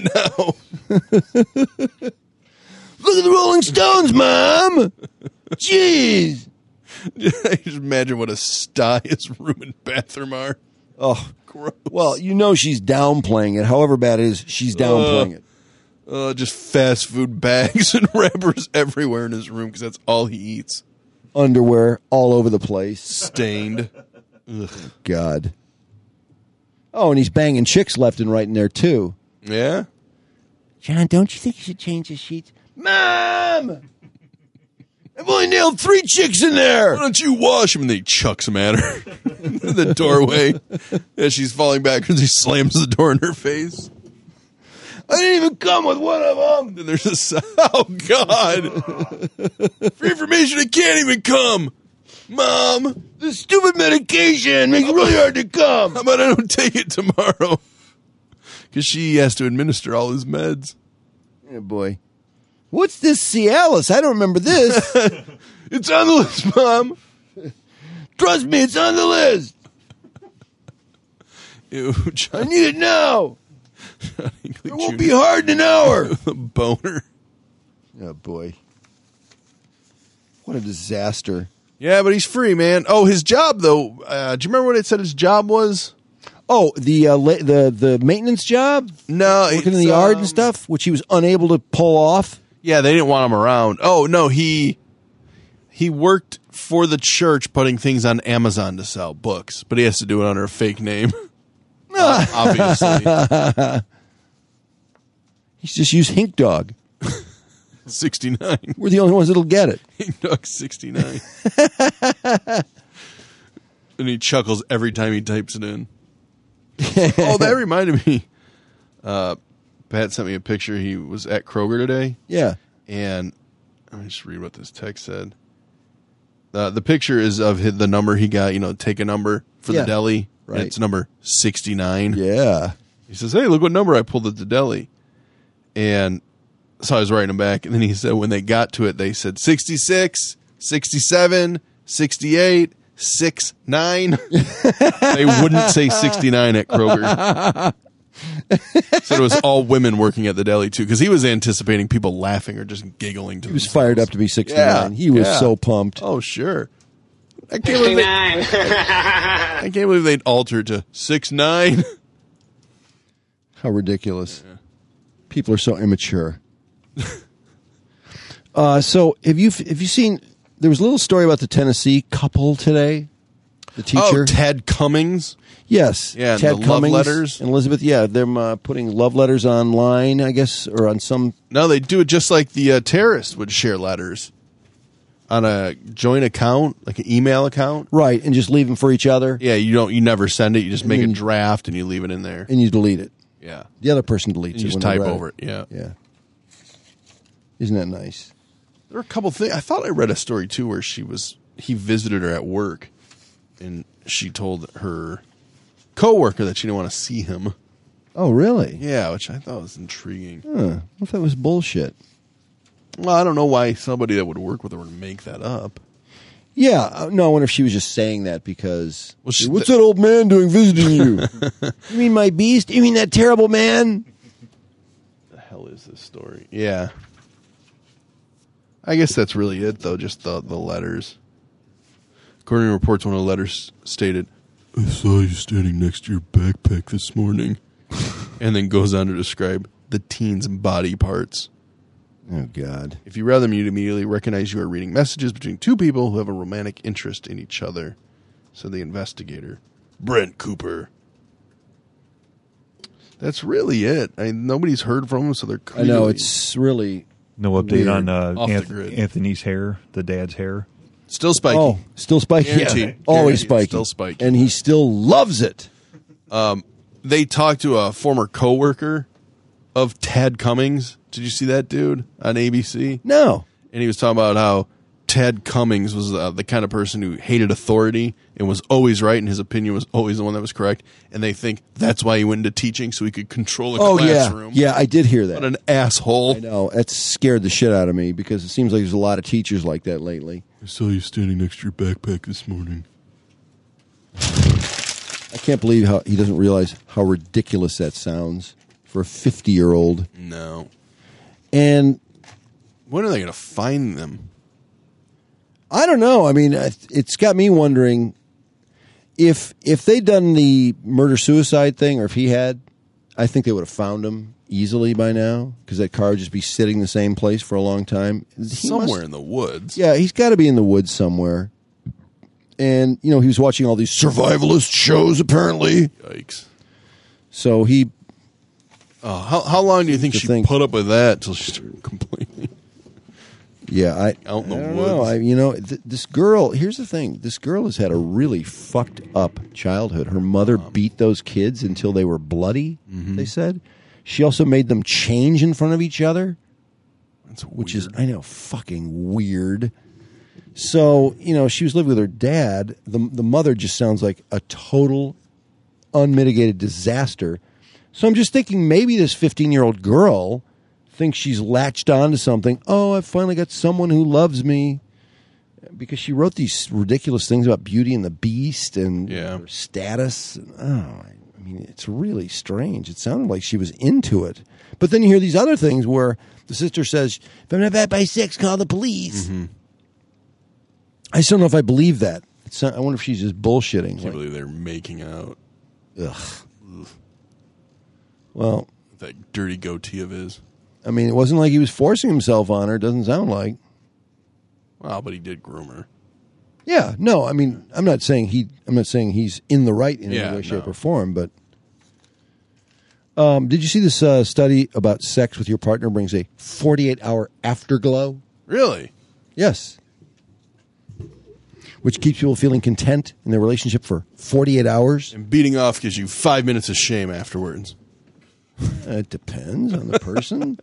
now. Look at the Rolling Stones, Mom. Jeez. I just imagine what a sty his room and bathroom are. Oh, gross. Well, you know she's downplaying it. However bad it is, she's downplaying uh, it. Uh, just fast food bags and wrappers everywhere in his room because that's all he eats. Underwear all over the place. Stained. Ugh. God. Oh, and he's banging chicks left and right in there, too. Yeah? John, don't you think you should change the sheets? Mom! I've only nailed three chicks in there. Why don't you wash him? And then he chucks him at her in the doorway as she's falling backwards. He slams the door in her face. I didn't even come with one of them. Then there's a oh god, for information, it can't even come. Mom, the stupid medication makes it really hard to come. How about I don't take it tomorrow? Because she has to administer all his meds. Yeah, boy. What's this Cialis? I don't remember this. It's on the list, Mom. Trust me, it's on the list. Ew, John. I need it now. It won't be hard in an hour. The boner. Oh, boy. What a disaster. Yeah, but he's free, man. Oh, his job, though. Uh, do you remember what it said his job was? Oh, the uh, la- the the maintenance job? No. Working in the yard um, and stuff, which he was unable to pull off? Yeah, they didn't want him around. Oh, no, he he worked for the church putting things on Amazon to sell, books, but he has to do it under a fake name. uh, obviously. He's just used Hink Dog. sixty-nine. We're the only ones that'll get it. Hink Dog sixty-nine. And he chuckles every time he types it in. Oh, that reminded me. Uh, Pat sent me a picture. He was at Kroger today. Yeah. And let me just read what this text said. Uh, the picture is of his, the number he got, you know, take a number for yeah. the deli. Right. And it's number sixty-nine. Yeah. He says, hey, look what number I pulled at the deli. And so I was writing him back. And then he said when they got to it, they said sixty-six, sixty-seven, sixty-eight, sixty-nine. They wouldn't say sixty-nine at Kroger. Said it was all women working at the deli, too, because he was anticipating people laughing or just giggling. To he was themselves. fired up to be sixty-nine. Yeah, he was yeah. so pumped. Oh, sure. I can't believe they, I can't believe they'd alter to six nine. How ridiculous. Yeah. People are so immature. uh, so have you have you seen, there was a little story about the Tennessee couple today? The teacher. Oh, Ted Cummings? Yes. Yeah, Ted the Cummings love letters. And Elizabeth, yeah, them uh, putting love letters online, I guess, or on some... No, they do it just like the uh, terrorists would share letters. on a joint account, like an email account. Right, and just leave them for each other. Yeah, you don't. You never send it. You just And make then- a draft and you leave it in there. And you delete it. Yeah. The other person deletes And you it. just when they type read over it. Yeah. Yeah. Isn't that nice? There were a couple things. I thought I read a story too where she was. He visited her at work, and she told her coworker that she didn't want to see him. Oh, really? Yeah, which I thought was intriguing. Huh. What if that was bullshit? Well, I don't know why somebody that would work with her would make that up. Yeah. uh, No, I wonder if she was just saying that because. Well, she- What's that old man doing visiting you? You mean my beast? You mean that terrible man? The hell is this story? Yeah. I guess that's really it, though, just the, the letters. According to reports, one of the letters stated, I saw you standing next to your backpack this morning. And then goes on to describe the teen's body parts. Oh, God. If you read them, you'd immediately recognize you are reading messages between two people who have a romantic interest in each other, said the investigator, Brent Cooper. That's really it. I, nobody's heard from him, so they're I clearly... know. It's really. No update weird. on uh, Off the Anth- grid. Anthony's hair, the dad's hair. Still spiky. Oh, still spiky. Guaranteed. Yeah. Always Guaranteed. spiky. Still spiky. And he still loves it. Um, they talked to a former coworker of Ted Cummings. Did you see that dude on A B C? No. And he was talking about how Ted Cummings was uh, the kind of person who hated authority and was always right, and his opinion was always the one that was correct. And they think that's why he went into teaching, so he could control a Oh, classroom. yeah. Yeah, I did hear that. What an asshole. I know. That scared the shit out of me because it seems like there's a lot of teachers like that lately. I saw you standing next to your backpack this morning. I can't believe how he doesn't realize how ridiculous that sounds for a fifty-year-old. No. And when are they going to find them? I don't know. I mean, it's got me wondering if if they'd done the murder-suicide thing, or if he had, I think they would have found him easily by now because that car would just be sitting in the same place for a long time. He Somewhere must- in the woods. Yeah, he's got to be in the woods somewhere. And, you know, he was watching all these survivalist shows, apparently. Yikes. So he... Oh, how how long do you think The she thing- put up with that until she started complaining? Yeah, I, Out in the I don't woods. know. I, you know, th- this girl, here's the thing. This girl has had a really fucked up childhood. Her mother beat those kids until they were bloody, Mm-hmm. they said. She also made them change in front of each other. That's Which is, I know, fucking weird. So, you know, she was living with her dad. The, the mother just sounds like a total unmitigated disaster. So I'm just thinking maybe this fifteen-year-old girl thinks she's latched onto something. Oh, I finally got someone who loves me. Because she wrote these ridiculous things about Beauty and the Beast and Yeah. her status. Oh, I mean, it's really strange. It sounded like she was into it. But then you hear these other things where the sister says, if I'm not back by six, call the police. Mm-hmm. I just don't know if I believe that. It's not, I wonder if she's just bullshitting. I can't Like, believe they're making out. ugh. Well, That dirty goatee of his. I mean, it wasn't like he was forcing himself on her. It doesn't sound like. Well, but he did groom her. Yeah, no, I mean, I'm not saying he. I'm not saying he's in the right in Yeah, any way, shape, no. or form. But um, did you see this uh, study about sex with your partner brings a forty-eight hour afterglow? Really? Yes. Which keeps people feeling content in their relationship for forty-eight hours. And beating off gives you five minutes of shame afterwards. Uh, it depends on the person.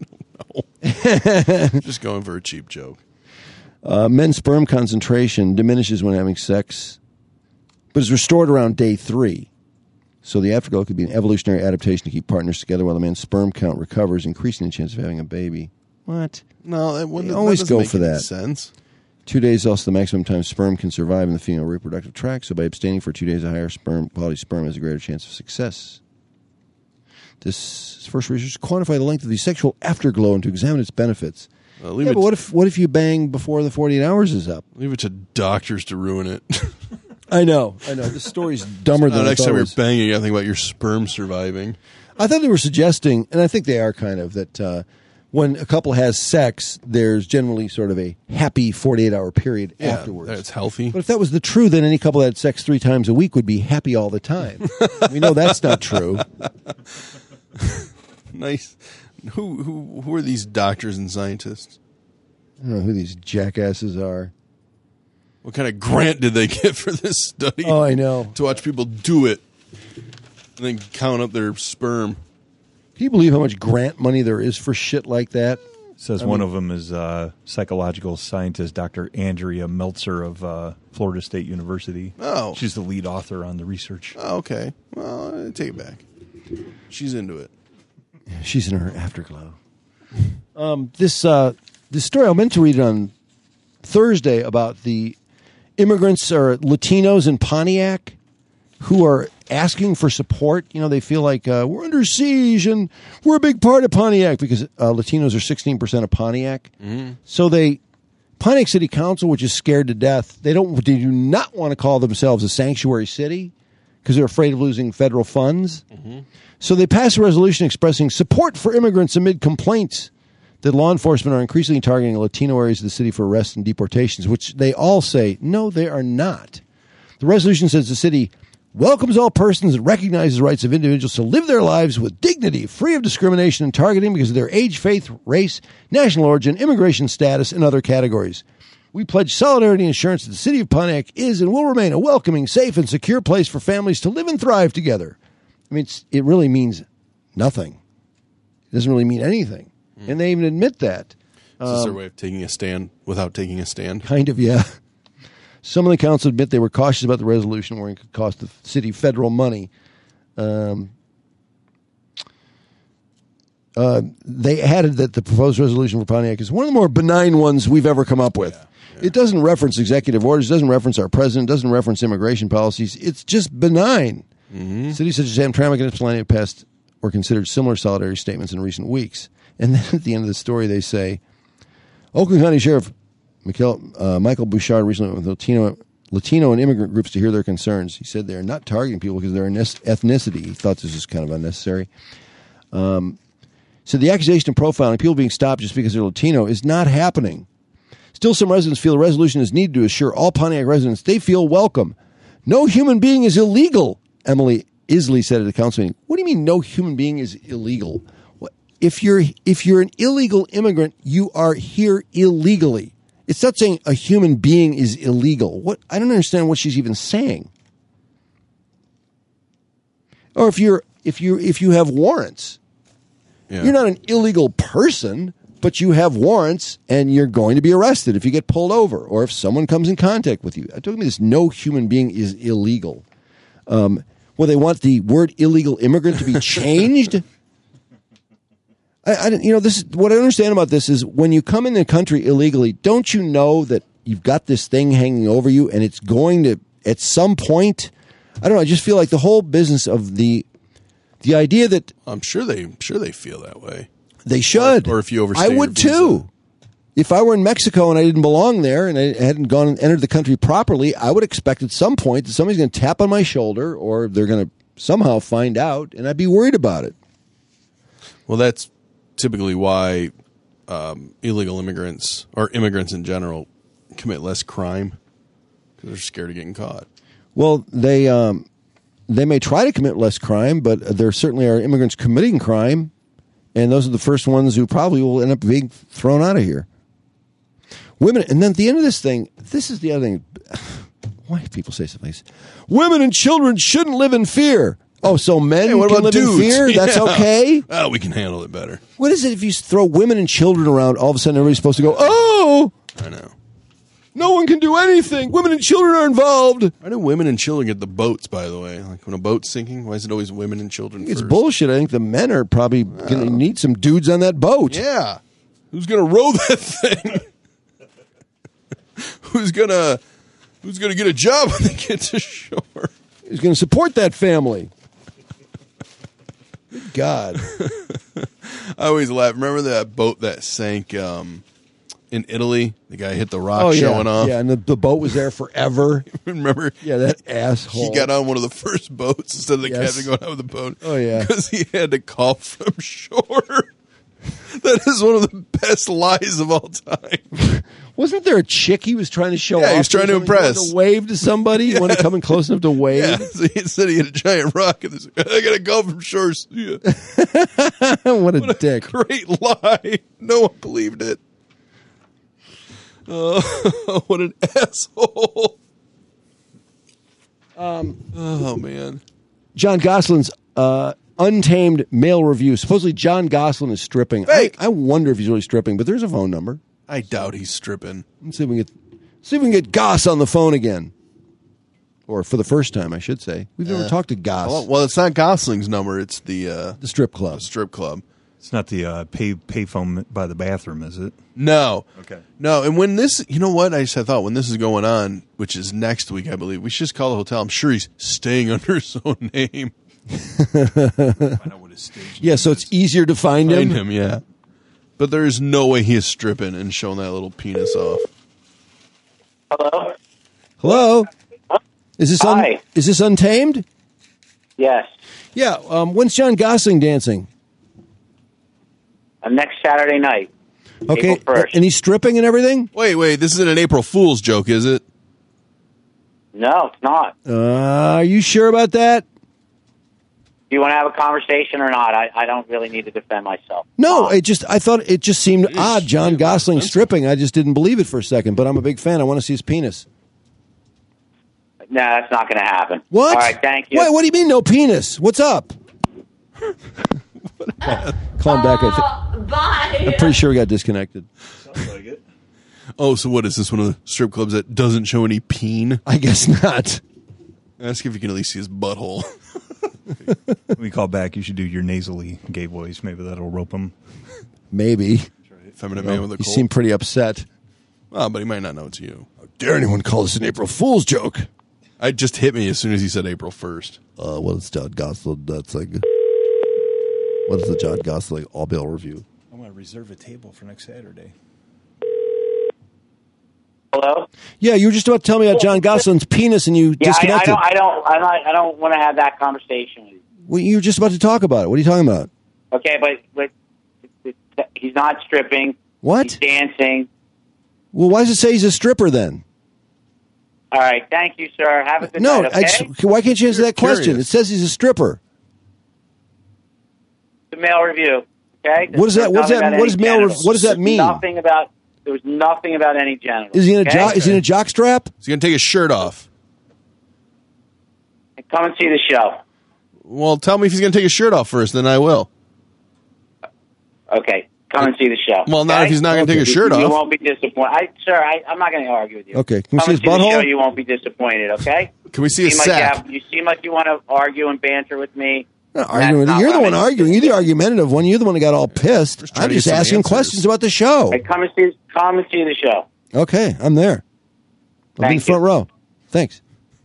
Just going for a cheap joke. Uh, men's sperm concentration diminishes when having sex, but is restored around day three. So the afterglow could be an evolutionary adaptation to keep partners together while the man's sperm count recovers, increasing the chance of having a baby. What? No, that wouldn't They always that doesn't go make for any that. sense. Two days is also the maximum time sperm can survive in the female reproductive tract, so by abstaining for two days, a higher sperm quality sperm has a greater chance of success. This first research to quantify the length of the sexual afterglow and to examine its benefits. Uh, leave Yeah, it but what if what if you bang before the forty-eight hours is up? leave it to doctors to ruin it. I know, I know. This story's dumber Now, than I next thought time it you're was. banging, you got to think about your sperm surviving. I thought they were suggesting, and I think they are kind of, that uh, when a couple has sex, there's generally sort of a happy forty-eight hour period Yeah, afterwards. it's healthy. But if that was the truth, then any couple that had sex three times a week would be happy all the time. We know that's not true. Nice. Who who who are these doctors and scientists? I don't know who these jackasses are. What kind of grant did they get for this study? Oh, I know. To watch people do it and then count up their sperm. Can you believe how much grant money there is for shit like that? Says I one mean- of them is uh, psychological scientist Doctor Andrea Meltzer of uh, Florida State University. Oh. She's the lead author on the research. Oh, okay. Well, I take it back. She's into it. She's in her afterglow. Um, this uh, this story, I meant to read it on Thursday about the immigrants or Latinos in Pontiac who are asking for support. You know, they feel like uh, we're under siege and we're a big part of Pontiac because uh, Latinos are sixteen percent of Pontiac. Mm-hmm. So they, Pontiac City Council, which is scared to death, they don't, they do not want to call themselves a sanctuary city because they're afraid of losing federal funds. Mm-hmm. So they passed a resolution expressing support for immigrants amid complaints that law enforcement are increasingly targeting Latino areas of the city for arrests and deportations, which they all say, no, they are not. The resolution says the city welcomes all persons and recognizes the rights of individuals to live their lives with dignity, free of discrimination and targeting because of their age, faith, race, national origin, immigration status, and other categories. We pledge solidarity and assurance that the city of Pontiac is and will remain a welcoming, safe, and secure place for families to live and thrive together. I mean, it's, it really means nothing. It doesn't really mean anything. Mm. And they even admit that. Is this their Um, way of taking a stand without taking a stand? Kind of, yeah. Some of the council admit they were cautious about the resolution, worrying it could cost the city federal money. Um, uh, they added that the proposed resolution for Pontiac is one of the more benign ones we've ever come up with. Yeah, yeah. It doesn't reference executive orders, doesn't reference our president, doesn't reference immigration policies. It's just benign. Mm-hmm. Cities such as Hamtramck and Ypsilanti have passed or considered similar solidarity statements in recent weeks. And then at the end of the story, they say, Oakland County Sheriff Michael, uh, Michael Bouchard recently went with Latino, Latino and immigrant groups to hear their concerns. He said they're not targeting people because of their ethnicity. He thought this was kind of unnecessary. Um, so the accusation of profiling, people being stopped just because they're Latino, is not happening. Still, some residents feel a resolution is needed to assure all Pontiac residents they feel welcome. No human being is illegal, Emily Isley said at a council meeting. What do you mean no human being is illegal? If you're if you're an illegal immigrant, you are here illegally. It's not saying a human being is illegal. What I don't understand what she's even saying. Or if you're if you if you have warrants, Yeah. you're not an illegal person, but you have warrants and you're going to be arrested if you get pulled over or if someone comes in contact with you. I told me this: no human being is illegal. Um, well, they want the word illegal immigrant to be changed. I, I, you know, this is what I understand about this is when you come in the country illegally, don't you know that you've got this thing hanging over you and it's going to, at some point, I don't know, I just feel like the whole business of the the idea that I'm sure they I'm sure they feel that way. they should. Or, or if you overstay I your would visa. too. If I were in Mexico and I didn't belong there and I hadn't gone and entered the country properly, I would expect at some point that somebody's going to tap on my shoulder or they're going to somehow find out and I'd be worried about it. Well, that's typically why um, illegal immigrants or immigrants in general commit less crime because they're scared of getting caught. Well, they um, they may try to commit less crime, but there certainly are immigrants committing crime, and those are the first ones who probably will end up being thrown out of here. Women, and then at the end of this thing, this is the other thing. Why do people say something? Women and children shouldn't live in fear. Oh, so men Hey, what can about live dudes? in fear? That's Yeah. okay? Oh, we can handle it better. What is it if you throw women and children around, all of a sudden everybody's supposed to go, oh, I know. no one can do anything. Women and children are involved. Why do women and children get the boats, by the way? Like when a boat's sinking, why is it always women and children It's first? bullshit. I think the men are probably going to need some dudes on that boat. Yeah. Who's going to row that thing? who's going to who's going to get a job when they get to shore? Who's going to support that family? Good God. I always laugh. Remember that boat that sank um, in Italy? The guy hit the rock Oh, yeah. showing off. Yeah, and the, the boat was there forever. Remember? Yeah, that asshole. He got on one of the first boats instead of the Yes. captain going out with the boat. Oh, yeah. Because he had to call from shore. That is one of the best lies of all time. Wasn't there a chick he was trying to show Yeah, off? he was trying to something? He wanted impress. to wave to somebody? He wanted to come in close enough to wave? Yeah, so he said he had a giant rock. And this, I got to call from shore. Yeah. what a What a dick. great lie. No one believed it. Oh, what an asshole. Um, oh, man. John Gosling's uh, Untamed male review. Supposedly John Gosling is stripping. Fake. I, I wonder if he's really stripping, but there's a phone number. I doubt he's stripping. Let's see if we can get, see if we can get Goss on the phone again. Or for the first time, I should say. We've never Uh, talked to Goss. Well, well, it's not Gosling's number. It's the uh, the strip club. The strip club. It's not the uh, pay pay phone by the bathroom, is it? No. Okay. No, and when this, you know what? I just I thought when this is going on, which is next week, I believe, we should just call the hotel. I'm sure he's staying under his own name. Yeah, so it's easier to find, Find him. him, yeah. But there is no way he is stripping and showing that little penis off. Hello? Hello? Is this un- Hi. is this Untamed? Yes. Yeah. Um, when's John Gosling dancing? Uh, next Saturday night. Okay. April first. And he's stripping and everything? Wait, wait. This isn't an April Fool's joke, is it? No, it's not. Uh, are you sure about that? Do you want to have a conversation or not? I, I don't really need to defend myself. No, it just I thought it just seemed odd. John Gosling stripping. I just didn't believe it for a second, but I'm a big fan. I want to see his penis. No, that's not going to happen. What? All right, thank you. Wait, what do you mean no penis? What's up? Call him back. I think. Bye. I'm pretty sure we got disconnected. Sounds like it. Oh, so what is this? One of the strip clubs that doesn't show any peen? I guess not. Ask if you can at least see his butthole. When we call back, you should do your nasally gay voice. Maybe that'll rope him. Maybe. Feminine Well, man with a you cold. seem pretty upset. Oh, but he might not know it's you. How dare anyone call this an April Fool's joke? It just hit me as soon as he said April first. Uh, what is John Gosling? That's like. What is the John Gosling All Bill review? I want to reserve a table for next Saturday. Hello? Yeah, you were just about to tell me about John Gosling's penis, and you Yeah, I, I disconnected. don't. I don't. I'm not, I don't want to have that conversation with you. Well, you were just about to talk about it. What are you talking about? Okay, but but he's not stripping. What? He's dancing. Well, why does it say he's a stripper then? All right, thank you, sir. Have a good No, night. I Okay. just- why can't you answer that question? curious. It says he's a stripper. The male review. Okay. What is that- There's what does nothing that- about what any does male rev- genitals. what does that There's mean? Nothing about. There was nothing about any genitals. Is he in a okay? jock? Is he in a jock strap? He's going to take his shirt off. Come and see the show. Well, tell me if he's going to take his shirt off first, then I will. Okay. Come and see the show. Well, not okay? if he's not going to take his shirt You off. won't be disappointed. I, sir, I, I'm not going to argue with you. Okay, can we Come see and his see the butthole? show. You won't be disappointed. Okay. Can we see his seem like you, sack? have, you seem like you want to argue and banter with me. Not arguing with you. You're the one arguing. You're the argumentative one. You're the one that got all pissed. trying I'm to just get some asking answers. questions about the show. Hey, come and see. Come and see the show. Okay, I'm there. I'll be in Thank front row. Thanks.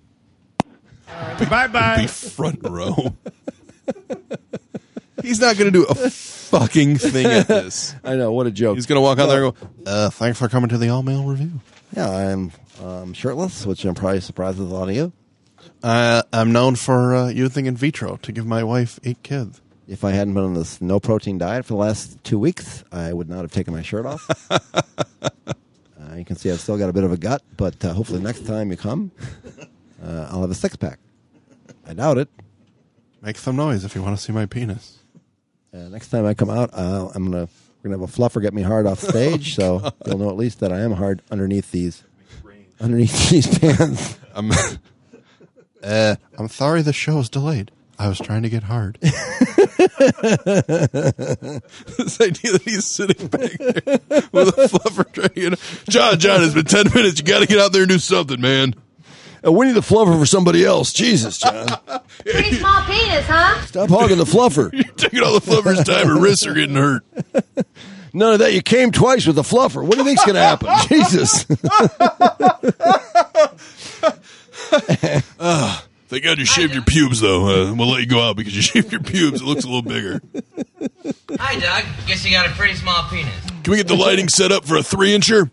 Bye bye. Be front row. He's not going to do a fucking thing at this. I know. What a joke. He's going to walk out there and go, uh, thanks for coming to the all-male review. Yeah, I'm um, shirtless, which I'm probably surprised with a lot of you. Uh, I'm known for uh, using in vitro to give my wife eight kids. If I hadn't been on this no-protein diet for the last two weeks, I would not have taken my shirt off. uh, you can see I've still got a bit of a gut, but uh, hopefully next time you come, uh, I'll have a six-pack. I doubt it. Make some noise if you want to see my penis. Uh, next time I come out, uh, I'm gonna we're gonna have a fluffer get me hard off stage, so you'll know at least that I am hard underneath these underneath these pants. I'm, uh, I'm sorry the show's delayed. I was trying to get hard. This idea that he's sitting back there with a fluffer trying to get John, John, it's been ten minutes. You got to get out there and do something, man. Uh, we need the fluffer for somebody else. Jesus, John. Pretty small penis, huh? Stop hogging the fluffer. You're taking all the fluffer's time. Her wrists are getting hurt. None of that. You came twice with the fluffer. What do you think's going to happen? Jesus. uh, thank God you shaved your pubes, though. Uh, we'll let you go out because you shaved your pubes. It looks a little bigger. Hi, Doug. Guess you got a pretty small penis. Can we get the lighting set up for a three-incher?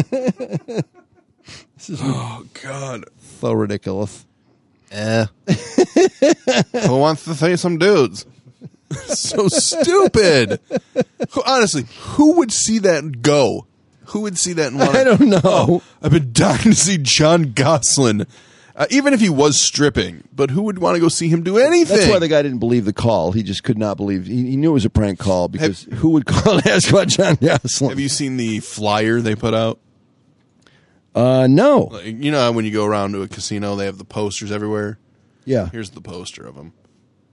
Oh, God. So ridiculous. Eh. Who wants to say some dudes? So stupid. Honestly, who would see that and go? Who would see that and want to? I don't know. Oh, I've been dying to see John Gosling. Uh, even if he was stripping, but who would want to go see him do anything? That's why the guy didn't believe the call. He just could not believe. He, he knew it was a prank call because have, who would call and ask about John Gosling? Have you seen the flyer they put out? Uh, no. Like, you know how when you go around to a casino, they have the posters everywhere? Yeah. Here's the poster of him.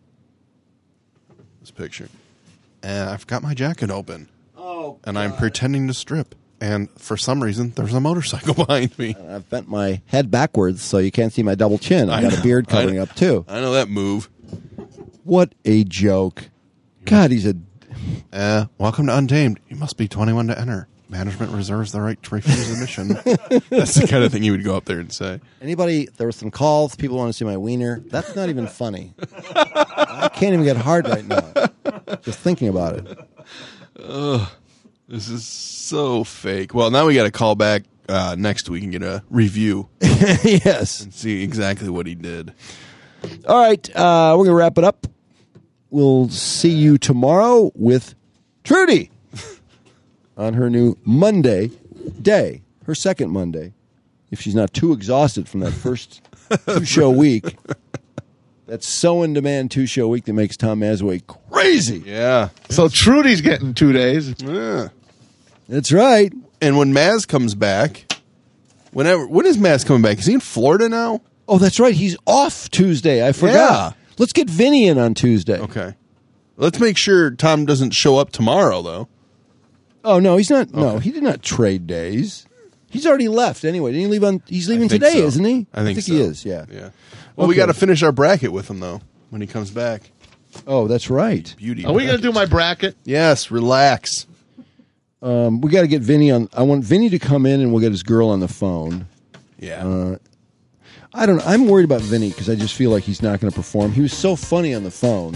This picture. And I forgot my jacket open. Oh, and I'm pretending to strip. And for some reason, there's a motorcycle behind me. I've bent my head backwards so you can't see my double chin. I, I got know. a beard covering I, up, too. I know that move. What a joke. God, he's a... Uh, welcome to Untamed. You must be twenty-one to enter. Management reserves the right to refuse admission. That's the kind of thing you would go up there and say. Anybody, there were some calls. People want to see my wiener. That's not even funny. I can't even get hard right now. Just thinking about it. Ugh, this is so fake. Well, now we got to call back uh, next week and get a review. Yes. And see exactly what he did. All right. Uh, we're going to wrap it up. We'll see you tomorrow with Trudy on her new Monday day, her second Monday, if she's not too exhausted from that first two-show week. That's so in-demand two-show week that makes Tom Mazaway crazy. Yeah. So Trudy's getting two days. Yeah. That's right. And when Maz comes back, whenever when is Maz coming back? Is he in Florida now? Oh, that's right. He's off Tuesday. I forgot. Yeah. Let's get Vinny in on Tuesday. Okay. Let's make sure Tom doesn't show up tomorrow, though. Oh, no, he's not. No, Okay. he did not trade days. He's already left anyway. Didn't he leave on? He's leaving I think today, so. isn't he? I think, so. he is. Yeah. Yeah. Well, we Okay. got to finish our bracket with him though when he comes back. Oh, that's right. Beauty. Are we going to do my bracket? Yes. Relax. Um, we got to get Vinny on. I want Vinny to come in, and we'll get his girl on the phone. Yeah. Uh, I don't know. I'm worried about Vinny because I just feel like he's not going to perform. He was so funny on the phone.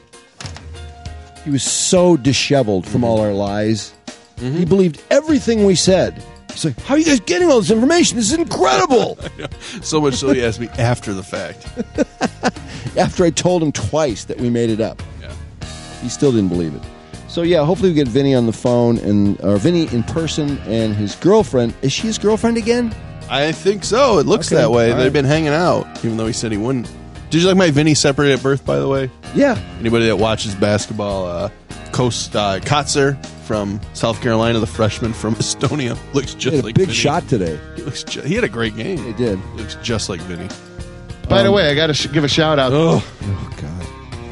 He was so disheveled from all our lies. Mm-hmm. He believed everything we said. He's like, how are you guys getting all this information? This is incredible. So much so he asked me after the fact. After I told him twice that we made it up. Yeah. He still didn't believe it. So, yeah, hopefully we get Vinny on the phone, and or Vinny in person, and his girlfriend. Is she his girlfriend again? I think so. It looks Okay. that way. All They've right. been hanging out, even though he said he wouldn't. Did you like my Vinny separated at birth, by the way? Yeah. Anybody that watches basketball, uh, Coast uh, Kotzer from South Carolina, the freshman from Estonia, looks just He had a like big Vinny. shot today. He looks. Ju- he had a great game. He did. He looks just like Vinny. By the Um, way, I got to sh- give a shout out. Oh, Oh, God.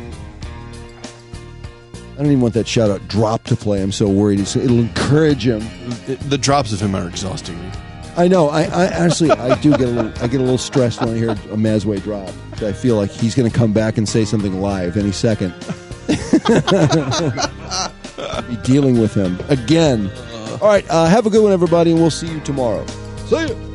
I don't even want that shout-out drop to play. I'm so worried. It's, it'll encourage him. it, the drops of him are exhausting me. I know. I, I honestly, I do get a little. I get a little stressed when I hear a Mazway drop. I feel like he's going to come back and say something live any second. Be dealing with him again. All right. Uh, have a good one, everybody, and we'll see you tomorrow. See you.